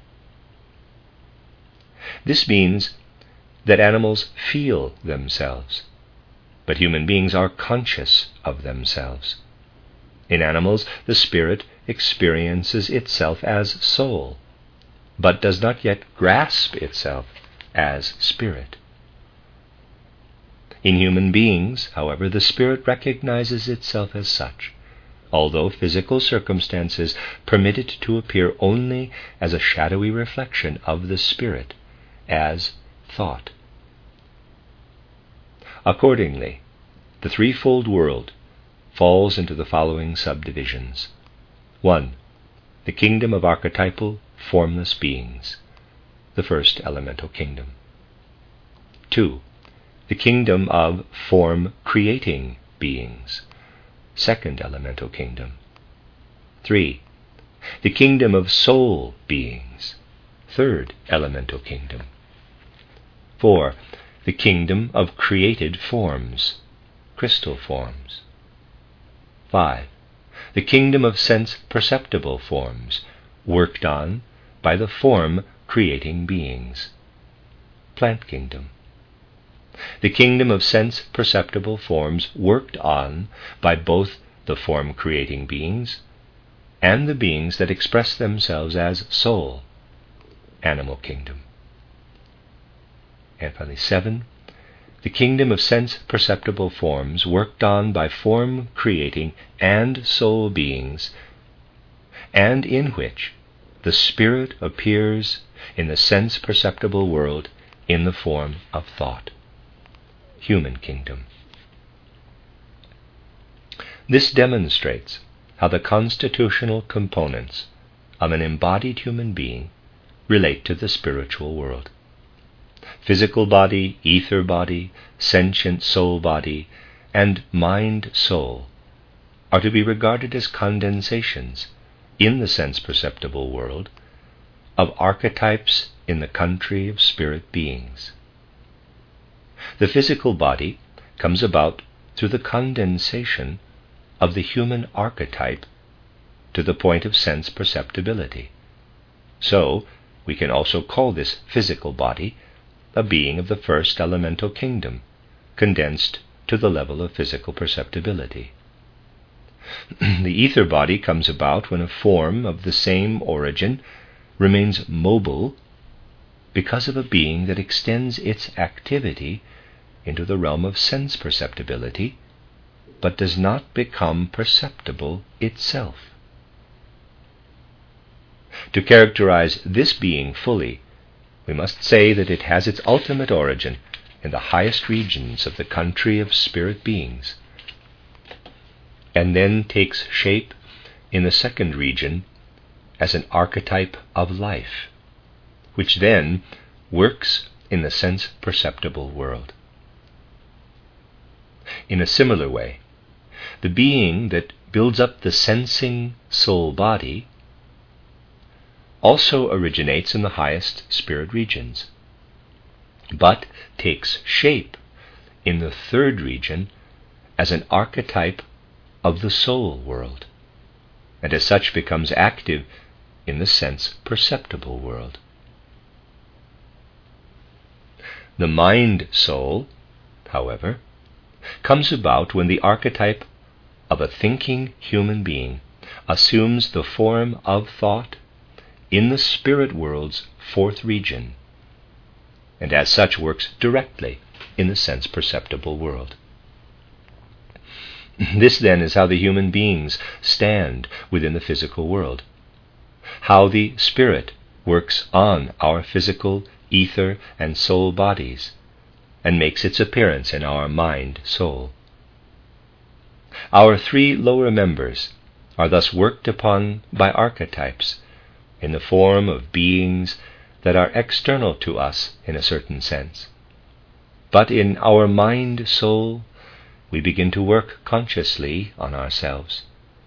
This means that animals feel themselves, but human beings are conscious of themselves. In animals, the spirit experiences itself as soul, but does not yet grasp itself as spirit. In human beings, however, the spirit recognizes itself as such, although physical circumstances permit it to appear only as a shadowy reflection of the spirit, as thought. Accordingly, the threefold world, falls into the following subdivisions. 1. The kingdom of archetypal, formless beings, the first elemental kingdom. 2. The kingdom of form-creating beings, second elemental kingdom. 3. The kingdom of soul beings, third elemental kingdom. 4. The kingdom of created forms, crystal forms. 5. The kingdom of sense-perceptible forms, worked on by the form-creating beings, plant kingdom. The kingdom of sense-perceptible forms worked on by both the form-creating beings and the beings that express themselves as soul, animal kingdom. And finally, 7. The kingdom of sense-perceptible forms worked on by form-creating and soul beings, and in which the spirit appears in the sense-perceptible world in the form of thought, human kingdom. This demonstrates how the constitutional components of an embodied human being relate to the spiritual world. Physical body, ether body, sentient soul body, and mind-soul are to be regarded as condensations in the sense-perceptible world of archetypes in the country of spirit beings. The physical body comes about through the condensation of the human archetype to the point of sense perceptibility. So, we can also call this physical body a being of the first elemental kingdom, condensed to the level of physical perceptibility. The ether body comes about when a form of the same origin remains mobile because of a being that extends its activity into the realm of sense perceptibility, but does not become perceptible itself. To characterize this being fully, we must say that it has its ultimate origin in the highest regions of the country of spirit beings, and then takes shape in the second region as an archetype of life, which then works in the sense-perceptible world. In a similar way, the being that builds up the sensing soul body also originates in the highest spirit regions, but takes shape in the third region as an archetype of the soul world, and as such becomes active in the sense-perceptible world. The mind-soul, however, comes about when the archetype of a thinking human being assumes the form of thought in the spirit world's fourth region, and as such works directly in the sense-perceptible world. This then is how the human beings stand within the physical world, how the spirit works on our physical, ether, and soul bodies, and makes its appearance in our mind-soul. Our three lower members are thus worked upon by archetypes in the form of beings that are external to us in a certain sense. But in our mind-soul, we begin to work consciously on ourselves.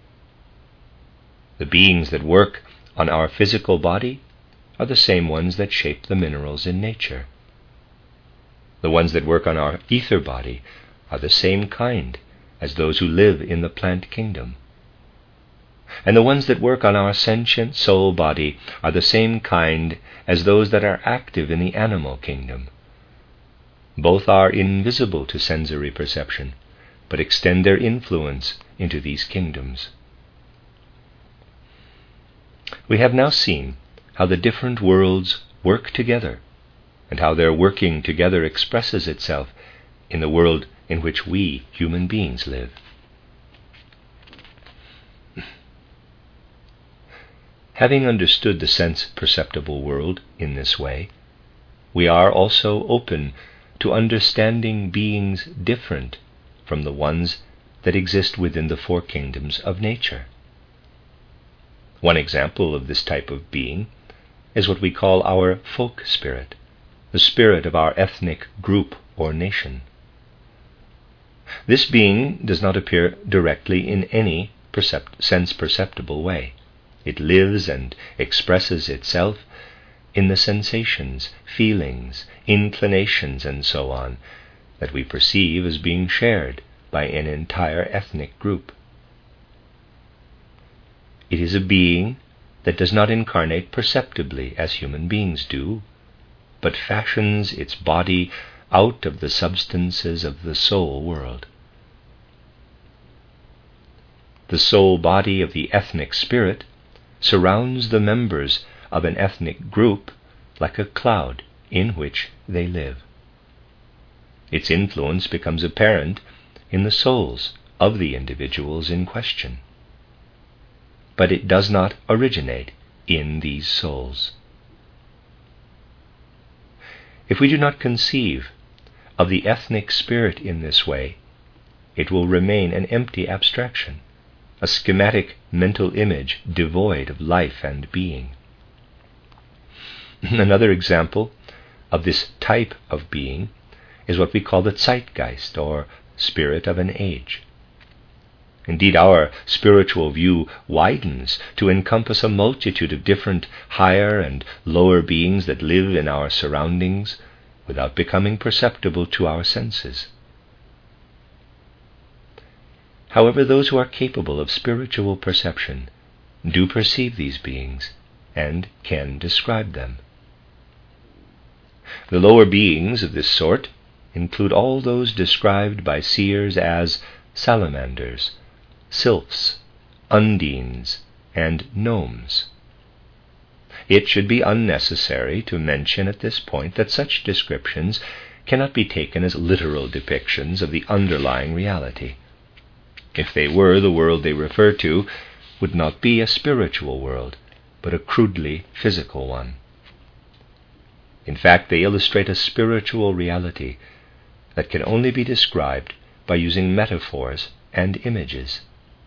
The beings that work on our physical body are the same ones that shape the minerals in nature. The ones that work on our ether body are the same kind as those who live in the plant kingdom. And the ones that work on our sentient soul body are the same kind as those that are active in the animal kingdom. Both are invisible to sensory perception, but extend their influence into these kingdoms. We have now seen how the different worlds work together, and how their working together expresses itself in the world in which we human beings live. Having understood the sense-perceptible world in this way, we are also open to understanding beings different from the ones that exist within the four kingdoms of nature. One example of this type of being is what we call our folk spirit, the spirit of our ethnic group or nation. This being does not appear directly in any sense-perceptible way. It lives and expresses itself in the sensations, feelings, inclinations, and so on that we perceive as being shared by an entire ethnic group. It is a being that does not incarnate perceptibly as human beings do, but fashions its body out of the substances of the soul world. The soul body of the ethnic spirit surrounds the members of an ethnic group like a cloud in which they live. Its influence becomes apparent in the souls of the individuals in question. But it does not originate in these souls. If we do not conceive of the ethnic spirit in this way, it will remain an empty abstraction, a schematic mental image devoid of life and being. Another example of this type of being is what we call the zeitgeist, or spirit of an age. Indeed, our spiritual view widens to encompass a multitude of different higher and lower beings that live in our surroundings without becoming perceptible to our senses. However, those who are capable of spiritual perception do perceive these beings and can describe them. The lower beings of this sort include all those described by seers as salamanders, sylphs, undines, and gnomes. It should be unnecessary to mention at this point that such descriptions cannot be taken as literal depictions of the underlying reality. If they were, the world they refer to would not be a spiritual world, but a crudely physical one. In fact, they illustrate a spiritual reality that can only be described by using metaphors and images.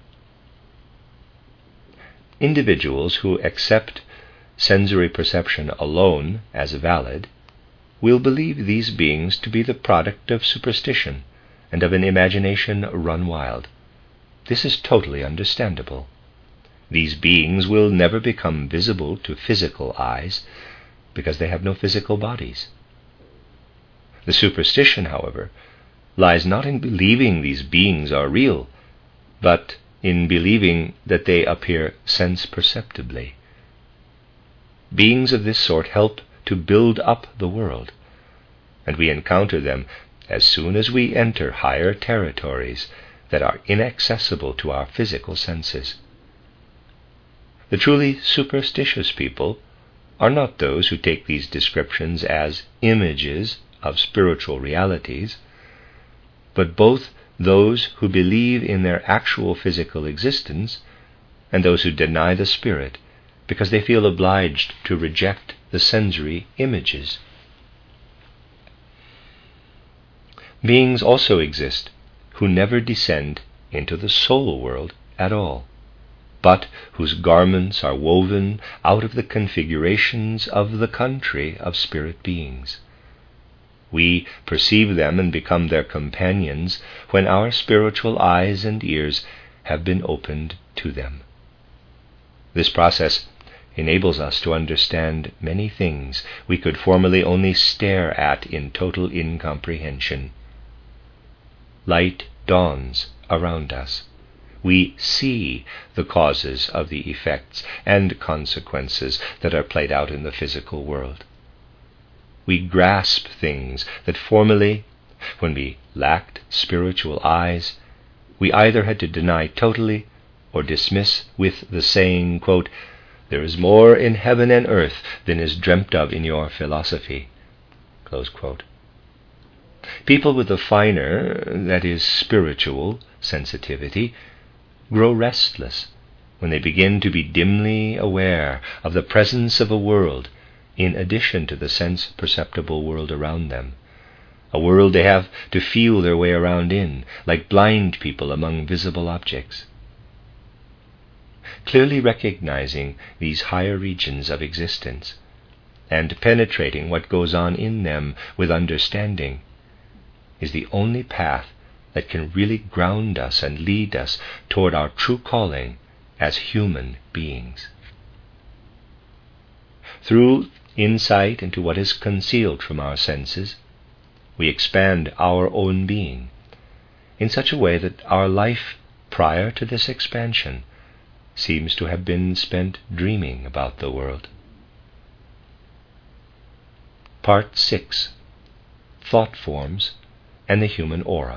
Individuals who accept sensory perception alone as valid will believe these beings to be the product of superstition and of an imagination run wild. This is totally understandable. These beings will never become visible to physical eyes because they have no physical bodies. The superstition, however, lies not in believing these beings are real, but in believing that they appear sense-perceptibly. Beings of this sort help to build up the world, and we encounter them as soon as we enter higher territories that are inaccessible to our physical senses. The truly superstitious people are not those who take these descriptions as images of spiritual realities, but both those who believe in their actual physical existence and those who deny the spirit because they feel obliged to reject the sensory images. Beings also exist who never descend into the soul world at all, but whose garments are woven out of the configurations of the country of spirit beings. We perceive them and become their companions when our spiritual eyes and ears have been opened to them. This process enables us to understand many things we could formerly only stare at in total incomprehension. Light dawns around us. We see the causes of the effects and consequences that are played out in the physical world. We grasp things that formerly, when we lacked spiritual eyes, we either had to deny totally or dismiss with the saying, quote, "There is more in heaven and earth than is dreamt of in your philosophy." Close quote. People with a finer, that is, spiritual sensitivity grow restless when they begin to be dimly aware of the presence of a world in addition to the sense-perceptible world around them, a world they have to feel their way around in, like blind people among visible objects. Clearly recognizing these higher regions of existence and penetrating what goes on in them with understanding is the only path that can really ground us and lead us toward our true calling as human beings. Through insight into what is concealed from our senses, we expand our own being in such a way that our life prior to this expansion seems to have been spent dreaming about the world. Part 6. Thought Forms and the Human Aura.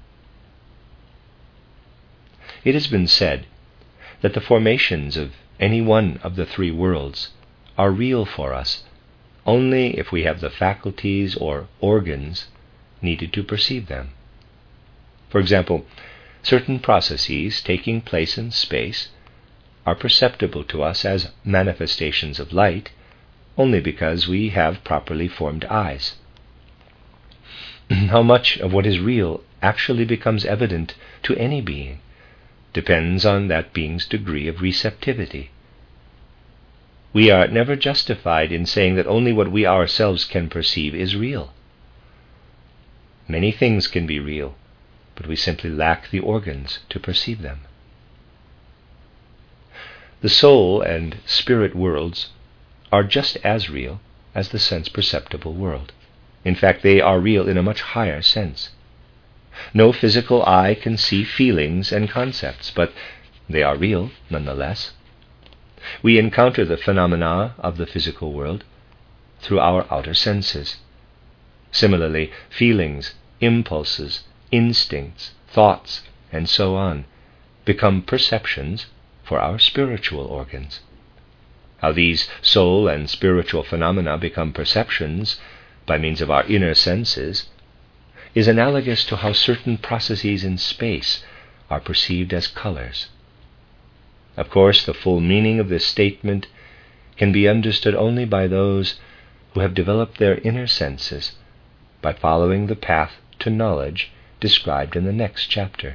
It has been said that the formations of any one of the three worlds are real for us only if we have the faculties or organs needed to perceive them. For example, certain processes taking place in space are perceptible to us as manifestations of light only because we have properly formed eyes. How much of what is real actually becomes evident to any being depends on that being's degree of receptivity. We are never justified in saying that only what we ourselves can perceive is real. Many things can be real, but we simply lack the organs to perceive them. The soul and spirit worlds are just as real as the sense-perceptible world. In fact, they are real in a much higher sense. No physical eye can see feelings and concepts, but they are real nonetheless. We encounter the phenomena of the physical world through our outer senses. Similarly, feelings, impulses, instincts, thoughts, and so on become perceptions for our spiritual organs. How these soul and spiritual phenomena become perceptions by means of our inner senses is analogous to how certain processes in space are perceived as colors. Of course, the full meaning of this statement can be understood only by those who have developed their inner senses by following the path to knowledge described in the next chapter.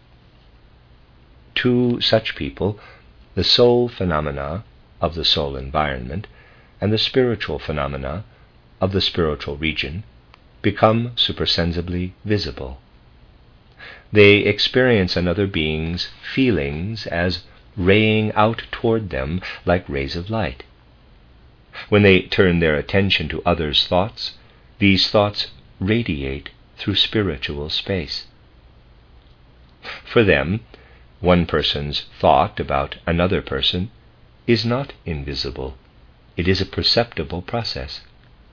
To such people, the soul phenomena of the soul environment and the spiritual phenomena of the spiritual region become supersensibly visible. They experience another being's feelings as raying out toward them like rays of light. When they turn their attention to others' thoughts, these thoughts radiate through spiritual space. For them, one person's thought about another person is not invisible. It is a perceptible process.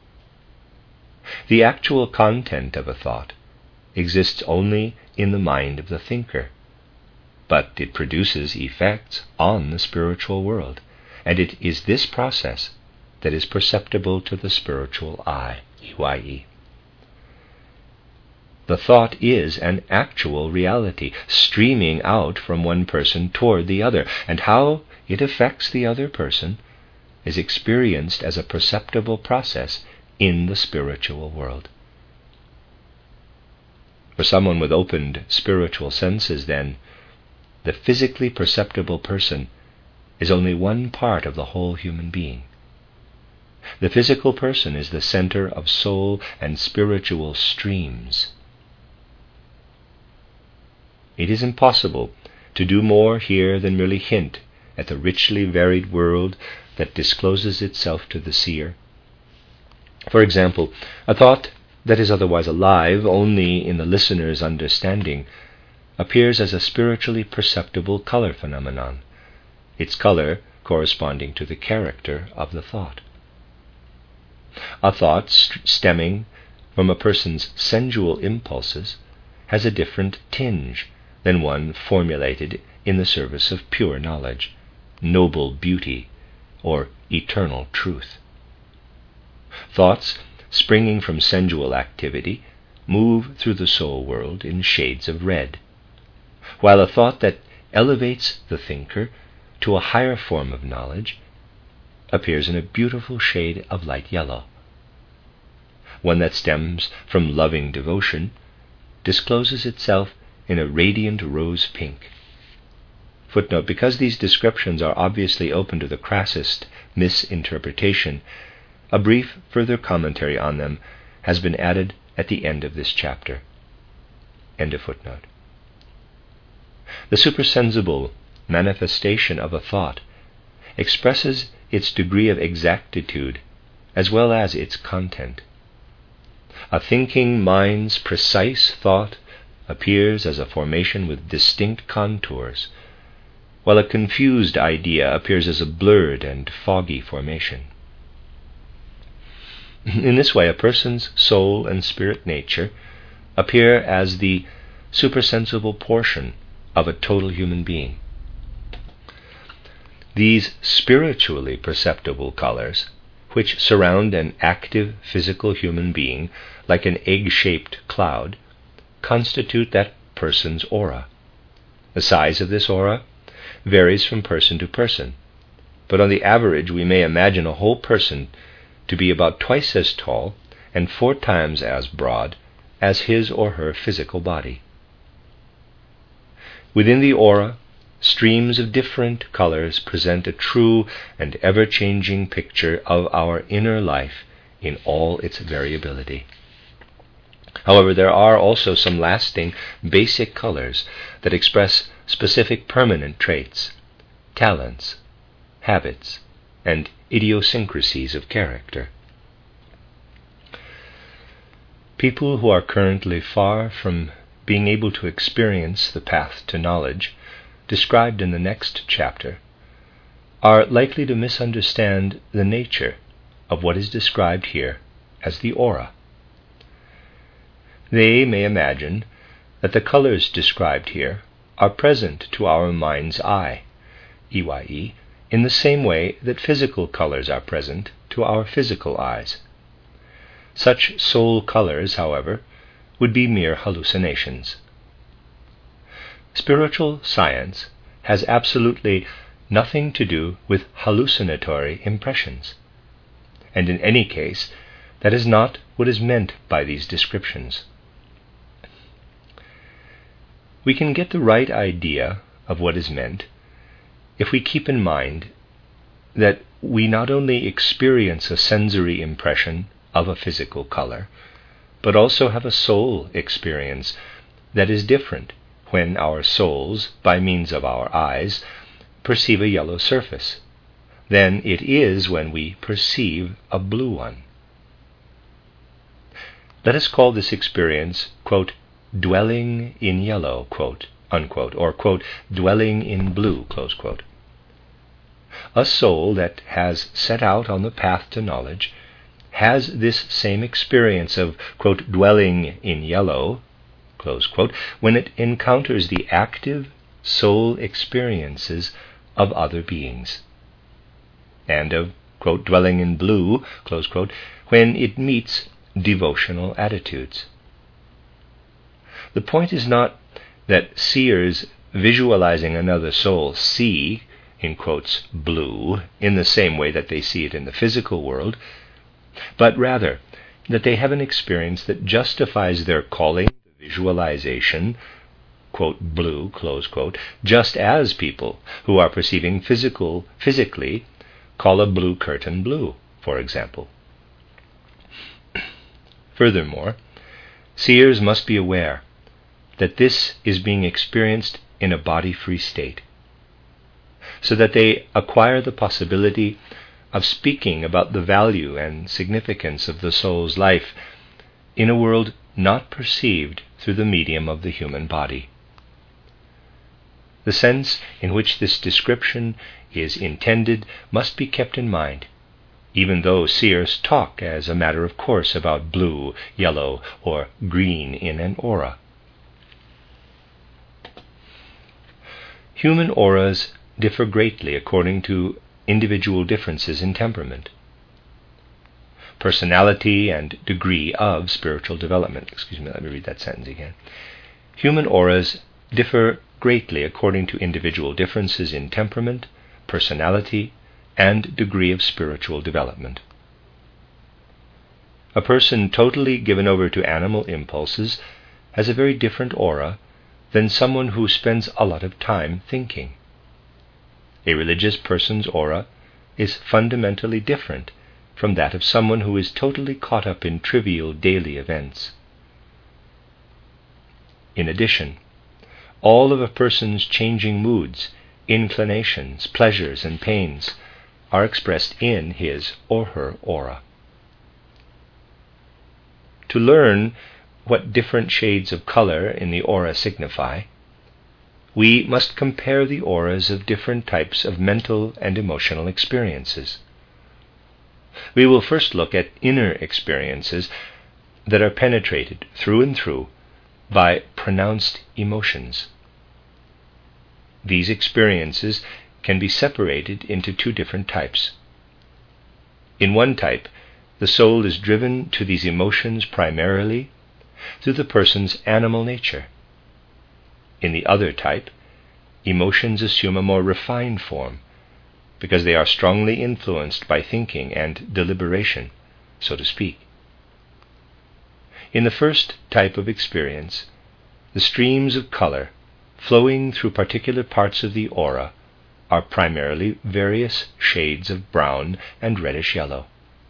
The actual content of a thought exists only in the mind of the thinker, but it produces effects on the spiritual world, and it is this process that is perceptible to the spiritual eye, EYE. The thought is an actual reality streaming out from one person toward the other, and how it affects the other person is experienced as a perceptible process in the spiritual world. For someone with opened spiritual senses, then, the physically perceptible person is only one part of the whole human being. The physical person is the center of soul and spiritual streams. It is impossible to do more here than merely hint at the richly varied world that discloses itself to the seer. For example, a thought that is otherwise alive only in the listener's understanding appears as a spiritually perceptible color phenomenon, its color corresponding to the character of the thought. A thought stemming from a person's sensual impulses has a different tinge than one formulated in the service of pure knowledge, noble beauty, or eternal truth. Thoughts springing from sensual activity move through the soul world in shades of red, while a thought that elevates the thinker to a higher form of knowledge appears in a beautiful shade of light yellow. one that stems from loving devotion, discloses itself in a radiant rose pink. Footnote: because these descriptions are obviously open to the crassest misinterpretation, a brief further commentary on them has been added at the end of this chapter. End of footnote. The supersensible manifestation of a thought expresses its degree of exactitude as well as its content. A thinking mind's precise thought appears as a formation with distinct contours, while a confused idea appears as a blurred and foggy formation. In this way, a person's soul and spirit nature appear as the supersensible portion of a total human being. These spiritually perceptible colors, which surround an active physical human being like an egg-shaped cloud, constitute that person's aura. The size of this aura varies from person to person, but on the average we may imagine a whole person to be about twice as tall and 4 times as broad as his or her physical body. Within the aura, streams of different colors present a true and ever-changing picture of our inner life in all its variability. However, there are also some lasting, basic colors that express specific permanent traits, talents, habits, and idiosyncrasies of character. People who are currently far from being able to experience the path to knowledge described in the next chapter are likely to misunderstand the nature of what is described here as the aura. They may imagine that the colors described here are present to our mind's eye, EYE, in the same way that physical colors are present to our physical eyes. Such soul colors, however, would be mere hallucinations. Spiritual science has absolutely nothing to do with hallucinatory impressions, and in any case, that is not what is meant by these descriptions. We can get the right idea of what is meant if we keep in mind that we not only experience a sensory impression of a physical color, but also have a soul experience that is different when our souls, by means of our eyes, perceive a yellow surface than it is when we perceive a blue one. Let us call this experience, quote, dwelling in yellow, quote, unquote, or, quote, dwelling in blue, close quote. A soul that has set out on the path to knowledge has this same experience of, quote, dwelling in yellow, close quote, when it encounters the active soul experiences of other beings, and of, quote, dwelling in blue, close quote, when it meets devotional attitudes. The point is not that seers visualizing another soul see, in quotes, blue in the same way that they see it in the physical world, but rather that they have an experience that justifies their calling the visualization, quote, blue, close quote, just as people who are perceiving physically call a blue curtain blue, for example. Furthermore, seers must be aware that this is being experienced in a body-free state, so that they acquire the possibility of speaking about the value and significance of the soul's life in a world not perceived through the medium of the human body. The sense in which this description is intended must be kept in mind, even though seers talk as a matter of course about blue, yellow, or green in an aura. Human auras differ greatly according to individual differences in temperament, personality, and degree of spiritual development. Let me read that sentence again. Human auras differ greatly according to individual differences in temperament, personality, and degree of spiritual development. A person totally given over to animal impulses has a very different aura than someone who spends a lot of time thinking. A religious person's aura is fundamentally different from that of someone who is totally caught up in trivial daily events. In addition, all of a person's changing moods, inclinations, pleasures, and pains are expressed in his or her aura. To learn what different shades of color in the aura signify, we must compare the auras of different types of mental and emotional experiences. We will first look at inner experiences that are penetrated through and through by pronounced emotions. These experiences can be separated into two different types. In one type, the soul is driven to these emotions primarily through the person's animal nature. In the other type, emotions assume a more refined form because they are strongly influenced by thinking and deliberation, so to speak. In the first type of experience, the streams of color flowing through particular parts of the aura are primarily various shades of brown and reddish yellow.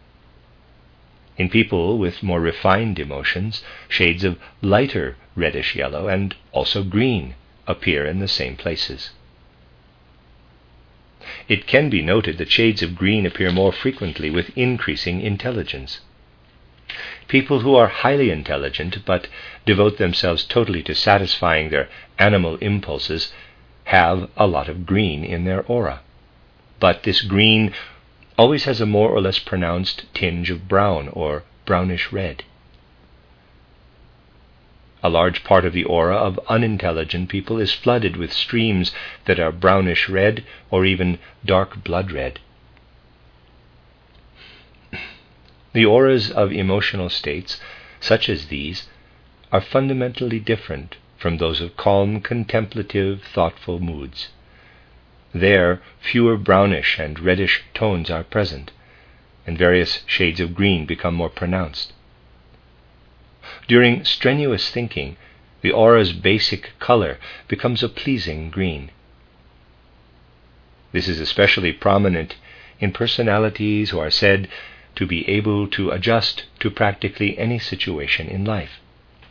In people with more refined emotions, shades of lighter reddish yellow and also green appear in the same places. It can be noted that shades of green appear more frequently with increasing intelligence. People who are highly intelligent but devote themselves totally to satisfying their animal impulses have a lot of green in their aura. But this green always has a more or less pronounced tinge of brown or brownish red. A large part of the aura of unintelligent people is flooded with streams that are brownish red or even dark blood red. The auras of emotional states, such as these, are fundamentally different from those of calm, contemplative, thoughtful moods. There, fewer brownish and reddish tones are present, and various shades of green become more pronounced. During strenuous thinking, the aura's basic color becomes a pleasing green. This is especially prominent in personalities who are said to be able to adjust to practically any situation in life.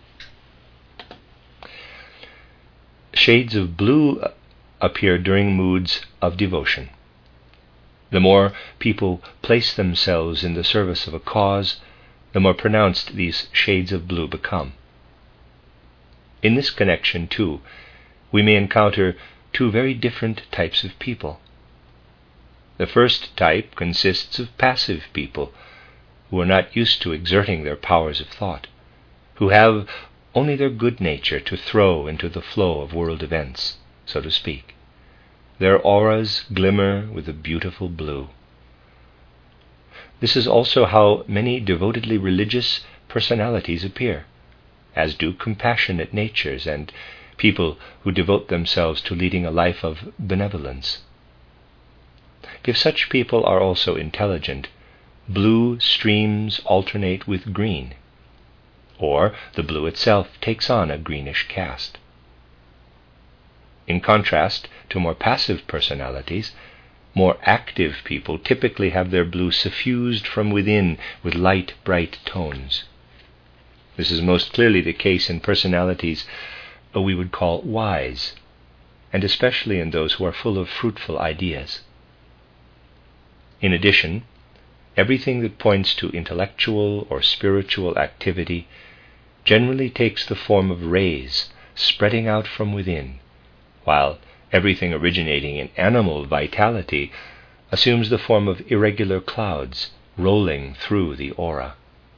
Shades of blue appear during moods of devotion. The more people place themselves in the service of a cause, the more pronounced these shades of blue become. In this connection, too, we may encounter two very different types of people. The first type consists of passive people who are not used to exerting their powers of thought, who have only their good nature to throw into the flow of world events, so to speak. Their auras glimmer with a beautiful blue. This is also how many devotedly religious personalities appear, as do compassionate natures and people who devote themselves to leading a life of benevolence. If such people are also intelligent, blue streams alternate with green, or the blue itself takes on a greenish cast. In contrast to more passive personalities, more active people typically have their blue suffused from within with light, bright tones. This is most clearly the case in personalities we would call wise, and especially in those who are full of fruitful ideas. In addition, everything that points to intellectual or spiritual activity generally takes the form of rays spreading out from within, while everything originating in animal vitality assumes the form of irregular clouds rolling through the aura.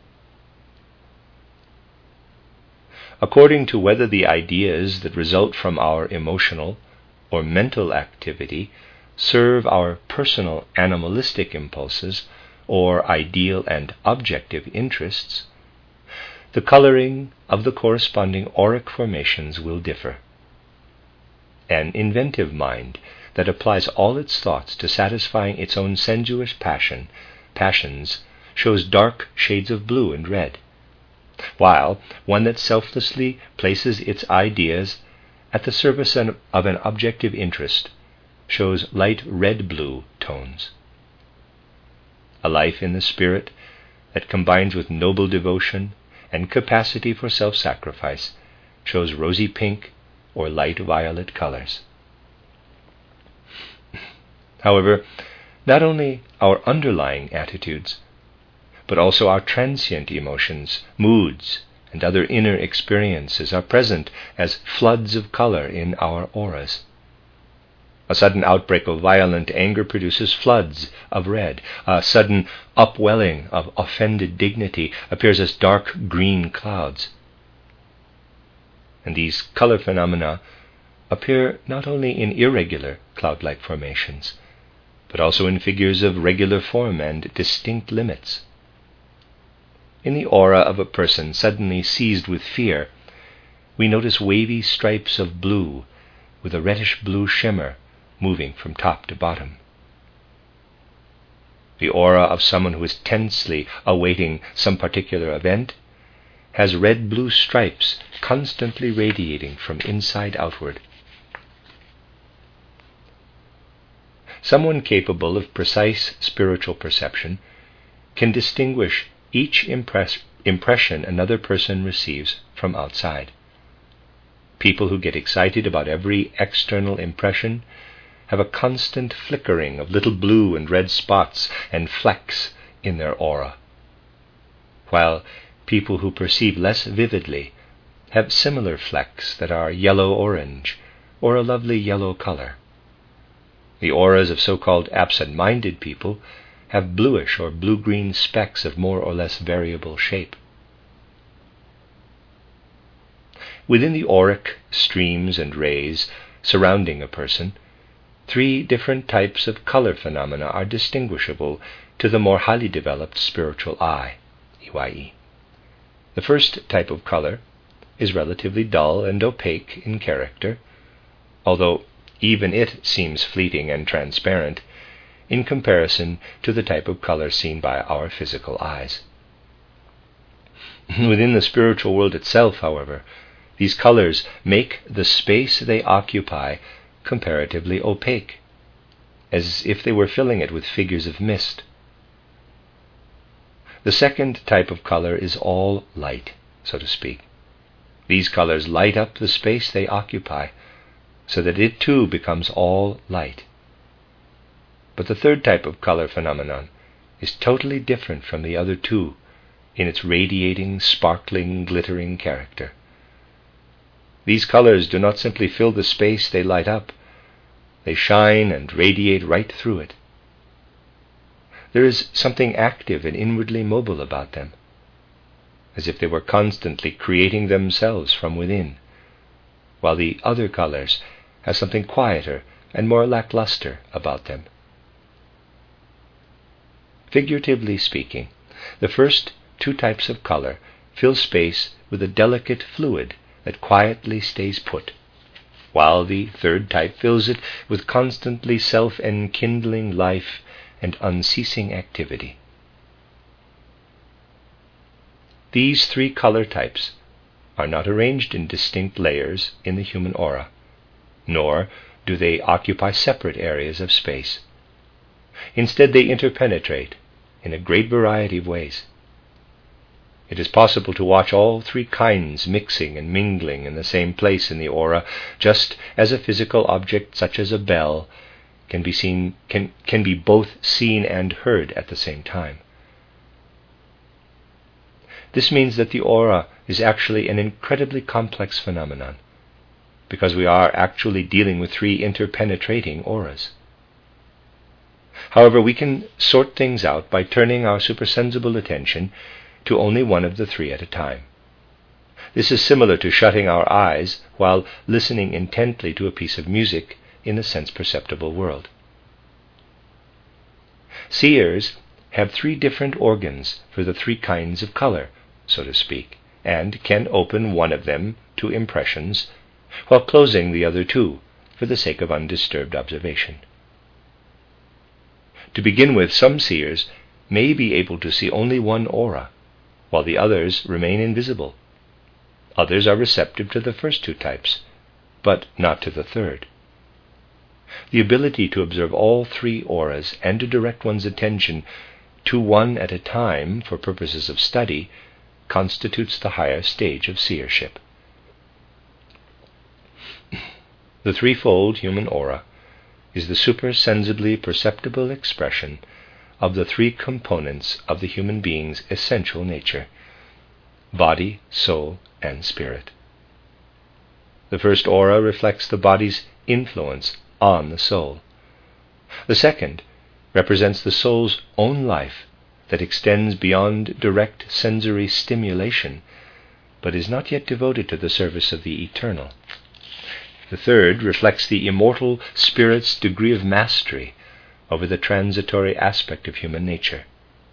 According to whether the ideas that result from our emotional or mental activity serve our personal animalistic impulses or ideal and objective interests, the coloring of the corresponding auric formations will differ. An inventive mind that applies all its thoughts to satisfying its own sensuous passions shows dark shades of blue and red, while one that selflessly places its ideas at the service of an objective interest shows light red-blue tones. A life in the spirit that combines with noble devotion and capacity for self-sacrifice shows rosy pink or light violet colors. However, not only our underlying attitudes, but also our transient emotions, moods, and other inner experiences are present as floods of color in our auras. A sudden outbreak of violent anger produces floods of red. A sudden upwelling of offended dignity appears as dark green clouds. And these color phenomena appear not only in irregular cloud-like formations, but also in figures of regular form and distinct limits. In the aura of a person suddenly seized with fear, we notice wavy stripes of blue with a reddish-blue shimmer moving from top to bottom. The aura of someone who is tensely awaiting some particular event has red-blue stripes constantly radiating from inside outward. Someone capable of precise spiritual perception can distinguish each impression another person receives from outside. People who get excited about every external impression have a constant flickering of little blue and red spots and flecks in their aura, while people who perceive less vividly have similar flecks that are yellow-orange or a lovely yellow color. The auras of so-called absent-minded people have bluish or blue-green specks of more or less variable shape. Within the auric streams and rays surrounding a person, 3 different types of color phenomena are distinguishable to the more highly developed spiritual eye, EYE. The first type of color is relatively dull and opaque in character, although even it seems fleeting and transparent in comparison to the type of color seen by our physical eyes. Within the spiritual world itself, however, these colors make the space they occupy comparatively opaque, as if they were filling it with figures of mist. The second type of color is all light, so to speak. These colors light up the space they occupy, so that it too becomes all light. But the third type of color phenomenon is totally different from the other 2 in its radiating, sparkling, glittering character. These colors do not simply fill the space they light up, they shine and radiate right through it. There is something active and inwardly mobile about them, as if they were constantly creating themselves from within, while the other colors have something quieter and more lackluster about them. Figuratively speaking, the first 2 types of color fill space with a delicate fluid that quietly stays put, while the third type fills it with constantly self-enkindling life and unceasing activity. These 3 color types are not arranged in distinct layers in the human aura, nor do they occupy separate areas of space. Instead, they interpenetrate in a great variety of ways. It is possible to watch all 3 kinds mixing and mingling in the same place in the aura, just as a physical object such as a bell can be both seen and heard at the same time. This means that the aura is actually an incredibly complex phenomenon, because we are actually dealing with 3 interpenetrating auras. However, we can sort things out by turning our supersensible attention to only one of the 3 at a time. This is similar to shutting our eyes while listening intently to a piece of music in the sense-perceptible world. Seers have 3 different organs for the 3 kinds of color, so to speak, and can open one of them to impressions, while closing the other 2 for the sake of undisturbed observation. To begin with, some seers may be able to see only one aura, while the others remain invisible. Others are receptive to the first two types, but not to the third. The ability to observe all three auras and to direct one's attention to one at a time for purposes of study constitutes the higher stage of seership. The threefold human aura is the supersensibly perceptible expression of the three components of the human being's essential nature: body, soul, and spirit. The first aura reflects the body's influence on the soul. The second represents the soul's own life that extends beyond direct sensory stimulation, but is not yet devoted to the service of the eternal. The third reflects the immortal spirit's degree of mastery over the transitory aspect of human nature.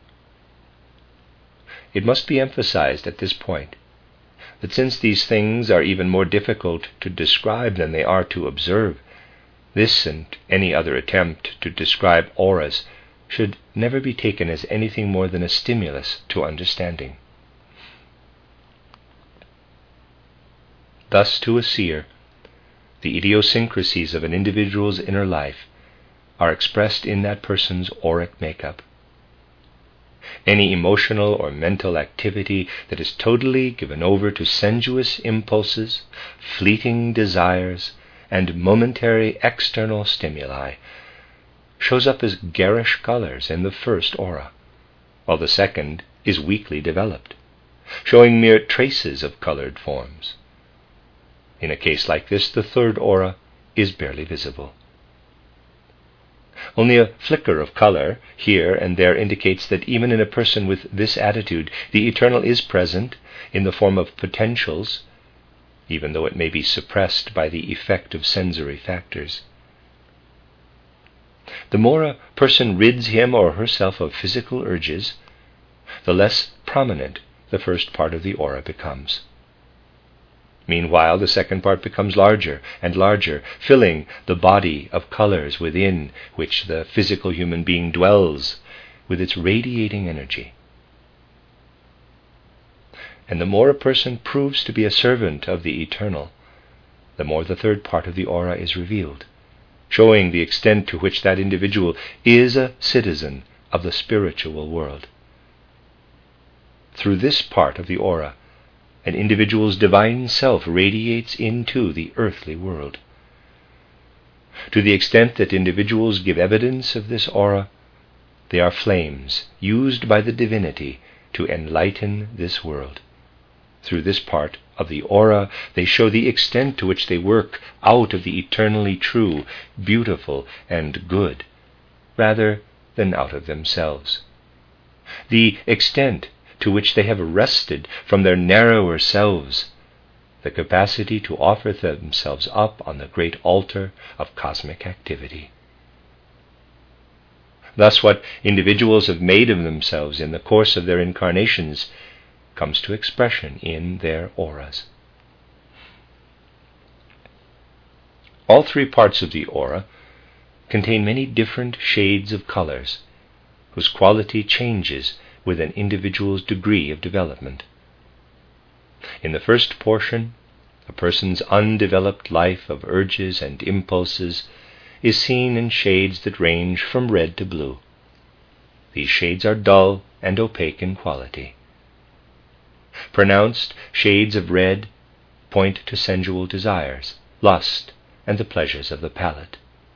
It must be emphasized at this point that since these things are even more difficult to describe than they are to observe, this and any other attempt to describe auras should never be taken as anything more than a stimulus to understanding. Thus, to a seer, the idiosyncrasies of an individual's inner life are expressed in that person's auric makeup. Any emotional or mental activity that is totally given over to sensuous impulses, fleeting desires, and momentary external stimuli shows up as garish colors in the first aura, while the second is weakly developed, showing mere traces of colored forms. In a case like this, the third aura is barely visible. Only a flicker of color here and there indicates that even in a person with this attitude, the eternal is present in the form of potentials, even though it may be suppressed by the effect of sensory factors. The more a person rids him or herself of physical urges, the less prominent the first part of the aura becomes. Meanwhile, the second part becomes larger and larger, filling the body of colors within which the physical human being dwells with its radiating energy. And the more a person proves to be a servant of the eternal, the more the third part of the aura is revealed, showing the extent to which that individual is a citizen of the spiritual world. Through this part of the aura, an individual's divine self radiates into the earthly world. To the extent that individuals give evidence of this aura, they are flames used by the divinity to enlighten this world. Through this part of the aura, they show the extent to which they work out of the eternally true, beautiful, and good, rather than out of themselves. The extent to which they have wrested from their narrower selves the capacity to offer themselves up on the great altar of cosmic activity. Thus, what individuals have made of themselves in the course of their incarnations comes to expression in their auras. All three parts of the aura contain many different shades of colors, whose quality changes with an individual's degree of development. In the first portion, a person's undeveloped life of urges and impulses is seen in shades that range from red to blue. These shades are dull and opaque in quality. Pronounced shades of red point to sensual desires, lust, and the pleasures of the palate.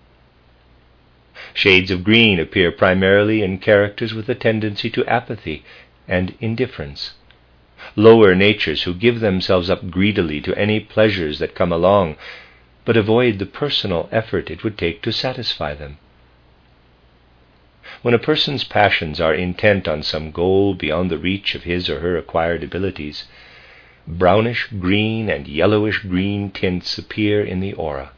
Shades of green appear primarily in characters with a tendency to apathy and indifference, lower natures who give themselves up greedily to any pleasures that come along, but avoid the personal effort it would take to satisfy them. When a person's passions are intent on some goal beyond the reach of his or her acquired abilities, brownish green and yellowish green tints appear in the aura.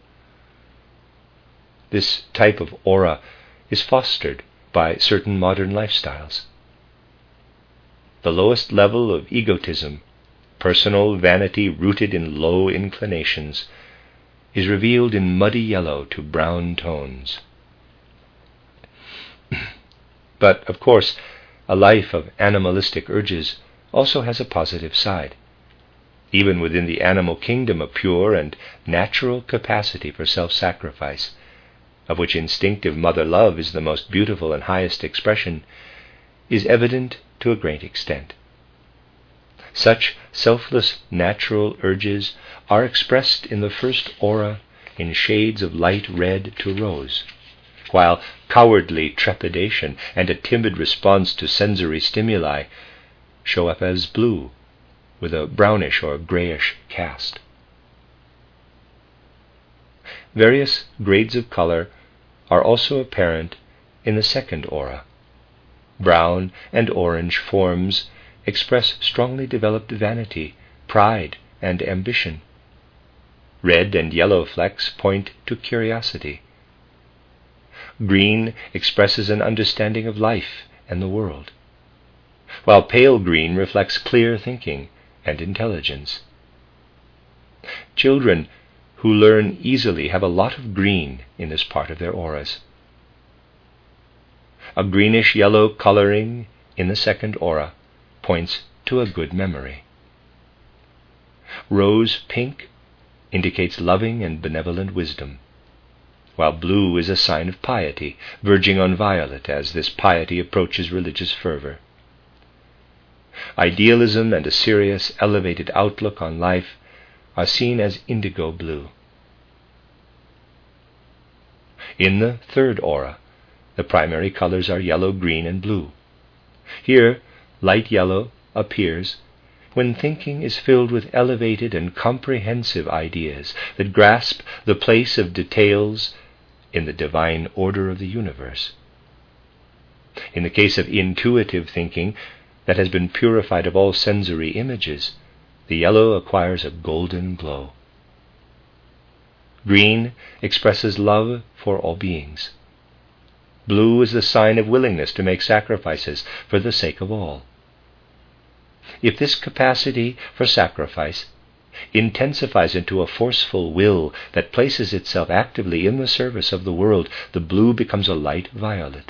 This type of aura is fostered by certain modern lifestyles. The lowest level of egotism, personal vanity rooted in low inclinations, is revealed in muddy yellow to brown tones. But, of course, a life of animalistic urges also has a positive side. Even within the animal kingdom, a pure and natural capacity for self-sacrifice, of which instinctive mother love is the most beautiful and highest expression, is evident to a great extent. Such selfless natural urges are expressed in the first aura in shades of light red to rose, while cowardly trepidation and a timid response to sensory stimuli show up as blue, with a brownish or grayish cast. Various grades of color are also apparent in the second aura. Brown and orange forms express strongly developed vanity, pride, and ambition. Red and yellow flecks point to curiosity. Green expresses an understanding of life and the world, while pale green reflects clear thinking and intelligence. Children who learn easily have a lot of green in this part of their auras. A greenish-yellow coloring in the second aura points to a good memory. Rose pink indicates loving and benevolent wisdom, while blue is a sign of piety, verging on violet as this piety approaches religious fervor. Idealism and a serious, elevated outlook on life are seen as indigo blue. In the third aura, the primary colors are yellow, green, and blue. Here, light yellow appears when thinking is filled with elevated and comprehensive ideas that grasp the place of details in the divine order of the universe. In the case of intuitive thinking that has been purified of all sensory images, the yellow acquires a golden glow. Green expresses love for all beings. Blue is the sign of willingness to make sacrifices for the sake of all. If this capacity for sacrifice intensifies into a forceful will that places itself actively in the service of the world, the blue becomes a light violet.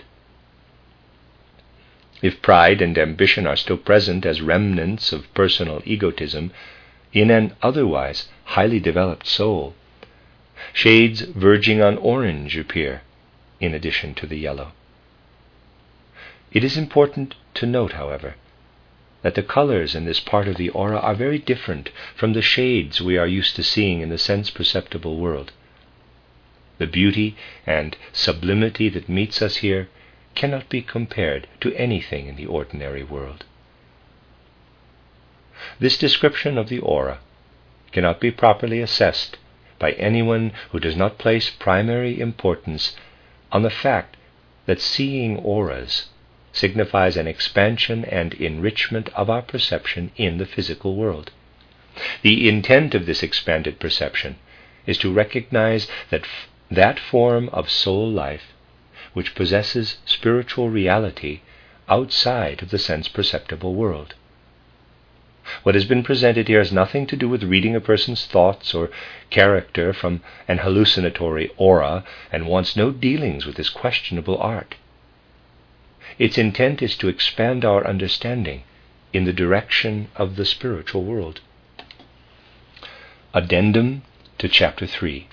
If pride and ambition are still present as remnants of personal egotism in an otherwise highly developed soul, shades verging on orange appear in addition to the yellow. It is important to note, however, that the colors in this part of the aura are very different from the shades we are used to seeing in the sense-perceptible world. The beauty and sublimity that meets us here cannot be compared to anything in the ordinary world. This description of the aura cannot be properly assessed by anyone who does not place primary importance on the fact that seeing auras signifies an expansion and enrichment of our perception in the physical world. The intent of this expanded perception is to recognize that form of soul life which possesses spiritual reality outside of the sense-perceptible world. What has been presented here has nothing to do with reading a person's thoughts or character from an hallucinatory aura and wants no dealings with this questionable art. Its intent is to expand our understanding in the direction of the spiritual world. Addendum to Chapter 3.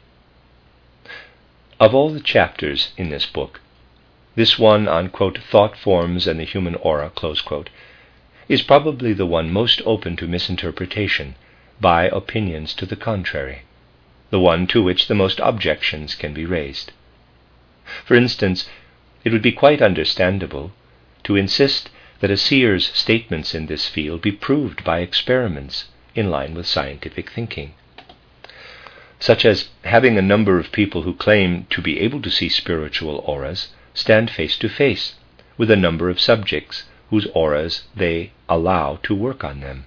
Of all the chapters in this book, this one on, quote, thought forms and the human aura, close quote, is probably the one most open to misinterpretation by opinions to the contrary, the one to which the most objections can be raised. For instance, it would be quite understandable to insist that a seer's statements in this field be proved by experiments in line with scientific thinking, such as having a number of people who claim to be able to see spiritual auras stand face to face with a number of subjects whose auras they allow to work on them.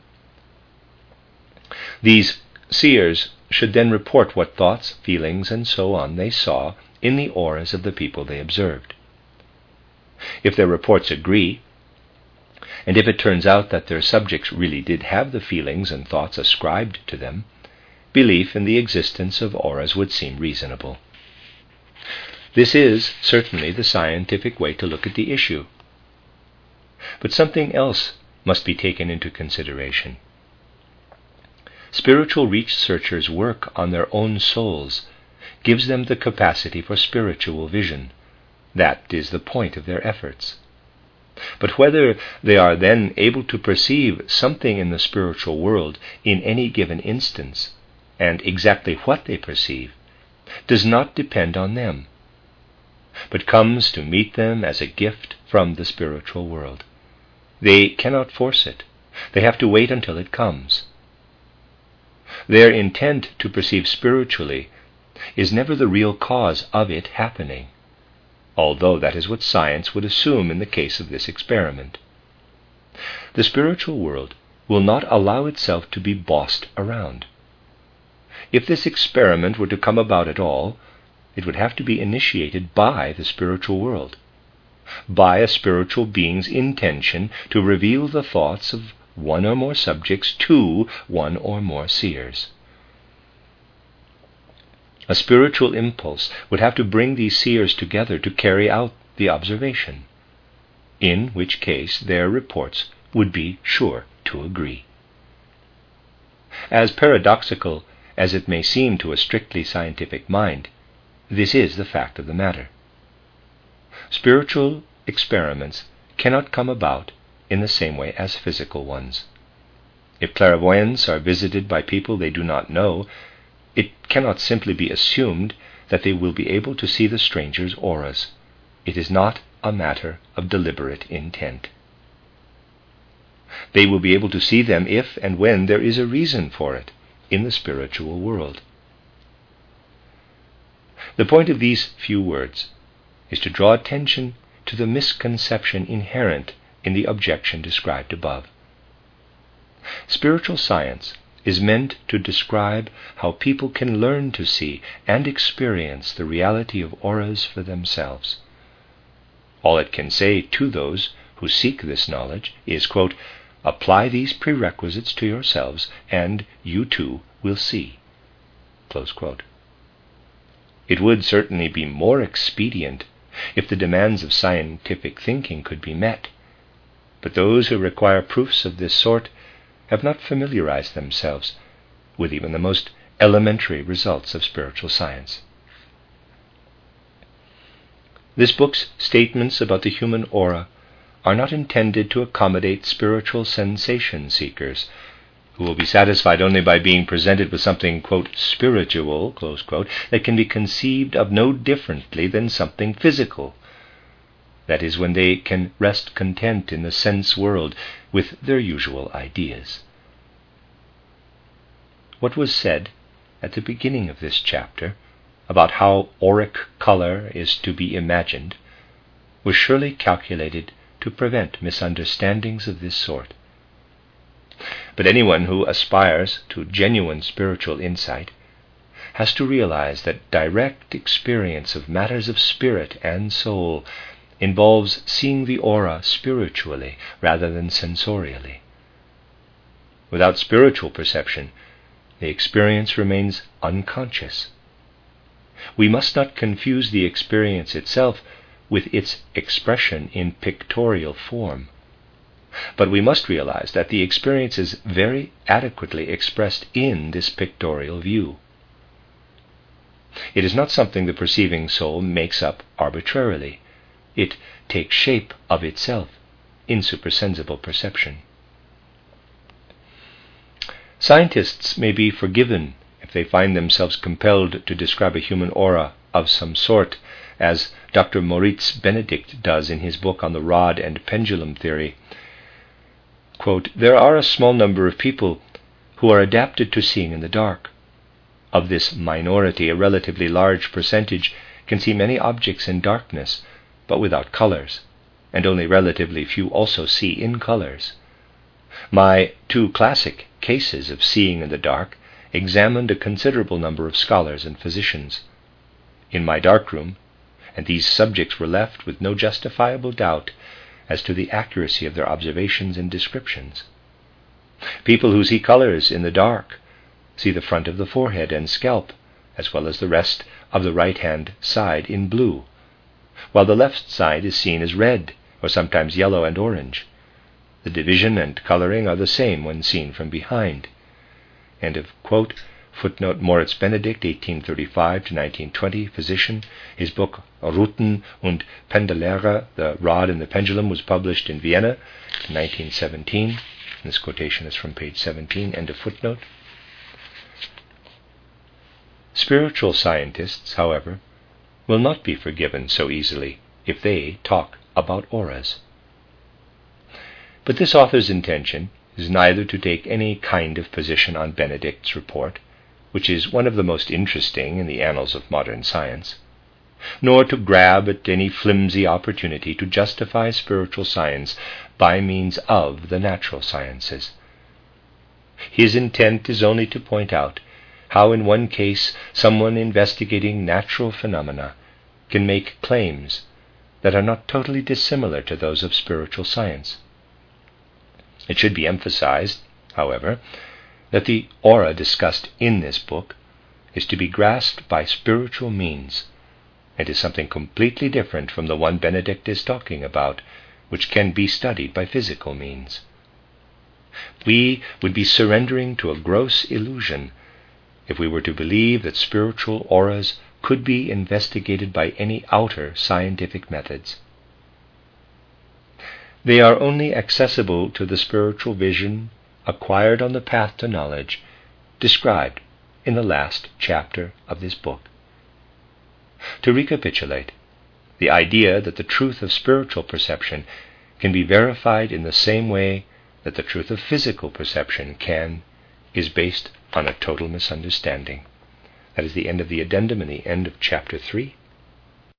These seers should then report what thoughts, feelings, and so on they saw in the auras of the people they observed. If their reports agree, and if it turns out that their subjects really did have the feelings and thoughts ascribed to them, belief in the existence of auras would seem reasonable. This is certainly the scientific way to look at the issue. But something else must be taken into consideration. Spiritual researchers' work on their own souls gives them the capacity for spiritual vision. That is the point of their efforts. But whether they are then able to perceive something in the spiritual world in any given instance, and exactly what they perceive, does not depend on them, but comes to meet them as a gift from the spiritual world. They cannot force it. They have to wait until it comes. Their intent to perceive spiritually is never the real cause of it happening, although that is what science would assume in the case of this experiment. The spiritual world will not allow itself to be bossed around. If this experiment were to come about at all, it would have to be initiated by the spiritual world, by a spiritual being's intention to reveal the thoughts of one or more subjects to one or more seers. A spiritual impulse would have to bring these seers together to carry out the observation, in which case their reports would be sure to agree. As paradoxical as it may seem to a strictly scientific mind, this is the fact of the matter. Spiritual experiments cannot come about in the same way as physical ones. If clairvoyants are visited by people they do not know, it cannot simply be assumed that they will be able to see the stranger's auras. It is not a matter of deliberate intent. They will be able to see them if and when there is a reason for it in the spiritual world. The point of these few words is to draw attention to the misconception inherent in the objection described above. Spiritual science is meant to describe how people can learn to see and experience the reality of auras for themselves. All it can say to those who seek this knowledge is, quote, "Apply these prerequisites to yourselves, and you too will see." Close quote. It would certainly be more expedient if the demands of scientific thinking could be met, but those who require proofs of this sort have not familiarized themselves with even the most elementary results of spiritual science. This book's statements about the human aura are not intended to accommodate spiritual sensation seekers, who will be satisfied only by being presented with something, quote, "spiritual," close quote, that can be conceived of no differently than something physical. That is, when they can rest content in the sense world with their usual ideas. What was said at the beginning of this chapter about how auric color is to be imagined was surely calculated to prevent misunderstandings of this sort. But anyone who aspires to genuine spiritual insight has to realize that direct experience of matters of spirit and soul involves seeing the aura spiritually rather than sensorially. Without spiritual perception, the experience remains unconscious. We must not confuse the experience itself with its expression in pictorial form, but we must realize that the experience is very adequately expressed in this pictorial view. It is not something the perceiving soul makes up arbitrarily. It takes shape of itself in supersensible perception. Scientists may be forgiven if they find themselves compelled to describe a human aura of some sort, as Dr. Moritz Benedict does in his book on the rod and pendulum theory. Quote, "There are a small number of people who are adapted to seeing in the dark. Of this minority, a relatively large percentage can see many objects in darkness, but without colors, and only relatively few also see in colors. My two classic cases of seeing in the dark examined a considerable number of scholars and physicians. In my darkroom, and these subjects were left with no justifiable doubt as to the accuracy of their observations and descriptions. People who see colors in the dark see the front of the forehead and scalp, as well as the rest of the right-hand side in blue, while the left side is seen as red, or sometimes yellow and orange, The division and coloring are the same when seen from behind. End of quote. Footnote: Moritz Benedict, 1835 to 1920, physician. His book Ruten und Pendellehre, The Rod and the Pendulum, was published in Vienna in 1917. This quotation is from page 17. End of footnote. Spiritual scientists, however, will not be forgiven so easily if they talk about auras. But this author's intention is neither to take any kind of position on Benedict's report, which is one of the most interesting in the annals of modern science, nor to grab at any flimsy opportunity to justify spiritual science by means of the natural sciences. His intent is only to point out how in one case someone investigating natural phenomena can make claims that are not totally dissimilar to those of spiritual science. It should be emphasized, however, that the aura discussed in this book is to be grasped by spiritual means, and is something completely different from the one Benedict is talking about, which can be studied by physical means. We would be surrendering to a gross illusion if we were to believe that spiritual auras could be investigated by any outer scientific methods. They are only accessible to the spiritual vision acquired on the path to knowledge, described in the last chapter of this book. To recapitulate, the idea that the truth of spiritual perception can be verified in the same way that the truth of physical perception can is based on a total misunderstanding. That is the end of the addendum and the end of chapter 3.